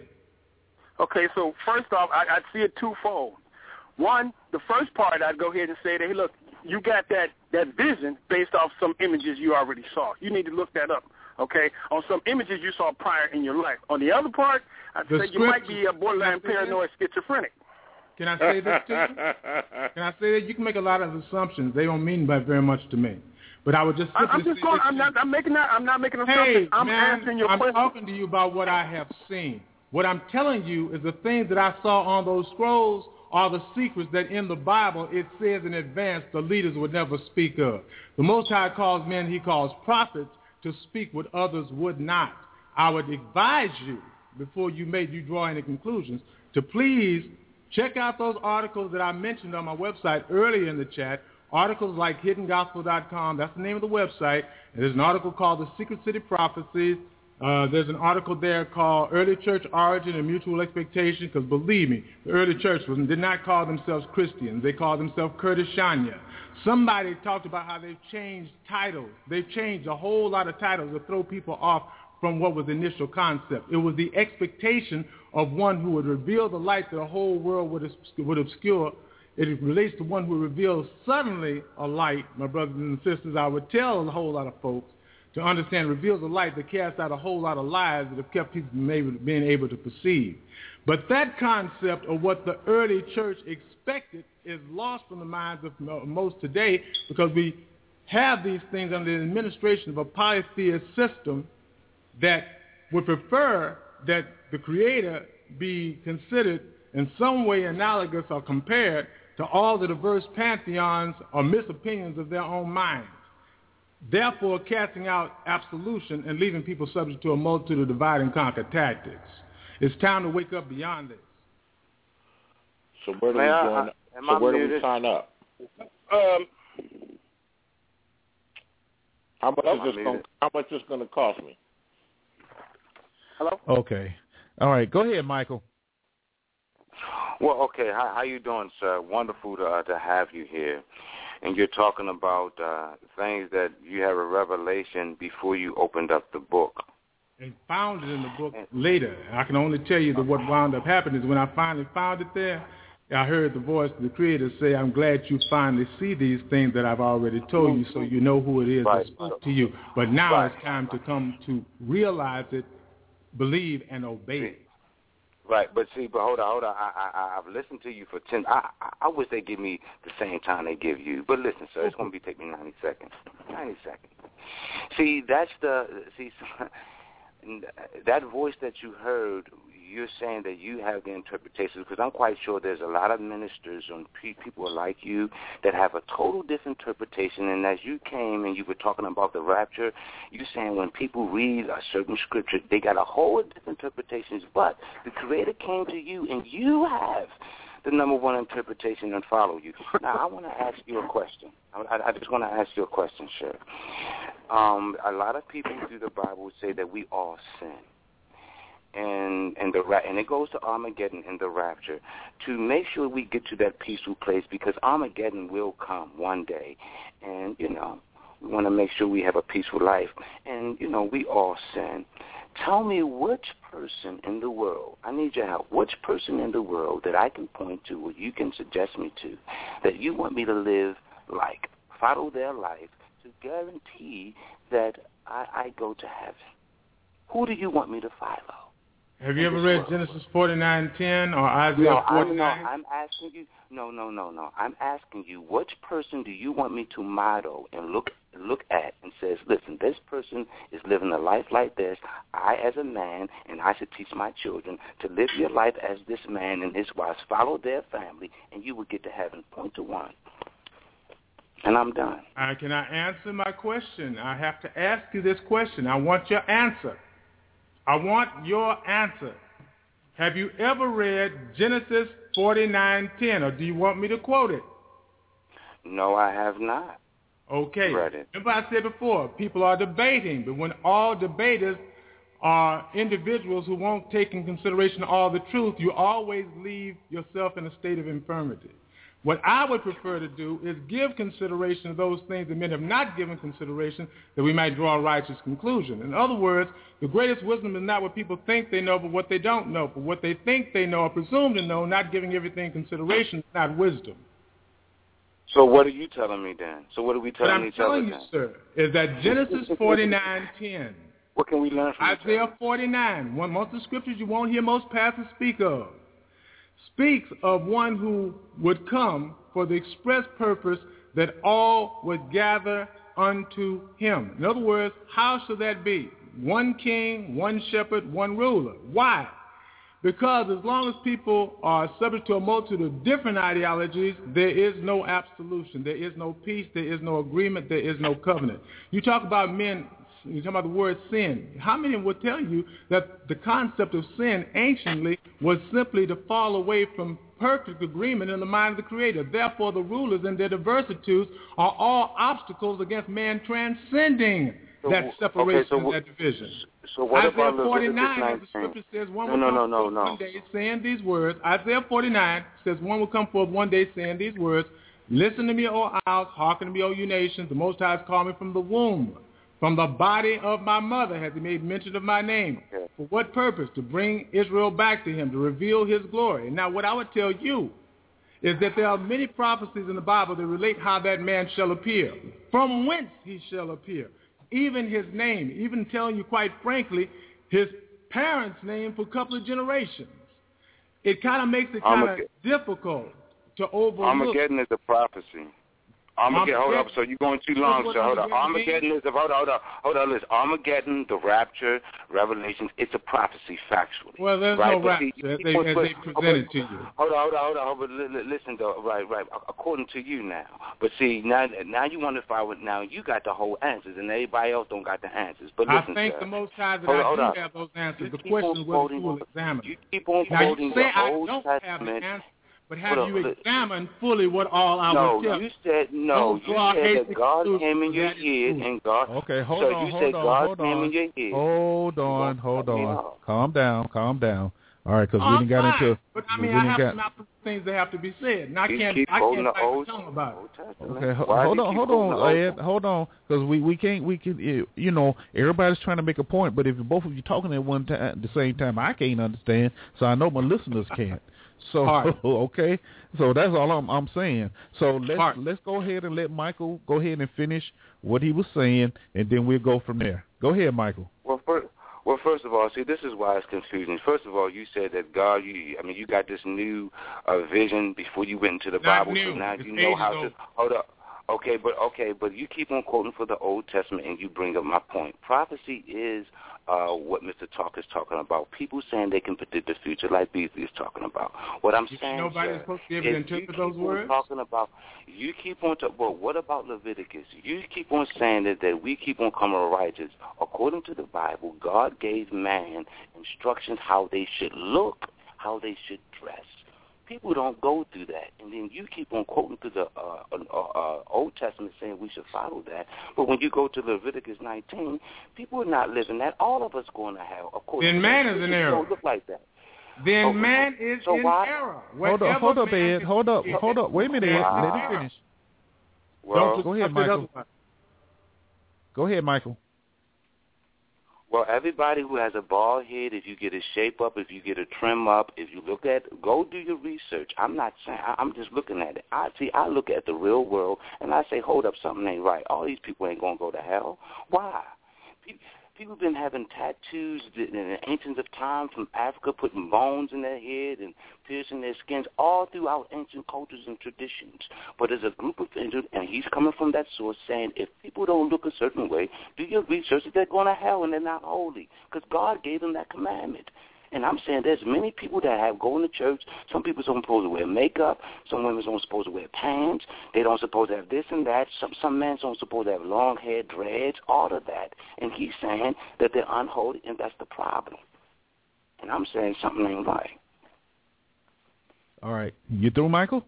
Okay, so first off, I, I see it twofold. One, the first part, I'd go ahead and say that, hey, look, you got that, that vision based off some images you already saw. You need to look that up, okay, on some images you saw prior in your life. On the other part, I'd The say you might be a borderline paranoid schizophrenic. Can I say this to you? Can I say that? You can make a lot of assumptions. They don't mean very much to me. But I would just simply I'm just going, I'm not, I'm making that, I'm not making assumptions. Hey, I'm man, answering your I'm question. talking to you about what I have seen. What I'm telling you is the things that I saw on those scrolls are the secrets that in the Bible it says in advance the leaders would never speak of. The Most High calls men, he calls prophets, to speak what others would not. I would advise you, before you made you draw any conclusions, to please check out those articles that I mentioned on my website earlier in the chat, articles like hidden gospel dot com, that's the name of the website. And there's an article called The Secret City Prophecies. Uh, there's an article there called Early Church Origin and Mutual Expectation, because believe me, the early church was, did not call themselves Christians. They called themselves Curtis Shania. Somebody talked about how they've changed titles. They've changed a whole lot of titles to throw people off from what was the initial concept. It was the expectation of one who would reveal the light that the whole world would, would obscure. It relates to one who reveals suddenly a light, my brothers and sisters. I would tell a whole lot of folks to understand, reveals a light that casts out a whole lot of lies that have kept people from able, being able to perceive. But that concept of what the early church expected is lost from the minds of most today, because we have these things under the administration of a polytheist system that would prefer that the Creator be considered in some way analogous or compared to all the diverse pantheons or misopinions of their own minds, therefore casting out absolution and leaving people subject to a multitude of divide and conquer tactics. It's time to wake up beyond this. So where do we, join, so where do we sign up? Um, how much is this going? How much is going to cost me? Hello. Okay. All right. Go ahead, Michael. Well, okay. How how you doing, sir? Wonderful to uh, to have you here. And you're talking about uh, things that you have a revelation before you opened up the book. And found it in the book later. I can only tell you that what wound up happening is when I finally found it there, I heard the voice of the Creator say, I'm glad you finally see these things that I've already told you, so you know who it is right. that spoke to you. But now right. it's time to come to realize it, believe, and obey it. Right, but see, but hold on, hold on. I, I, I've listened to you for ten. I, I, I wish they give me the same time they give you. But listen, sir, it's going to be take me ninety seconds. Ninety seconds. See, that's the see. That voice that you heard, you're saying that you have the interpretation, because I'm quite sure there's a lot of ministers and people like you that have a total different interpretation. And as you came and you were talking about the rapture, you're saying when people read a certain scripture, they got a whole different interpretations. But the Creator came to you, and you have the number one interpretation and follow you. Now, I want to ask you a question. I, I just want to ask you a question, sir. Um, a lot of people through the Bible say that we all sin. and and the ra- and it goes to Armageddon and the rapture to make sure we get to that peaceful place, because Armageddon will come one day, and you know we want to make sure we have a peaceful life, and you know we all sin. Tell me which person in the world, I need your help, which person in the world that I can point to or you can suggest me to that you want me to live like, follow their life to guarantee that I, I go to heaven. Who do you want me to follow? Have you ever read world? Genesis forty-nine ten or Isaiah no, forty-nine? No, I'm asking you, no, no, no, no. I'm asking you, which person do you want me to model and look look at and says, listen, this person is living a life like this. I, as a man, and I should teach my children to live your life as this man and his wives, follow their family, and you will get to heaven. Point to one. And I'm done. Uh, can I answer my question? I have to ask you this question. I want your answer. I want your answer. Have you ever read Genesis forty-nine ten, or do you want me to quote it? No, I have not. Okay. Read it. Remember I said before, people are debating, but when all debaters are individuals who won't take in consideration all the truth, you always leave yourself in a state of infirmity. What I would prefer to do is give consideration to those things that men have not given consideration, that we might draw a righteous conclusion. In other words, the greatest wisdom is not what people think they know, but what they don't know. But what they think they know or presume to know, not giving everything consideration, is not wisdom. So what are you telling me then? So what are we telling each other then? What I'm telling you, sir, is that Genesis forty-nine ten. What can we learn from Isaiah forty-nine, one most of the scriptures you won't hear most pastors speak of, speaks of one who would come for the express purpose that all would gather unto him. In other words, how shall that be? One king, one shepherd, one ruler. Why? Because as long as people are subject to a multitude of different ideologies, there is no absolution, there is no peace, there is no agreement, there is no covenant. You talk about men, you talk about the word sin. How many would tell you that the concept of sin anciently was simply to fall away from perfect agreement in the mind of the Creator? Therefore, the rulers and their diversities are all obstacles against man transcending so, that separation okay, so and that division. So what Isaiah about forty-nine, as the scripture says, one no, will no, come no, no, forth no. one day saying these words. Isaiah forty-nine says, one will come forth one day saying these words, listen to me, O isles, hearken to me, O you nations. The Most High has called me from the womb. From the body of my mother has he made mention of my name. Okay. For what purpose? To bring Israel back to him, to reveal his glory. And now what I would tell you is that there are many prophecies in the Bible that relate how that man shall appear, from whence he shall appear. Even his name, even telling you quite frankly, his parents' name for a couple of generations. It kind of makes it kind of difficult to overlook. Armageddon is a prophecy. Armageddon, hold up, so you're going too long, so hold up. Armageddon is, hold on, hold on, hold on, listen. Armageddon, the rapture, Revelations, it's a prophecy factually. Well, there's right? no rapture, as they, as they present it to you. Hold on, hold on, hold on, hold on, listen, though, right, right, according to you now. But see, now now you wonder if I would, now you got the whole answers, and everybody else don't got the answers. But listen, I think sir, the Most High that hold I on, do hold have those answers. You the question is whether you will examine. You keep on now, quoting you say the I Old don't Testament. Have the answer. But have Hold you on, examined fully what all I no, was telling you said no. You said that God came in your head and God. Okay, hold so on, you hold said on, God hold came on. in your head. Hold on, hold on. Calm down, calm down. All right, because oh, we didn't got into. But I mean, I have some got, things that have to be said, and I you can't. Keep I can't the fight old, the tongue about it. Okay, hold on, hold on, Ed, hold on, because we we can't we can you know everybody's trying to make a point, but if both of you talking at one time at the same time, I can't understand. So I know my listeners can't. So right. Okay, so that's all I'm I'm saying. So let's right. let's go ahead and let Michael go ahead and finish what he was saying, and then we'll go from there. Go ahead, Michael. Well, first, well, first of all, see, this is why it's confusing. First of all, you said that God, you, I mean, you got this new uh, vision before you went into the Not Bible, new. so now it's you know how old. to. Hold up. Okay, but okay, but you keep on quoting for the Old Testament, and you bring up my point. Prophecy is uh, what Mister Talk is talking about. People saying they can predict the future, like Beasley is talking about. What I'm you saying, nobody's sir, supposed to be able to interpret those words. Talking about, you keep on. To, but what about Leviticus? You keep on saying that that we keep on coming righteous. According to the Bible, God gave man instructions how they should look, how they should dress. People don't go through that, and then you keep on quoting to the uh, uh, uh, uh, Old Testament saying we should follow that. But when you go to Leviticus nineteen, people are not living that. All of us going to hell. Of course, then man is in error. Don't look like that. Then okay. man is so in why? error. Hold up, hold up, Ed. Hold up, hold up. Wait a minute, Ed. Wow. Let him finish. Well, go ahead, Michael. Go ahead, Michael. Well, everybody who has a bald head, if you get a shape up, if you get a trim up, if you look at, go do your research. I'm not saying, I'm just looking at it. I see, I look at the real world, and I say, hold up, something ain't right. All these people ain't going to go to hell. Why? People, people been having tattoos in the ancients of time from Africa, putting bones in their head and piercing their skins all throughout ancient cultures and traditions. But there's a group of individuals, and he's coming from that source, saying if people don't look a certain way, do your research, they're going to hell and they're not holy, because God gave them that commandment. And I'm saying there's many people that have going to church. Some people don't supposed to wear makeup. Some women don't supposed to wear pants. They don't supposed to have this and that. Some some men don't supposed to have long hair, dreads, all of that. And he's saying that they're unholy, and that's the problem. And I'm saying something ain't right. All right. You through, Michael?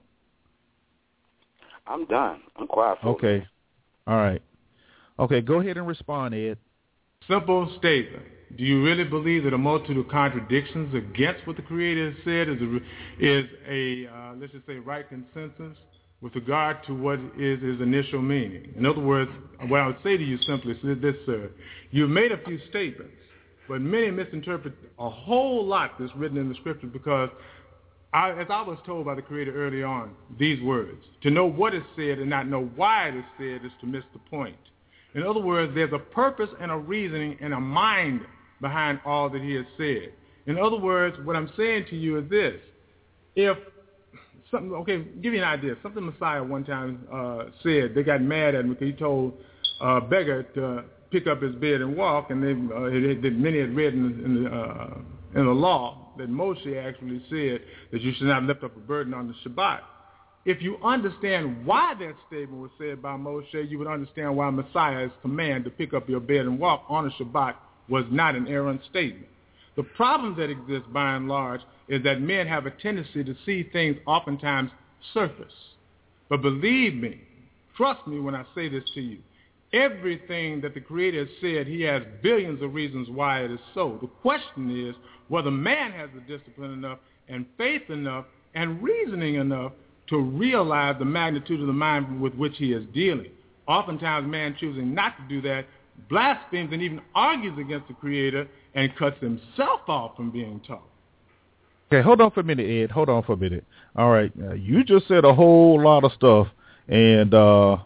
I'm done. I'm quiet for Okay. me. All right. Okay, go ahead and respond, Ed. Simple statement. Do you really believe that a multitude of contradictions against what the Creator has said is a, is a uh, let's just say, right consensus with regard to what is his initial meaning? In other words, what I would say to you simply is this, sir. You've made a few statements, but many misinterpret a whole lot that's written in the Scripture because, I, as I was told by the Creator early on, these words, to know what is said and not know why it is said is to miss the point. In other words, there's a purpose and a reasoning and a mind behind all that he has said. In other words, what I'm saying to you is this. If something, okay, give you an idea. Something Messiah one time uh, said, they got mad at him because he told a beggar to pick up his bed and walk, and they, uh, it, it, many had read in, in, the, uh, in the law that Moshe actually said that you should not lift up a burden on the Shabbat. If you understand why that statement was said by Moshe, you would understand why Messiah's command to pick up your bed and walk on a Shabbat was not an errant statement. The problem that exists by and large is that men have a tendency to see things oftentimes surface. But believe me, trust me when I say this to you, everything that the Creator has said, he has billions of reasons why it is so. The question is whether man has the discipline enough and faith enough and reasoning enough to realize the magnitude of the mind with which he is dealing. Oftentimes man choosing not to do that blasphemes and even argues against the Creator and cuts himself off from being taught. Okay, hold on for a minute, Ed. Hold on for a minute. All right, uh, you just said a whole lot of stuff, and, uh,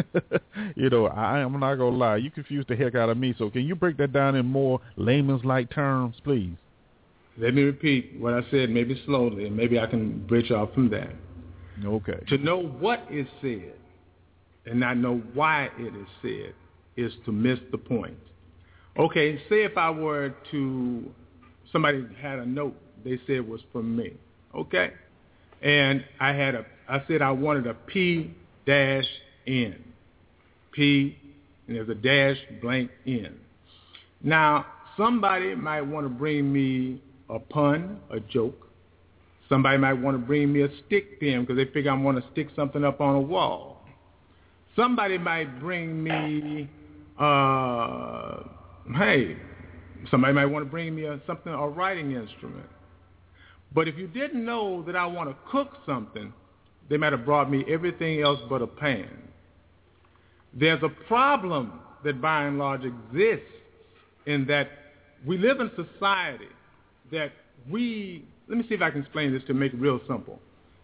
you know, I, I'm not going to lie. You confused the heck out of me, so can you break that down in more layman's-like terms, please? Let me repeat what I said, maybe slowly, and maybe I can bridge off from that. Okay. To know what is said and not know why it is said is to miss the point. Okay, say if I were to, somebody had a note they said was from me, okay? And I had a, I said I wanted a P dash N. P, and there's a dash blank N. Now, somebody might want to bring me a pun, a joke. Somebody might want to bring me a stick pin because they figure I want to stick something up on a wall. Somebody might bring me, uh, hey, somebody might want to bring me a, something, a writing instrument. But if you didn't know that I want to cook something, they might have brought me everything else but a pan. There's a problem that by and large exists in that we live in society that we, let me see if I can explain this to make it real simple.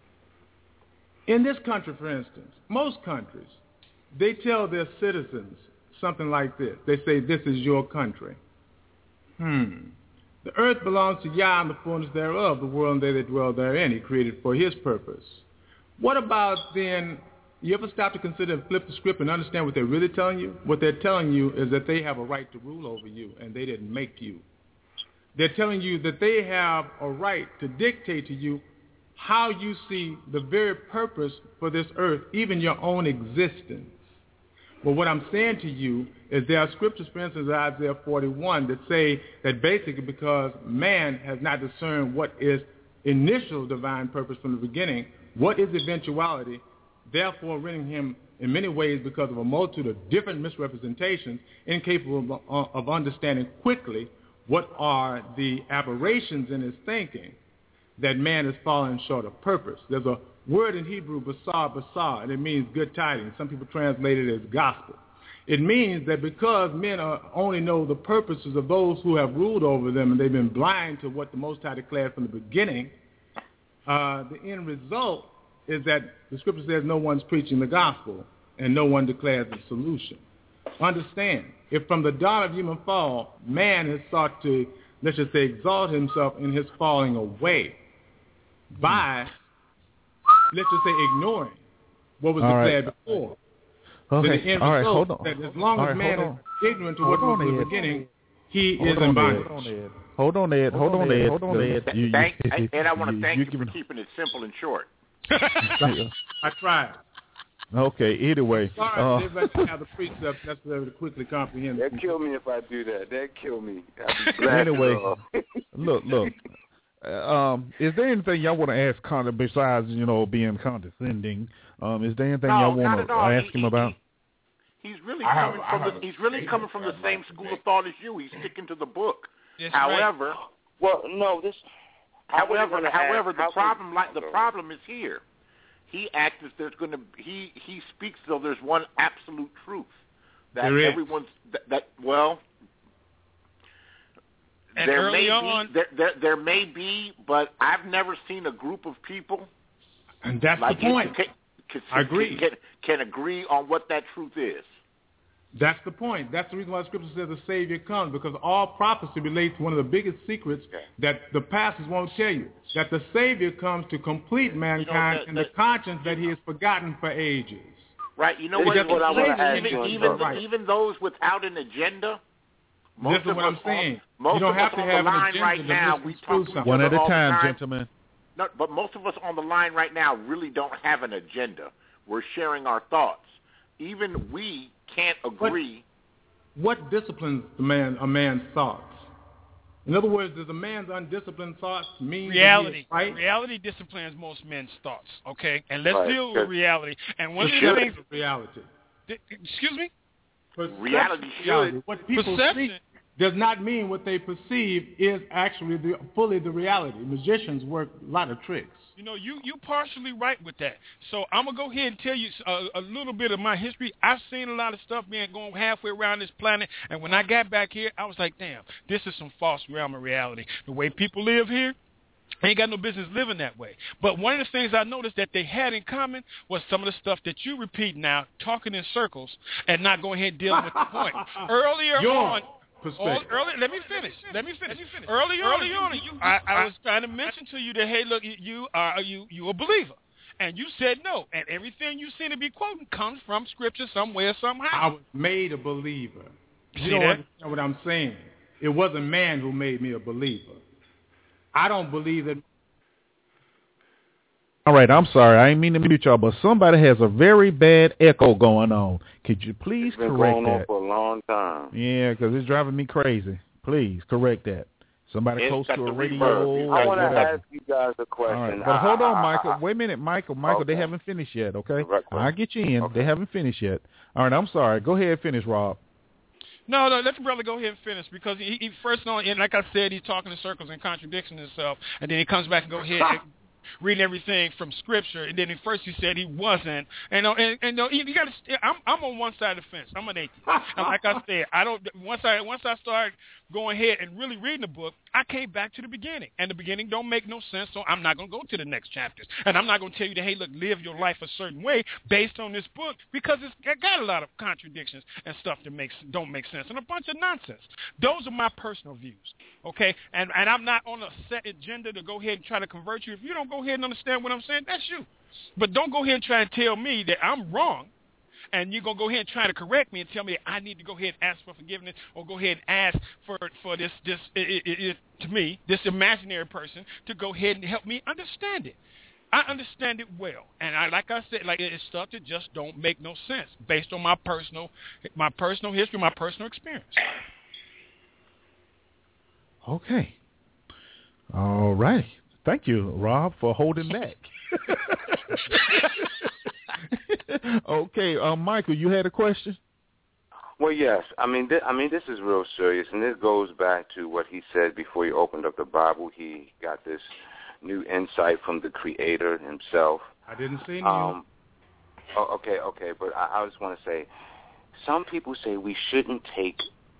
In this country, for instance, most countries, they tell their citizens something like this. They say, this is your country. Hmm. The earth belongs to Yah and the fullness thereof, the world and they that dwell therein. He created for his purpose. What about then, you ever stop to consider and flip the script and understand what they're really telling you? What they're telling you is that they have a right to rule over you and they didn't make you. They're telling you that they have a right to dictate to you how you see the very purpose for this earth, even your own existence. But what I'm saying to you is there are scriptures, for instance, Isaiah forty-one, that say that basically because man has not discerned what is initial divine purpose from the beginning, what is eventuality, therefore rendering him in many ways, because of a multitude of different misrepresentations, incapable of, of understanding quickly what are the aberrations in his thinking, that man is falling short of purpose. There's a word in Hebrew, basar, basar, and it means good tidings. Some people translate it as gospel. It means that because men are, only know the purposes of those who have ruled over them, and they've been blind to what the Most High declared from the beginning, uh, the end result is that the scripture says no one's preaching the gospel and no one declares the solution. Understand, if from the dawn of human fall, man has sought to, let's just say, exalt himself in his falling away by, let's just say, ignoring what was All declared right. before. Okay. Then the end All right. result Hold on. that as long All as right, man hold is ignorant to what Hold was in on, the Ed. beginning, he Hold is on, in Ed. bondage. Hold on, Ed. Hold on, Ed. Hold on, Ed. Hold on, Ed. You- Thank, you- and I want to thank you, giving- for keeping it simple and short. I tried. Okay. Anyway, Sorry, uh, everybody have the precepts necessary to quickly comprehend. That kill me if I do that. That kill me. I'd be glad anyway, to, uh, look, look. Uh, Um, is there anything y'all want to ask Connor besides, you know, being condescending? Um, is there anything No, y'all not want at to all. ask He- him he- about? He's really I have- coming I from have the, a he's really statement coming from the I'd same like to school make. of thought as you. He's sticking to the book. That's However, right. well, no, this. I really however, wanna however, ask, the how problem, could- like the okay. problem is here. He acts as there's going to he he speaks though there's one absolute truth that There is. everyone's that, that well. And there early may on- be there, there there may be, but I've never seen a group of people And that's like the you point. Can, can, I agree. Can, can agree on what that truth is. That's the point. That's the reason why the scripture says the Savior comes, because all prophecy relates to one of the biggest secrets that the pastors won't tell you, that the Savior comes to complete mankind that- in the that- conscience that he has forgotten for ages. Right, you know This what? is what I wanna even ask even you, even, right. even those without an agenda. Most This is of what us I'm saying. On, most You don't of have us to on have the an line agenda right to now. We misconstrue talk to each something. One other at a all the time, time. gentlemen. No, but most of us on the line right now really don't have an agenda. We're sharing our thoughts. Even we can't agree. What disciplines the man a man's thoughts? In other words, does a man's undisciplined thoughts mean Reality. that he is right? Reality disciplines most men's thoughts, okay? And let's Right. deal with reality. And one of the Perception things... of reality. Th- Excuse me? Perception Reality of reality. should. What people Perception. see does not mean what they perceive is actually the, fully the reality. Magicians work a lot of tricks. You know, you you partially right with that. So I'm gonna go ahead and tell you a, a little bit of my history. I've seen a lot of stuff being going halfway around this planet, and when I got back here, I was like, damn, this is some false realm of reality. The way people live here, they ain't got no business living that way. But one of the things I noticed that they had in common was some of the stuff that you repeat now, talking in circles and not going ahead and dealing with the point. Earlier Your on. perspective. All, early, let me finish. Let me finish. Early on, early on, you, I, I was trying to mention to you that hey, look, you, you are you you a believer, and you said no, and everything you seem to be quoting comes from scripture somewhere somehow. I was made a believer. You See don't that? understand what I'm saying. It wasn't man who made me a believer. I don't believe that. All right, I'm sorry. I ain't mean to mute y'all, but somebody has a very bad echo going on. Could you please It's been correct going on that? for a long time. Yeah, because it's driving me crazy. Please correct that. Somebody It's close got to a the radio. reverb. I or want to whatever. ask you guys a question. All right, but I- hold on, I- Michael. I- Wait a minute, Michael. Michael, they Okay. haven't finished yet, okay? Right, right. I'll get you in. Okay. They haven't finished yet. All right, I'm sorry. Go ahead and finish, Rob. No, no, let the brother go ahead and finish because he, he first on, and like I said, he's talking in circles and contradicting himself, and then he comes back and go ahead and reading everything from scripture, and then at first he said he wasn't, and and, and you, you got to. I'm I'm on one side of the fence. I'm an atheist, and like I said, I don't. Once I once I start going ahead and really reading the book, I came back to the beginning, and the beginning don't make no sense, so I'm not gonna go to the next chapters, and I'm not gonna tell you that hey, look, live your life a certain way based on this book because it's got a lot of contradictions and stuff that makes don't make sense and a bunch of nonsense. Those are my personal views, okay, and and I'm not on a set agenda to go ahead and try to convert you. If you don't go ahead and understand what I'm saying, that's you. But don't go ahead and try and tell me that I'm wrong, and you're going to go ahead and try to correct me and tell me I need to go ahead and ask for forgiveness or go ahead and ask for for this, this it, it, it, to me, this imaginary person to go ahead and help me understand it. I understand it well, and I, like I said, like it's stuff that just don't make no sense based on my personal, my personal history, my personal experience. Okay. All right. Thank you, Rob, for holding back. Okay, uh, Michael, you had a question? Well, yes. I mean, th- I mean, this is real serious, and this goes back to what he said before he opened up the Bible. He got this new insight from the Creator himself. I didn't say new. Um, oh, okay, okay, but I, I just want to say, some people say we shouldn't take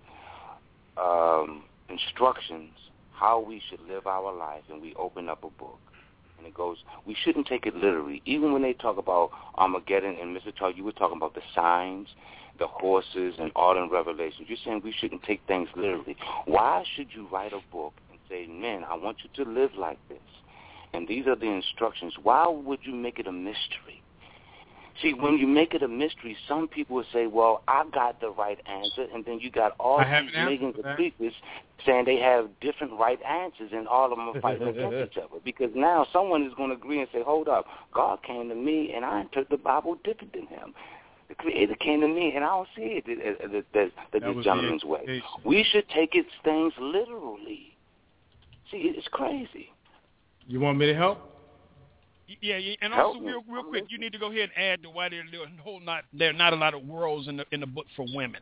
um, instructions how we should live our life, and we open up a book. And it goes, we shouldn't take it literally. Even when they talk about Armageddon, and Mister Charles, you were talking about the signs, the horses, and all in Revelations. You're saying we shouldn't take things literally. Why should you write a book and say, man, I want you to live like this, and these are the instructions? Why would you make it a mystery? See, when you make it a mystery, some people will say, well, I got the right answer, and then you got all these millions of people saying they have different right answers, and all of them are fighting against each other. Because now someone is going to agree and say, hold up, God came to me, and I interpret the Bible different than him. The Creator came to me, and I don't see it as, as, as, as this gentleman's way. We should take its things literally. See, it's crazy. You want me to help? Yeah, yeah, and also real, real quick, you need to go ahead and add to why there are whole not there are not a lot of worlds in the in the book for women.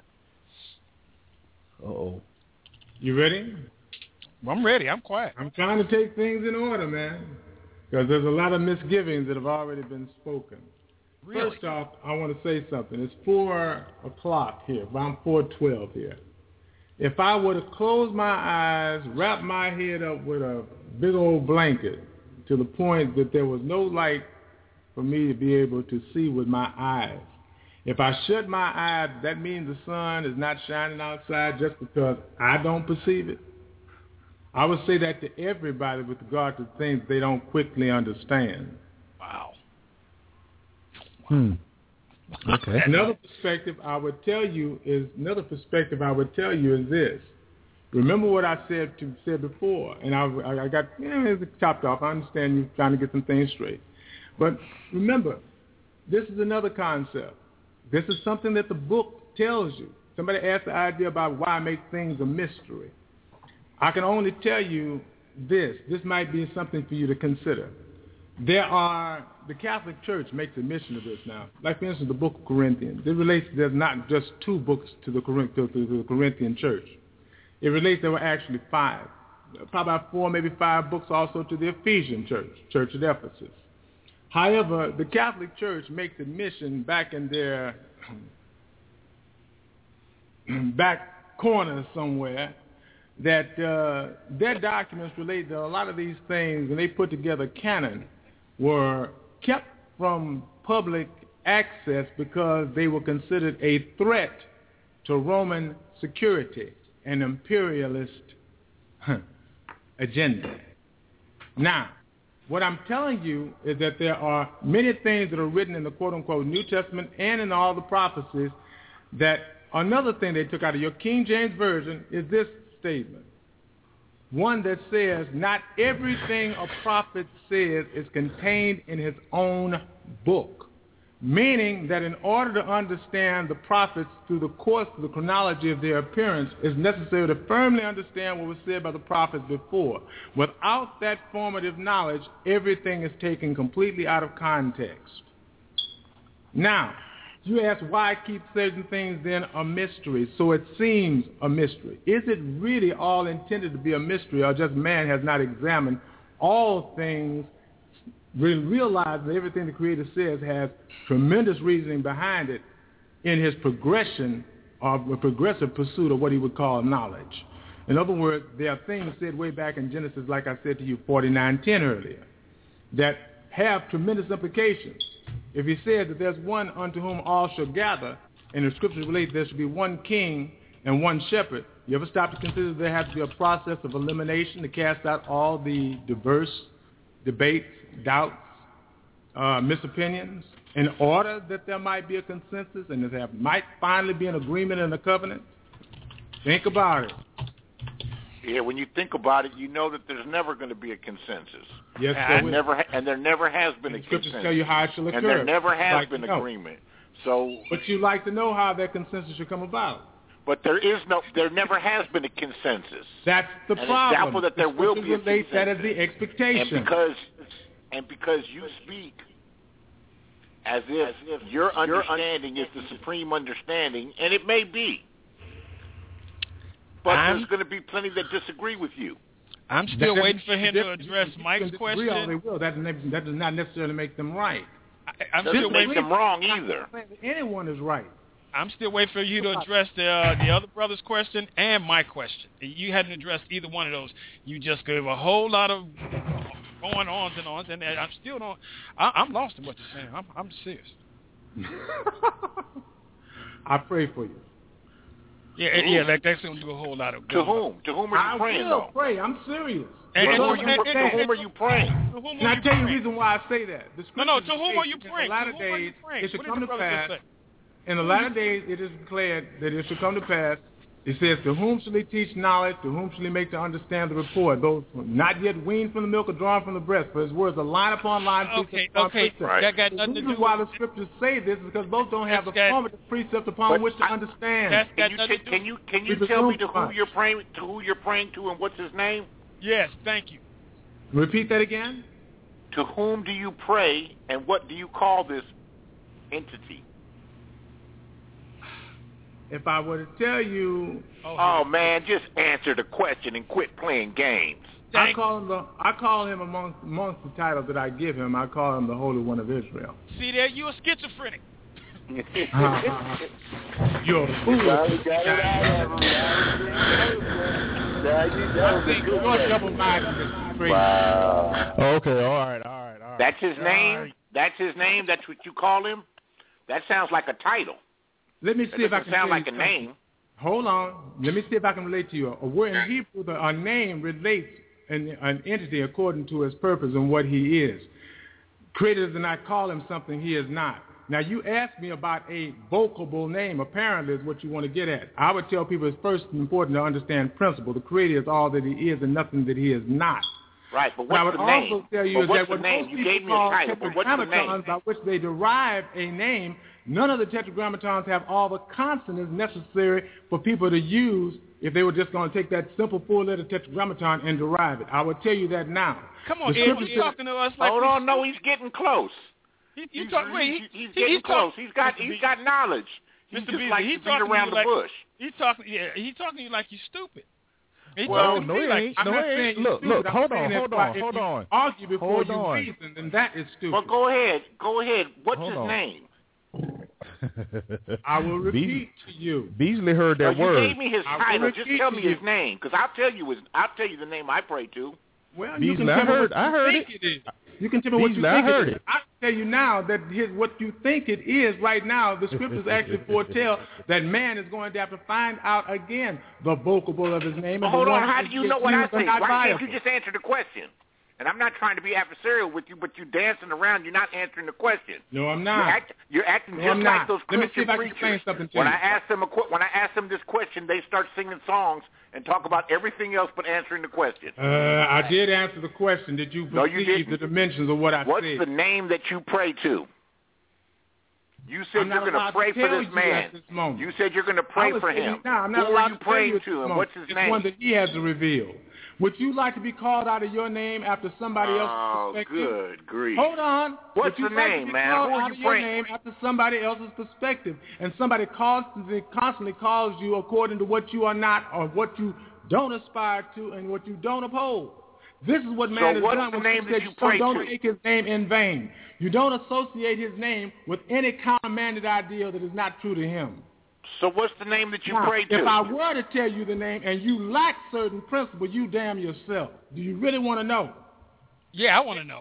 Uh-oh. You ready? Well, I'm ready. I'm quiet. I'm trying to take things in order, man, because there's a lot of misgivings that have already been spoken. Really? First off, I want to say something. It's four o'clock here, around four twelve here. If I were to close my eyes, wrap my head up with a big old blanket, to the point that there was no light for me to be able to see with my eyes. If I shut my eyes, that means the sun is not shining outside just because I don't perceive it. I would say that to everybody with regard to things they don't quickly understand. Wow. Hmm. Okay. Another perspective I would tell you is another perspective I would tell you is this. Remember what I said to, said before, and I, I got you know, it's chopped off. I understand you trying to get some things straight. But remember, this is another concept. This is something that the book tells you. Somebody asked the idea about why make things a mystery. I can only tell you this. This might be something for you to consider. There are, the Catholic Church makes a mention of this now. Like, for instance, the book of Corinthians. It relates, there's not just two books to the, to, to the Corinthian church. It relates there were actually five, probably about four, maybe five books also to the Ephesian church, Church at Ephesus. However, the Catholic Church makes admission back in their back corner somewhere that uh, their documents relate to a lot of these things, and they put together canon, were kept from public access because they were considered a threat to Roman security, an imperialist huh, agenda. Now, what I'm telling you is that there are many things that are written in the quote-unquote New Testament and in all the prophecies that another thing they took out of your King James Version is this statement. One that says, not everything a prophet says is contained in his own book. Meaning that in order to understand the prophets through the course of the chronology of their appearance, it's necessary to firmly understand what was said by the prophets before. Without that formative knowledge, everything is taken completely out of context. Now, you ask why keep certain things then a mystery, so it seems a mystery. Is it really all intended to be a mystery, or just man has not examined all things, realizing that everything the Creator says has tremendous reasoning behind it in his progression of a progressive pursuit of what he would call knowledge? In other words, there are things said way back in Genesis, like I said to you forty-nine ten earlier, that have tremendous implications. If he says that there's one unto whom all shall gather, and the scriptures relate there should be one king and one shepherd, you ever stop to consider there has to be a process of elimination to cast out all the diverse debates, doubts, uh, misopinions, in order that there might be a consensus and that there might finally be an agreement and a covenant? Think about it. Yeah, when you think about it, you know that there's never going to be a consensus. Yes, and there never, ha- and there never has been and a scriptures consensus. tell you how it shall occur. And there never has like been to know. agreement. So, but you like to know how that consensus should come about. But there is no, there never has been a consensus. That's the and problem. Example that there the will be a consensus. That as the expectation. And because, and because you speak as if, as if your understanding is the supreme understanding, and it may be. But I'm, there's going to be plenty that disagree with you. I'm still that, waiting for him to address Mike's question. All they will. That, that does not necessarily make them right. I, I'm doesn't still make waiting. them wrong either. Anyone is right. I'm still waiting for you to address the uh, the other brother's question and my question. You hadn't addressed either one of those. You just gave a whole lot of going ons and ons, and I'm still not. I, I'm lost in what you're saying. I'm, I'm serious. I pray for you. Yeah, Ooh. yeah, like that's gonna do a whole lot of good. To whom? To whom are you I praying? I will though? pray. I'm serious. And, and, to, and, whom and, you, to whom are you praying? Can I tell you the reason why I say that? No, no. To whom are you praying? In the latter to whom are days, you praying? it should what come did to the brother pass. just say? In the latter days, it is declared that it should come to pass. It says, to whom shall he teach knowledge? To whom shall he make to understand the report? Those not yet weaned from the milk or drawn from the breast. For his words are line upon line, precept okay, upon okay. precept. Right. That got The nothing to reason do why with the scriptures say this is because both don't have the got, formative precept upon which to I, understand. That's got can you, nothing t- to can do. you can you tell me to who you're praying to who you're praying to and what's his name? Yes, thank you. Repeat that again. To whom do you pray and what do you call this entity? If I were to tell you, oh, oh man, just answer the question and quit playing games. I call him the, I call him amongst amongst the titles that I give him. I call him the Holy One of Israel. See there, you a schizophrenic. uh, you're a fool. I think you're double-minded. Wow. Okay, all right, all right, all right. That's his name. Right. That's his name. That's what you call him. That sounds like a title. Let me see that if I can sound like a something. name. Hold on. Let me see if I can relate to you. A word in Hebrew, the, a name relates an, an entity according to his purpose and what he is. Creators do not call him something he is not. Now, you asked me about a vocable name, apparently is what you want to get at. I would tell people it's first important to understand principle. The Creator is all that he is and nothing that he is not. Right, but what's I would the name? also tell you but is what's that the what name? most You people gave me a call title, but what's the name? by which they derive a name, none of the tetragrammatons have all the consonants necessary for people to use if they were just going to take that simple four-letter tetragrammaton and derive it. I will tell you that now. Come on, Ed, you're talking to us like Hold on, no, he's getting close. He, he he's, talk, wait, he's, he, he's he, getting he close. Talk, he's got Mister he's got knowledge. He Mister just Beasley, likes he's to beat around the like, bush. He's talking, yeah, he's talking to you like you're stupid. He's well, talking no, to me it like ain't. No, it ain't. Look, stupid. look, hold on, hold on, hold on. Argue before hold you on. reason, and that is stupid. Well, go ahead, go ahead. What's hold his on. name? I will repeat Beasley, to you. Beasley heard that well, word. You gave me his title. Just tell me his name, because I'll tell you his. I'll tell you the name I pray to. Well, Beasley, you can I tell heard. me what I you heard think it. it is. You can tell me what Beasley, you think I heard it is. it. I can tell you now that his, what you think it is right now, the scriptures actually foretell that man is going to have to find out again the vocable of his name. Well, and hold the on, one how that do you gets know what I used are say? not Why viable. can't you just answer the question? And I'm not trying to be adversarial with you, but you're dancing around. You're not answering the question. No, I'm not. You're, act, you're acting no, just I'm like not. those Let me see Christian if I can explain preachers. something to when you. I ask them a qu- when I ask them this question, they start singing songs and talk about everything else but answering the question. Uh, I did answer the question. Did you no, you perceive didn't. the dimensions of what I What's said? What's the name that you pray to? You said I'm you're going to pray for this man. This you said you're going to pray for him. Now, I'm not Who are you praying to, and what's his it's name? One that he has to reveal. Would you like to be called out of your name after somebody else's oh, perspective? Oh, good grief. Hold on. What's Would the you like name, to be man? called Who are out you of your praying? name after somebody else's perspective? And somebody calls, constantly calls you according to what you are not or what you don't aspire to and what you don't uphold. This is what man so has what's done the when name he that said you you pray don't to? take his name in vain. You don't associate his name with any countermanded ideal that is not true to him. So what's the name that you now, pray to? If I were to tell you the name and you lack certain principles, you damn yourself. Do you really want to know? Yeah, I want to know.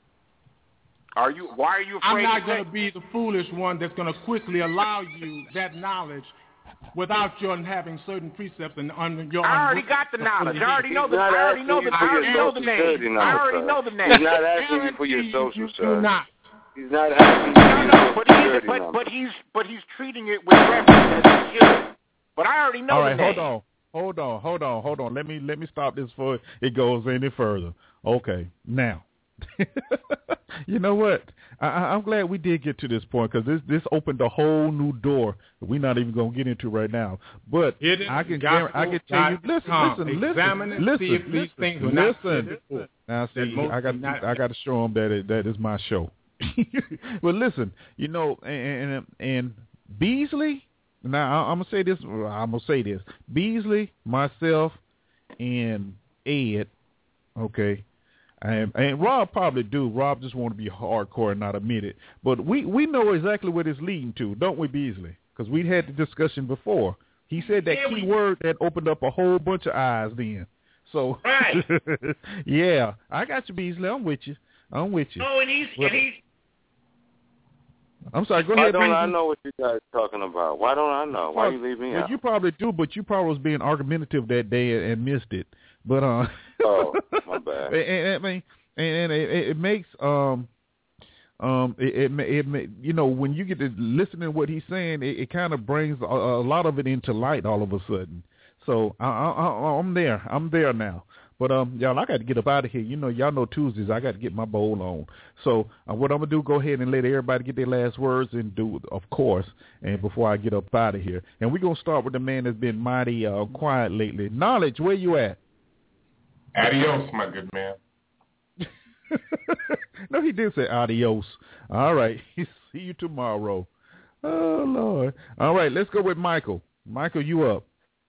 Are you? Why are you afraid? I'm not to going to be the foolish one that's going to quickly allow you that knowledge without your having certain precepts and under your. I already got the knowledge. I already know the. I already know the. I already know the name. I already know the name. He's not asking you for your social, you sir. Do not. He's not asking you no, no, for but your he's, but, but he's but he's treating it with reverence as he should. But I already know All right, the name. hold on, hold on, hold on, hold on. Let me let me stop this before it goes any further. Okay, now, you know what? I, I'm glad we did get to this point because this this opened a whole new door that we're not even gonna get into right now. But Hidden, I can gospel, I can tell you, listen, come. listen, Examine listen, and listen, see if listen, these things were listen. not said before. Now, see, I got not, I got to show them that it, that is my show. But listen, you know, and, and, and Beasley, now I'm going to say this, I'm going to say this. Beasley, myself, and Ed, okay, and, and Rob probably do. Rob just want to be hardcore and not admit it. But we, we know exactly what it's leading to, don't we, Beasley? Because we had the discussion before. He said that yeah, key we... word that opened up a whole bunch of eyes then. So, right. Yeah, I got you, Beasley. I'm with you. I'm with you. No, and he's, well, and he's I'm sorry, go Why ahead. don't Beasley. I know what you guys are talking about? Why don't I know? Why you leave me well, out? You probably do, but you probably was being argumentative that day and, and missed it. But uh, oh, my bad. and, and, I mean, and, and it, it makes um um it, it, it you know, when you get to listen to what he's saying, it, it kind of brings a, a lot of it into light all of a sudden. So I, I, I'm there. I'm there now. But, um, y'all, I got to get up out of here. You know, y'all know Tuesdays, I got to get my bowl on. So uh, what I'm going to do, go ahead and let everybody get their last words and do, of course, and before I get up out of here. And we're going to start with the man that's been mighty uh, quiet lately. Knowledge, where you at? Adios, my good man. No, he did say adios. All right. See you tomorrow. Oh, Lord. All right, let's go with Michael. Michael, you up.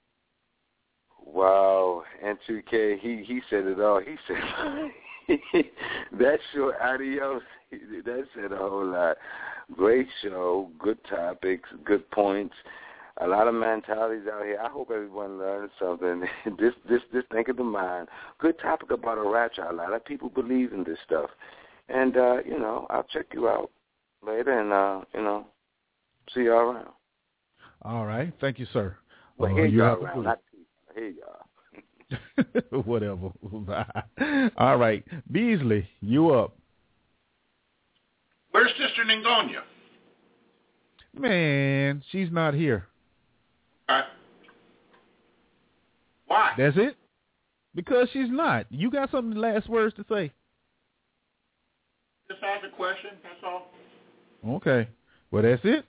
Wow, N two K, he, he said it all. He said, that's your adios. That said a whole lot. Great show, good topics, good points, a lot of mentalities out here. I hope everyone learns something. this this this think of the mind. Good topic about a rapture. A lot of people believe in this stuff. And, uh, you know, I'll check you out later and, uh, you know, see you all around. All right. Thank you, sir. Well, uh, here you y'all around, not Here y'all. Whatever. All right. Beasley, you up. Where's Sister Ningonia? Man, she's not here. Uh, why? That's it? Because she's not. You got some last words to say? Just ask a question, that's all. Okay. Well, that's it?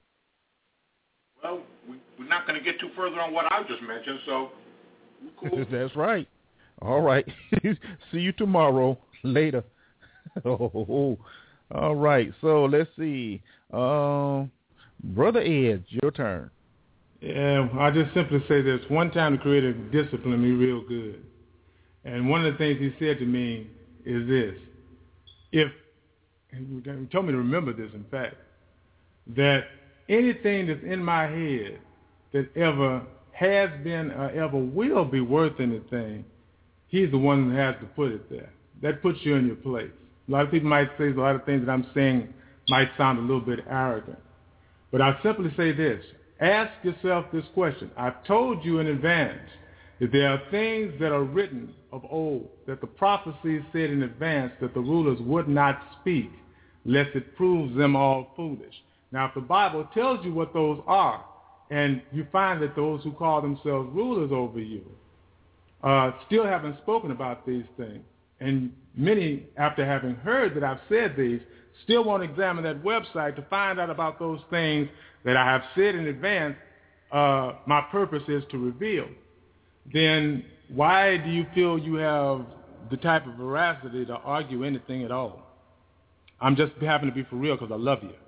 Well, we, we're not going to get too further on what I just mentioned, so cool. That's right. All right. See you tomorrow. Later. Oh, all right. So let's see. Um, Brother Ed, your turn. Yeah, I'll just simply say this. One time the Creator disciplined me real good. And one of the things he said to me is this. If, he told me to remember this, in fact, that anything that's in my head that ever has been or ever will be worth anything, he's the one who has to put it there. That puts you in your place. A lot of people might say a lot of things that I'm saying might sound a little bit arrogant. But I'll simply say this. Ask yourself this question. I've told you in advance that there are things that are written of old, that the prophecies said in advance that the rulers would not speak, lest it proves them all foolish. Now, if the Bible tells you what those are, and you find that those who call themselves rulers over you uh, still haven't spoken about these things, and many, after having heard that I've said these, still won't examine that website to find out about those things that I have said in advance, uh, my purpose is to reveal, then why do you feel you have the type of veracity to argue anything at all? I'm just happen to be for real because I love you.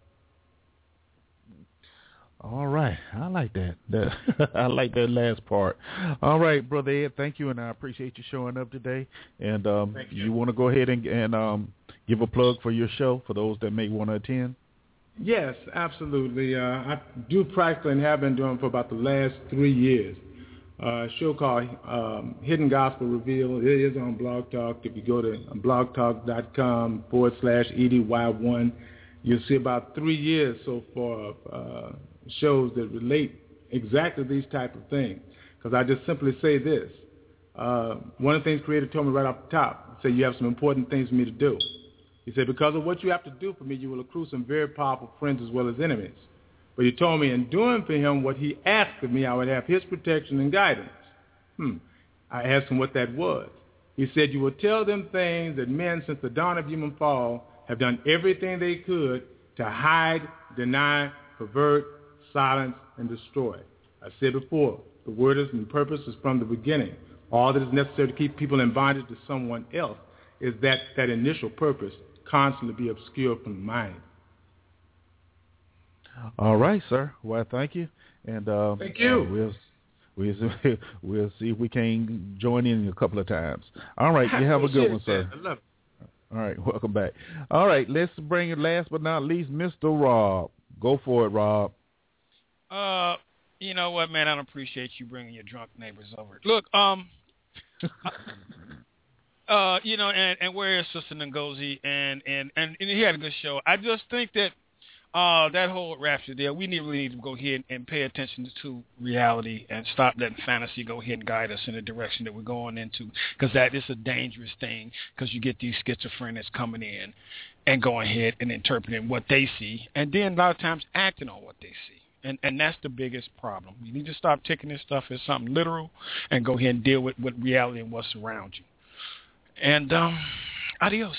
All right. I like that. that I like that last part. All right, Brother Ed, thank you, and I appreciate you showing up today. And um, you, you want to go ahead and, and um, give a plug for your show for those that may want to attend? Yes, absolutely. Uh, I do practically and have been doing for about the last three years. Uh, a show called um, Hidden Gospel Revealed. It is on Blog Talk. If you go to blogtalk.com forward slash E D Y one, you'll see about three years so far of uh, shows that relate exactly these type of things. Because I just simply say this. Uh, one of the things Creator told me right off the top, he said, you have some important things for me to do. He said, because of what you have to do for me, you will accrue some very powerful friends as well as enemies. But he told me in doing for him what he asked of me, I would have his protection and guidance. Hmm. I asked him what that was. He said, you will tell them things that men since the dawn of human fall have done everything they could to hide, deny, pervert, silence, and destroy. I said before, the word is and purpose is from the beginning. All that is necessary to keep people in bondage to someone else is that, that initial purpose constantly be obscured from the mind. All right, sir. Well, thank you. And uh, thank you. Uh, we'll we'll we'll see if we can join in a couple of times. All right, you have a good one, sir. I love it. All right, welcome back. All right, let's bring it last but not least, Mister Rob. Go for it, Rob. Uh, you know what, man? I don't appreciate you bringing your drunk neighbors over. Look, um, uh, you know, and, and where is Sister Ngozi? And, and, and, and he had a good show. I just think that uh, that whole rapture deal, we need, really need to go ahead and pay attention to reality and stop letting fantasy go ahead and guide us in the direction that we're going into, because that is a dangerous thing, because you get these schizophrenics coming in and going ahead and interpreting what they see, and then a lot of times acting on what they see. And and that's the biggest problem. You need to stop taking this stuff as something literal and go ahead and deal with, with reality and what's around you. And um, adios.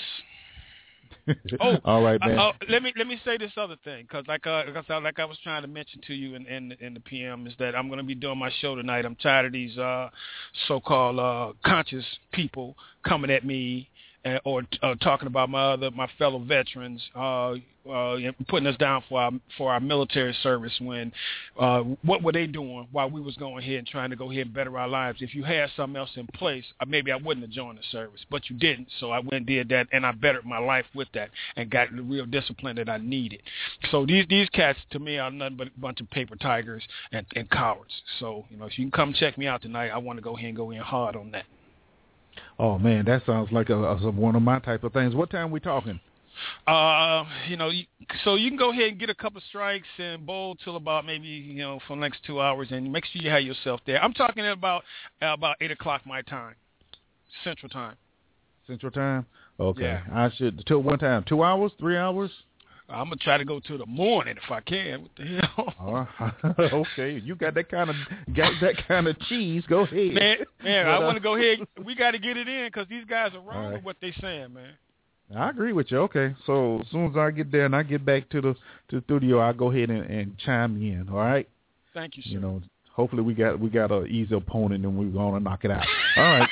Oh, all right, man. Uh, uh, let me let me say this other thing, because like uh, like I, like I was trying to mention to you in, in in the P M, is that I'm going to be doing my show tonight. I'm tired of these uh, so-called uh, conscious people coming at me uh, or uh, talking about my other my fellow veterans, uh, uh, putting us down for our for our military service. When uh, what were they doing while we was going ahead and trying to go ahead and better our lives? If you had something else in place, uh, maybe I wouldn't have joined the service, but you didn't. So I went and did that, and I bettered my life with that and got the real discipline that I needed. So these these cats to me are nothing but a bunch of paper tigers and, and cowards. So you know, if you can come check me out tonight, I want to go ahead and go in hard on that. Oh man, that sounds like a, a, one of my type of things. What time we talking? Uh, you know, you, so you can go ahead and get a couple of strikes and bowl till about maybe, you know, for the next two hours, and make sure you have yourself there. I'm talking about uh, about eight o'clock my time, Central Time. Central Time. Okay, yeah. I should till one time. Two hours, three hours. I'm gonna try to go to the morning if I can. What the hell? Uh, okay, you got that kind of got that kind of cheese. Go ahead, man. Man, but, I uh, want to go ahead. We got to get it in, because these guys are wrong right. with what they saying, man. I agree with you. Okay, so as soon as I get there and I get back to the to the studio, I'll go ahead and, and chime in. All right. Thank you, sir. You know, hopefully we got we got an easy opponent and we're gonna knock it out. All right.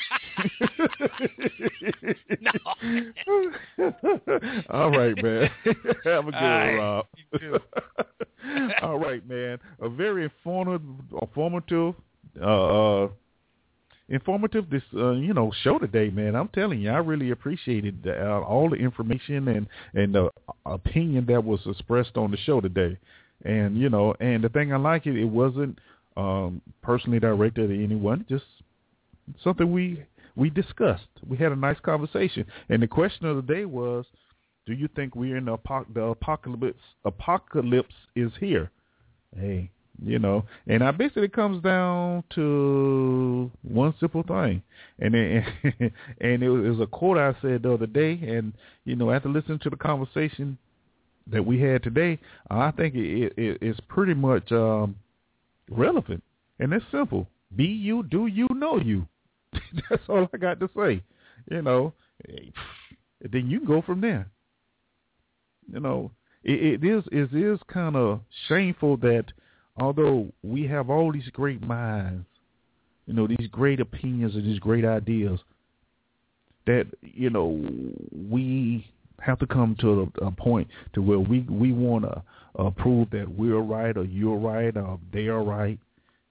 All right, man. Have a good one, Rob. All right, man. A very informative, informative, uh, uh, informative this uh, you know show today, man. I'm telling you, I really appreciated the, uh, all the information and and the opinion that was expressed on the show today. And you know, and the thing I like it, it wasn't um, personally directed at anyone, just something we we discussed. We had a nice conversation, and the question of the day was, do you think we're in the, apoc- the apocalypse? Apocalypse is here. Hey, you know, and I basically it comes down to one simple thing, and it, and it was a quote I said the other day, and you know, after listening to the conversation that we had today, I think it, it, it's pretty much um, relevant, and it's simple: be you, do you, know you. That's all I got to say. You know, then you can go from there. You know, it, it is it is kind of shameful that although we have all these great minds, you know, these great opinions and these great ideas, that, you know, we have to come to a, a point to where we, we want to uh, prove that we're right or you're right or they are right.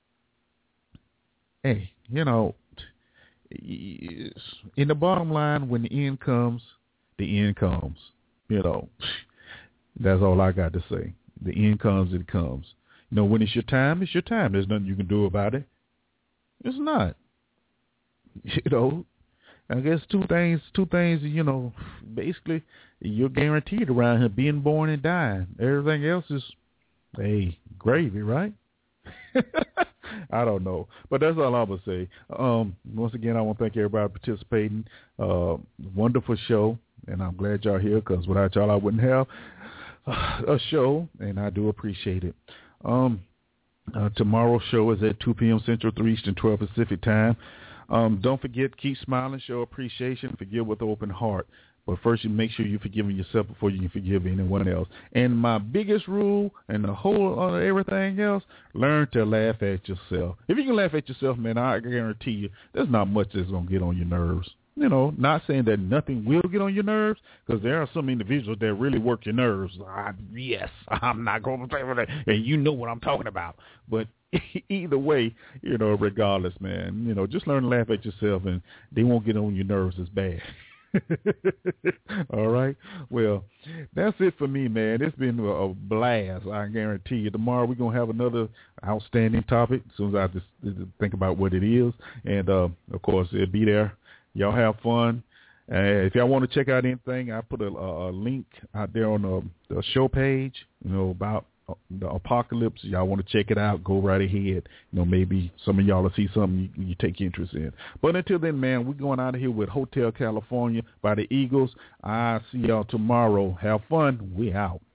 Hey, you know, in the bottom line, when the end comes, the end comes. You know, that's all I got to say. The end comes, it comes. You know, when it's your time, it's your time. There's nothing you can do about it. It's not. You know, I guess two things, two things, you know, basically you're guaranteed around here, being born and dying. Everything else is, hey, gravy, right? I don't know. But that's all I'm going to say. Um, once again, I want to thank everybody for participating. Uh, wonderful show, and I'm glad y'all here, because without y'all, I wouldn't have a show, and I do appreciate it. Um, uh, tomorrow's show is at two p.m. Central, three Eastern, twelve Pacific time. Um, don't forget, keep smiling, show appreciation, forgive with an open heart. But first, you make sure you're forgiving yourself before you can forgive anyone else. And my biggest rule, and the whole uh, everything else, learn to laugh at yourself. If you can laugh at yourself, man, I guarantee you, there's not much that's gonna get on your nerves. you know, not saying that nothing will get on your nerves, because there are some individuals that really work your nerves. I, yes, I'm not going to say that, and you know what I'm talking about. But either way, you know, regardless, man, you know, just learn to laugh at yourself, and they won't get on your nerves as bad. All right. Well, that's it for me, man. It's been a blast. I guarantee you. Tomorrow we're gonna have another outstanding topic. As soon as I just think about what it is, and uh, of course it'll be there. Y'all have fun. Uh, if y'all want to check out anything, I put a, a link out there on the, the show page. You know about the apocalypse. Y'all want to check it out, go right ahead. You know, maybe some of y'all will see something you, you take interest in. But until then, man, we're going out of here with Hotel California by the Eagles. I'll see y'all tomorrow. Have fun. We out.